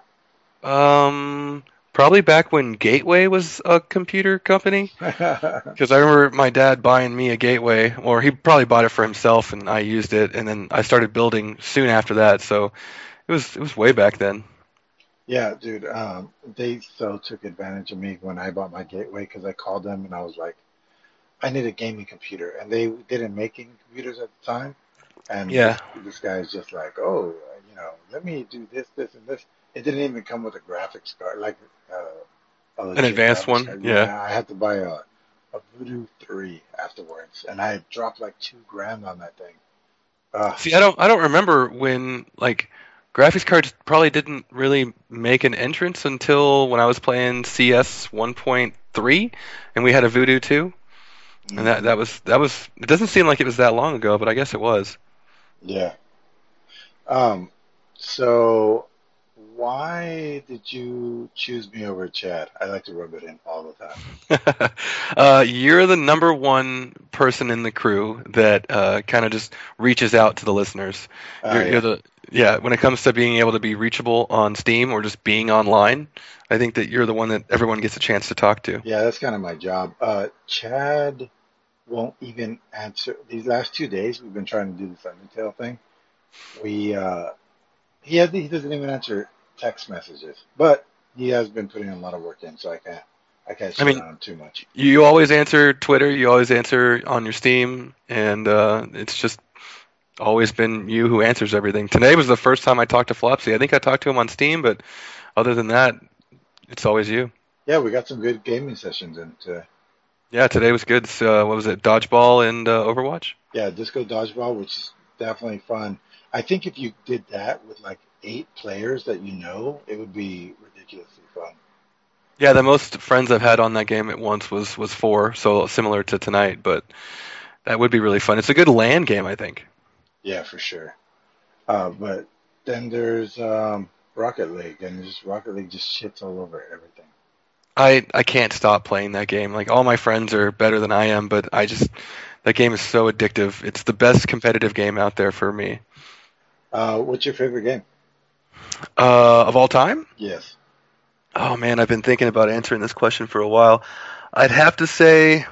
[SPEAKER 6] Probably back when Gateway was a computer company. Because I remember my dad buying me a Gateway, or he probably bought it for himself, and I used it, and then I started building soon after that. So it was way back then.
[SPEAKER 5] Yeah, dude. They so took advantage of me when I bought my Gateway because I called them and I was like, I need a gaming computer, and they didn't make any computers at the time. And
[SPEAKER 6] Yeah,
[SPEAKER 5] this guy's just like, oh, let me do this, this, and this. It didn't even come with a graphics card, like a
[SPEAKER 6] an
[SPEAKER 5] legit
[SPEAKER 6] advanced
[SPEAKER 5] graphics
[SPEAKER 6] one.
[SPEAKER 5] card.
[SPEAKER 6] Yeah.
[SPEAKER 5] Yeah, I had to buy a Voodoo 3 afterwards, and I dropped like 2 grand on that thing.
[SPEAKER 6] See, I don't remember when like graphics cards probably didn't really make an entrance until when I was playing CS 1.3, and we had a Voodoo 2, and that
[SPEAKER 5] Mhm.
[SPEAKER 6] that was that was. It doesn't seem like it was that long ago, but I guess it was.
[SPEAKER 5] Yeah. Um, so why did you choose me over Chad? I like to rub it in all the time.
[SPEAKER 6] You're the number one person in the crew that kind of just reaches out to the listeners. You're
[SPEAKER 5] Yeah.
[SPEAKER 6] the yeah. When it comes to being able to be reachable on Steam or just being online, I think that you're the one that everyone gets a chance to talk to.
[SPEAKER 5] Yeah, that's kind of my job. Chad won't even answer. These last 2 days, we've been trying to do this Undertale thing. We he doesn't even answer text messages, but he has been putting a lot of work in, so I can't
[SPEAKER 6] I
[SPEAKER 5] shit
[SPEAKER 6] mean,
[SPEAKER 5] on him too much.
[SPEAKER 6] you always answer Twitter. You always answer on your Steam, and it's just always been you who answers everything. Today was the first time I talked to Flopsy. I think I talked to him on Steam, but other than that, it's always you.
[SPEAKER 5] Yeah, we got some good gaming sessions in today.
[SPEAKER 6] Yeah, today was good. So, what was it? Dodgeball and Overwatch?
[SPEAKER 5] Yeah, Disco Dodgeball, which is definitely fun. I think if you did that with like 8 players that it would be ridiculously fun.
[SPEAKER 6] Yeah, the most friends I've had on that game at once was 4, so similar to tonight, but that would be really fun. It's a good LAN game, I think.
[SPEAKER 5] Yeah, for sure. But then there's Rocket League, and Rocket League just shits all over everything.
[SPEAKER 6] I can't stop playing that game. Like, all my friends are better than I am, but that game is so addictive. It's the best competitive game out there for me.
[SPEAKER 5] What's your favorite game?
[SPEAKER 6] Of all time?
[SPEAKER 5] Yes.
[SPEAKER 6] Oh man, I've been thinking about answering this question for a while. I'd have to say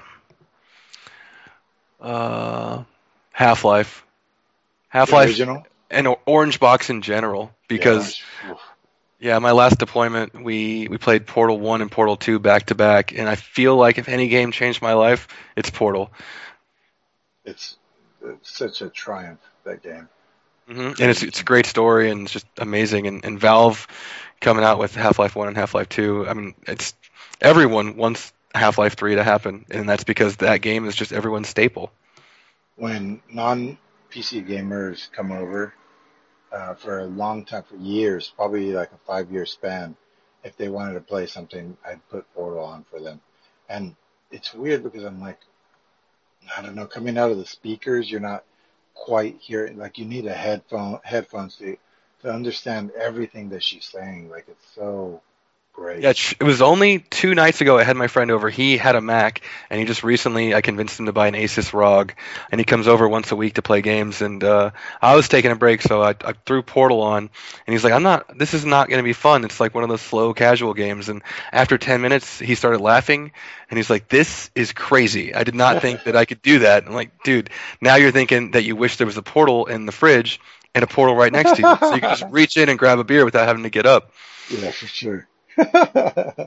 [SPEAKER 6] Half-Life.
[SPEAKER 5] The
[SPEAKER 6] Half-Life
[SPEAKER 5] original?
[SPEAKER 6] and Orange Box in general, because
[SPEAKER 5] Oof.
[SPEAKER 6] yeah, my last deployment, we played Portal 1 and Portal 2 back to back, and I feel like if any game changed my life, it's Portal.
[SPEAKER 5] It's such a triumph, that game.
[SPEAKER 6] And it's a great story, and it's just amazing. And Valve coming out with Half-Life 1 and Half-Life 2, I mean, it's everyone wants Half-Life 3 to happen, and that's because that game is just everyone's staple.
[SPEAKER 5] When non-PC gamers come over for a long time, for years, probably like a 5-year span, if they wanted to play something, I'd put Portal on for them. And it's weird because I'm like, I don't know, coming out of the speakers, you're not quite hearing, like you need headphones to understand everything that she's saying. Like, it's so great.
[SPEAKER 6] Yeah, it was only 2 nights ago I had my friend over. He had a Mac, and he just recently, I convinced him to buy an Asus ROG, and he comes over once a week to play games, and I was taking a break, so I threw Portal on, and he's like, this is not going to be fun. It's like one of those slow, casual games, and after 10 minutes, he started laughing, and he's like, this is crazy. I did not think that I could do that. I'm like, dude, now you're thinking that you wish there was a Portal in the fridge and a Portal right next to you, so you can just reach in and grab a beer without having to get up.
[SPEAKER 5] Yeah, for sure. What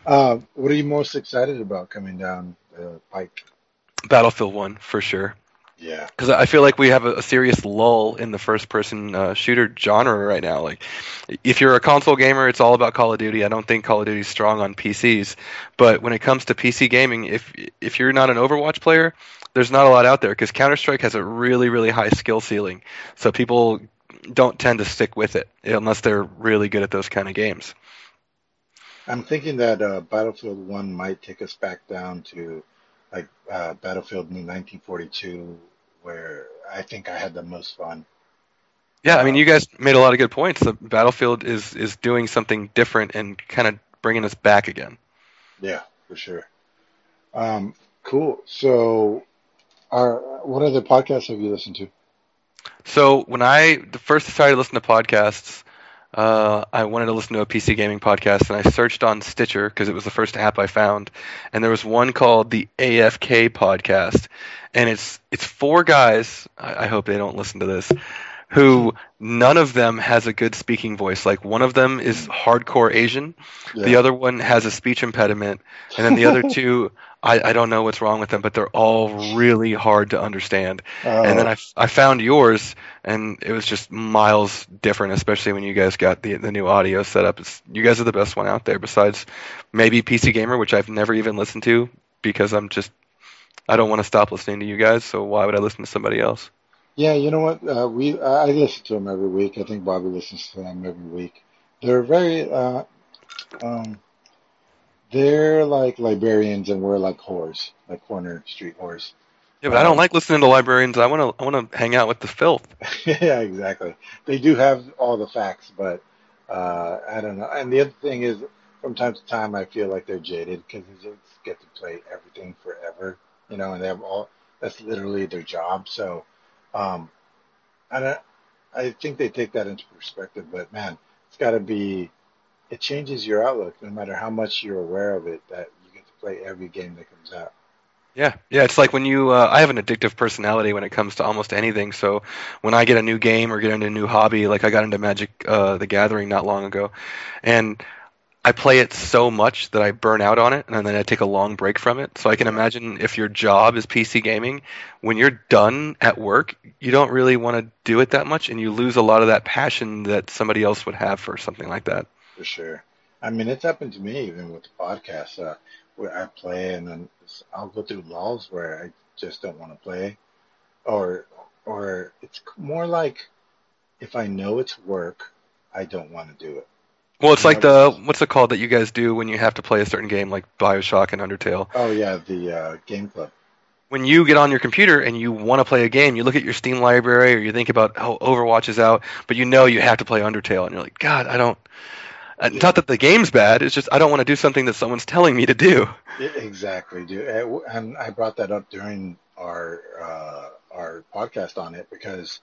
[SPEAKER 5] are you most excited about coming down the pike?
[SPEAKER 6] Battlefield 1, for sure.
[SPEAKER 5] Yeah.
[SPEAKER 6] Because I feel like we have a serious lull in the first-person shooter genre right now. Like, if you're a console gamer, it's all about Call of Duty. I don't think Call of Duty's strong on PCs, but when it comes to PC gaming, if you're not an Overwatch player, there's not a lot out there because Counter-Strike has a really, really high skill ceiling. So people don't tend to stick with it unless they're really good at those kind of games.
[SPEAKER 5] I'm thinking that Battlefield 1 might take us back down to like Battlefield 1942, where I think I had the most fun.
[SPEAKER 6] Yeah, I mean,
[SPEAKER 5] Uh,
[SPEAKER 6] you guys made a lot of good points. The Battlefield is doing something different and kind of bringing us back again.
[SPEAKER 5] yeah, for sure. Cool. So, what other podcasts have you listened to?
[SPEAKER 6] So when I first decided to listen to podcasts, I wanted to listen to a PC gaming podcast, and I searched on Stitcher because it was the first app I found, and there was one called the AFK podcast, and it's four guys. I hope they don't listen to this. Who none of them has a good speaking voice. Like one of them is hardcore Asian, the
[SPEAKER 5] Yeah.
[SPEAKER 6] other one has a speech impediment, and then the other two, I don't know what's wrong with them, but they're all really hard to understand. And then
[SPEAKER 5] Oh,
[SPEAKER 6] I found yours, and it was just miles different, especially when you guys got the new audio set up. You guys are the best one out there, besides maybe PC Gamer, which I've never even listened to because I don't want to stop listening to you guys. So why would I listen to somebody else?
[SPEAKER 5] yeah. You know what? I listen to them every week. I think Bobby listens to them every week. They're very um, they're like librarians, and we're like whores, like corner street whores.
[SPEAKER 6] Yeah, but I don't
[SPEAKER 5] Um,
[SPEAKER 6] like listening to librarians. I want to hang out with the filth.
[SPEAKER 5] yeah, exactly. They do have all the facts, but I don't know. And the other thing is, from time to time, I feel like they're jaded because they just get to play everything forever, and they have all. That's literally their job. So, um, I don't, I think they take that into perspective. But man, it's got to be. It changes your outlook, no matter how much you're aware of it. That you get to play every game that comes out.
[SPEAKER 6] Yeah, yeah. It's like when I have an addictive personality when it comes to almost anything. So when I get a new game or get into a new hobby, like I got into Magic the Gathering not long ago, and I play it so much that I burn out on it, and then I take a long break from it. So I can
[SPEAKER 5] Yeah,
[SPEAKER 6] imagine if your job is PC gaming, when you're done at work, you don't really want to do it that much, and you lose a lot of that passion that somebody else would have for something like that.
[SPEAKER 5] for sure. I mean, it's happened to me even with the podcast, where I play and then I'll go through lulls where I just don't want to play, or or it's more like if I know it's work, I don't want to do it.
[SPEAKER 6] Well, it's
[SPEAKER 5] You
[SPEAKER 6] like
[SPEAKER 5] know?
[SPEAKER 6] what's it called that you guys do when you have to play a certain game, like BioShock and Undertale.
[SPEAKER 5] Oh yeah, the game club.
[SPEAKER 6] When you get on your computer and you want to play a game, you look at your Steam library or you think about how Overwatch is out, but you know you have to play Undertale, and you're like, God, I don't.
[SPEAKER 5] Yeah,
[SPEAKER 6] Not that the game's bad. It's just I don't want to do something that someone's telling me to do.
[SPEAKER 5] exactly, dude. And I brought that up during our podcast on it because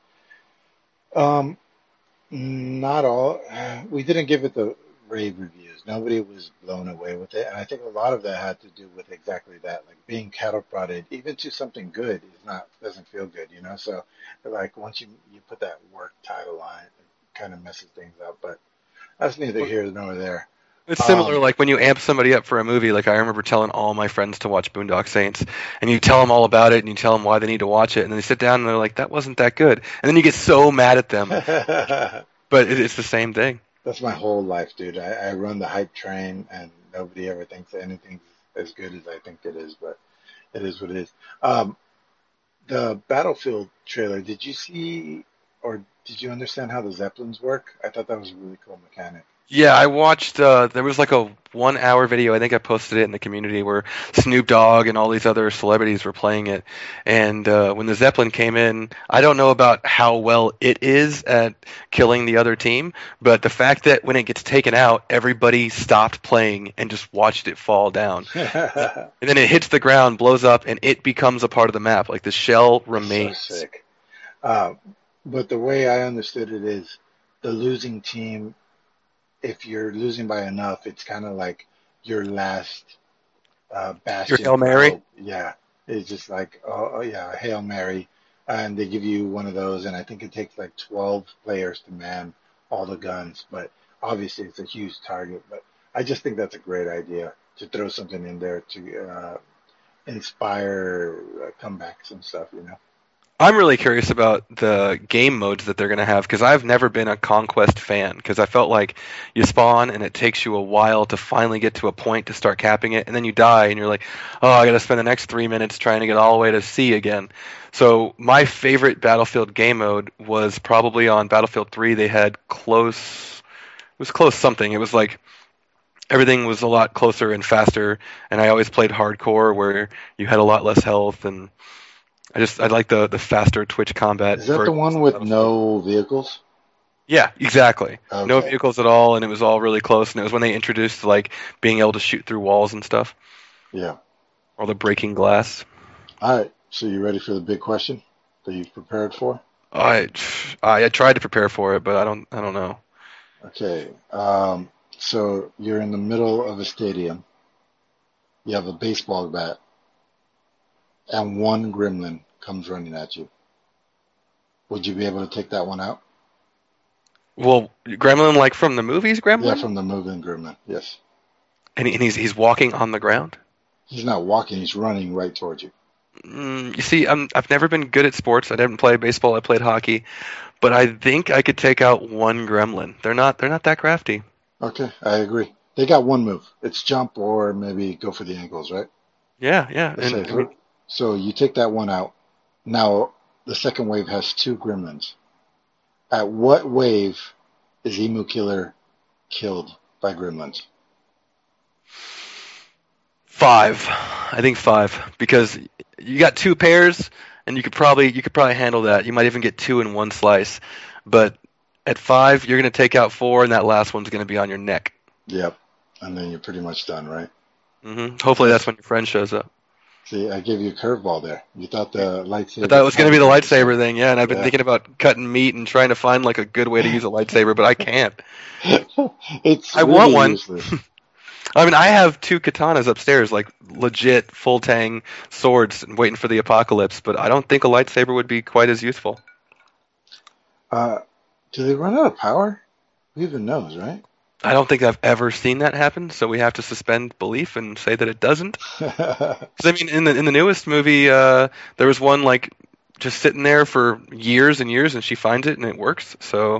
[SPEAKER 5] um not all. We didn't give it the rave reviews. Nobody was blown away with it, and I think a lot of that had to do with exactly that, like being cattle prodded, even to something good, is not doesn't feel good. So, like once you put that work title on it, it kind of messes things up. But that's neither here nor there.
[SPEAKER 6] It's similar,
[SPEAKER 5] Um,
[SPEAKER 6] like when you amp somebody up for a movie. Like I remember telling all my friends to watch Boondock Saints, and you tell them all about it, and you tell them why they need to watch it, and then they sit down and they're like, "That wasn't that good," and then you get so mad at them. But it's the same thing.
[SPEAKER 5] that's my whole life, dude. I run the hype train, and nobody ever thinks anything's as good as I think it is, but it is what it is. Um, The Battlefield trailer, did you see or did you understand how the Zeppelins work? I thought that was a really cool mechanic.
[SPEAKER 6] Yeah, I watched. There was like a 1 hour video. I think I posted it in the community where Snoop Dogg and all these other celebrities were playing it. And when the Zeppelin came in, I don't know about how well it is at killing the other team, but the fact that when it gets taken out, everybody stopped playing and just watched it fall down.
[SPEAKER 5] That's
[SPEAKER 6] And then it hits the ground, blows up, and it becomes a part of the map. Like the shell
[SPEAKER 5] so
[SPEAKER 6] remains.
[SPEAKER 5] sick. Uh, but the way I understood it is the losing team, if you're losing by enough, it's kind of like your last
[SPEAKER 6] Your
[SPEAKER 5] bastion
[SPEAKER 6] Hail
[SPEAKER 5] of
[SPEAKER 6] Mary.
[SPEAKER 5] hope. Yeah, it's just like, oh yeah, Hail Mary. And they give you one of those, and I think it takes like 12 players to man all the guns. But obviously, it's a huge target. But I just think that's a great idea to throw something in there to inspire comebacks and stuff.
[SPEAKER 6] I'm really curious about the game modes that they're going to have because I've never been a Conquest fan because I felt like you spawn and it takes you a while to finally get to a point to start capping it, and then you die and you're like, oh, I got to spend the next 3 minutes trying to get all the way to C again. So my favorite Battlefield game mode was probably on Battlefield 3. They had close something. It was like everything was a lot closer and faster, and I always played hardcore where you had a lot less health, and I like the faster Twitch combat.
[SPEAKER 5] Is that the one with no vehicles?
[SPEAKER 6] Yeah, exactly.
[SPEAKER 5] Okay.
[SPEAKER 6] No vehicles at all, and it was all really close, and it was when they introduced like being able to shoot through walls and stuff.
[SPEAKER 5] Yeah.
[SPEAKER 6] Or the breaking glass.
[SPEAKER 5] All right. So you ready for the big question that you've prepared for?
[SPEAKER 6] I tried to prepare for it, but I don't know.
[SPEAKER 5] Okay. So you're in the middle of a stadium. You have a baseball bat, and one gremlin comes running at you. Would you be able to take that one out?
[SPEAKER 6] Well, Gremlin, like from the movies, Gremlin?
[SPEAKER 5] Yeah, from the movie Gremlin, yes.
[SPEAKER 6] And he's walking on the ground?
[SPEAKER 5] He's not walking, he's running right towards you.
[SPEAKER 6] You see, I've never been good at sports. I didn't play baseball, I played hockey. But I think I could take out one Gremlin. They're not that crafty.
[SPEAKER 5] Okay, I agree. They got one move. It's jump or maybe go for the ankles, right?
[SPEAKER 6] Yeah.
[SPEAKER 5] So you take that one out. Now, the second wave has two gremlins. At what wave is Emu Killer killed by gremlins?
[SPEAKER 6] 5. I think 5. Because you got 2 pairs, and you could probably handle that. You might even get 2 in one slice. But at 5, you're going to take out 4, and that last one's going to be on your neck.
[SPEAKER 5] Yep. And then you're pretty much done, right?
[SPEAKER 6] Mm-hmm. Hopefully that's when your friend shows up.
[SPEAKER 5] See, I gave you a curveball there. You thought the lightsaber...
[SPEAKER 6] I thought it was going to be the lightsaber thing, yeah, and I've been thinking about cutting meat and trying to find like a good way to use a lightsaber, but I can't.
[SPEAKER 5] I
[SPEAKER 6] want one. I mean, I have 2 katanas upstairs, like legit full-tang swords waiting for the apocalypse, but I don't think a lightsaber would be quite as useful.
[SPEAKER 5] Do they run out of power? Who even knows, right?
[SPEAKER 6] I don't think I've ever seen that happen, so we have to suspend belief and say that it doesn't. 'Cause, I mean, in the newest movie, there was one like just sitting there for years and years, and she finds it and it works. So,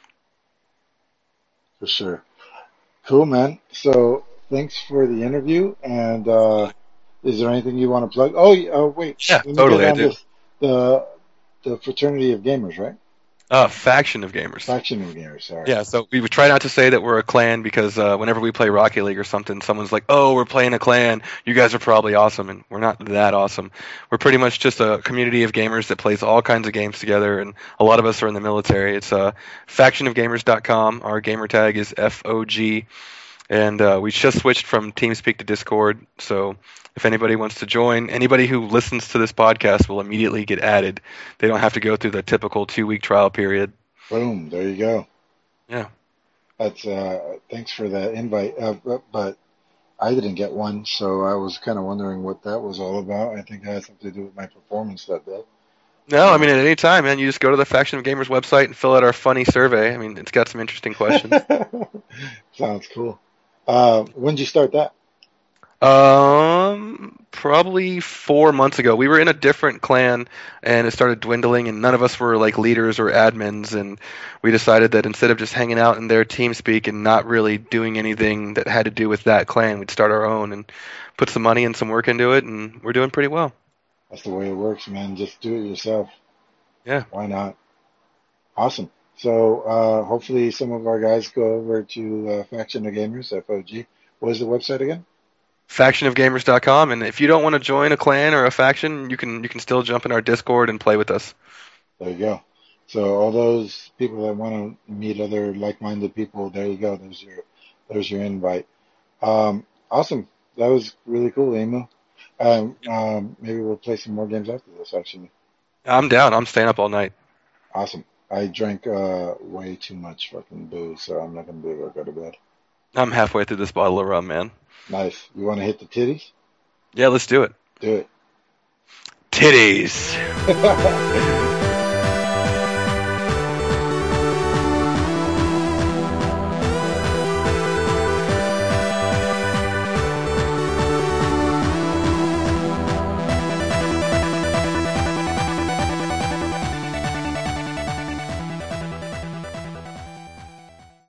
[SPEAKER 5] for sure, cool, man. So, thanks for the interview. And is there anything you want to plug? Oh, wait.
[SPEAKER 6] Yeah, totally. I do.
[SPEAKER 5] The fraternity of gamers, right?
[SPEAKER 6] Faction of gamers.
[SPEAKER 5] Faction of gamers, sorry.
[SPEAKER 6] Yeah, so we would try not to say that we're a clan because whenever we play Rocket League or something, someone's like, oh, we're playing a clan. You guys are probably awesome, and we're not that awesome. We're pretty much just a community of gamers that plays all kinds of games together, and a lot of us are in the military. It's factionofgamers.com. Our gamer tag is FOG, and we just switched from TeamSpeak to Discord, so if anybody wants to join, anybody who listens to this podcast will immediately get added. They don't have to go through the typical 2-week trial period.
[SPEAKER 5] Boom, there you go.
[SPEAKER 6] Yeah.
[SPEAKER 5] That's thanks for that invite. But I didn't get one, so I was kind of wondering what that was all about. I think it had something to do with my performance that day.
[SPEAKER 6] No, I mean, at any time, man, you just go to the Faction of Gamers website and fill out our funny survey. I mean, it's got some interesting questions.
[SPEAKER 5] Sounds cool. When did you start that?
[SPEAKER 6] Probably 4 months ago. We were in a different clan, and it started dwindling, and none of us were like leaders or admins, and we decided that instead of just hanging out in their TeamSpeak and not really doing anything that had to do with that clan, we'd start our own and put some money and some work into it, and we're doing pretty well.
[SPEAKER 5] That's the way it works, man. Just do it yourself.
[SPEAKER 6] Yeah.
[SPEAKER 5] Why not? Awesome. So hopefully some of our guys go over to Faction of Gamers, FOG. What is the website again?
[SPEAKER 6] Factionofgamers.com, and if you don't want to join a clan or a faction, you can still jump in our Discord and play with us.
[SPEAKER 5] There you go. So all those people that want to meet other like-minded people, there you go. There's your invite. Awesome. That was really cool, Emu. Maybe we'll play some more games after this, actually.
[SPEAKER 6] I'm down. I'm staying up all night.
[SPEAKER 5] Awesome. I drank way too much fucking booze, so I'm not going to be able to go to bed.
[SPEAKER 6] I'm halfway through this bottle of rum, man.
[SPEAKER 5] Nice. You want to hit the titties?
[SPEAKER 6] Yeah, let's do it.
[SPEAKER 5] Do it.
[SPEAKER 6] Titties.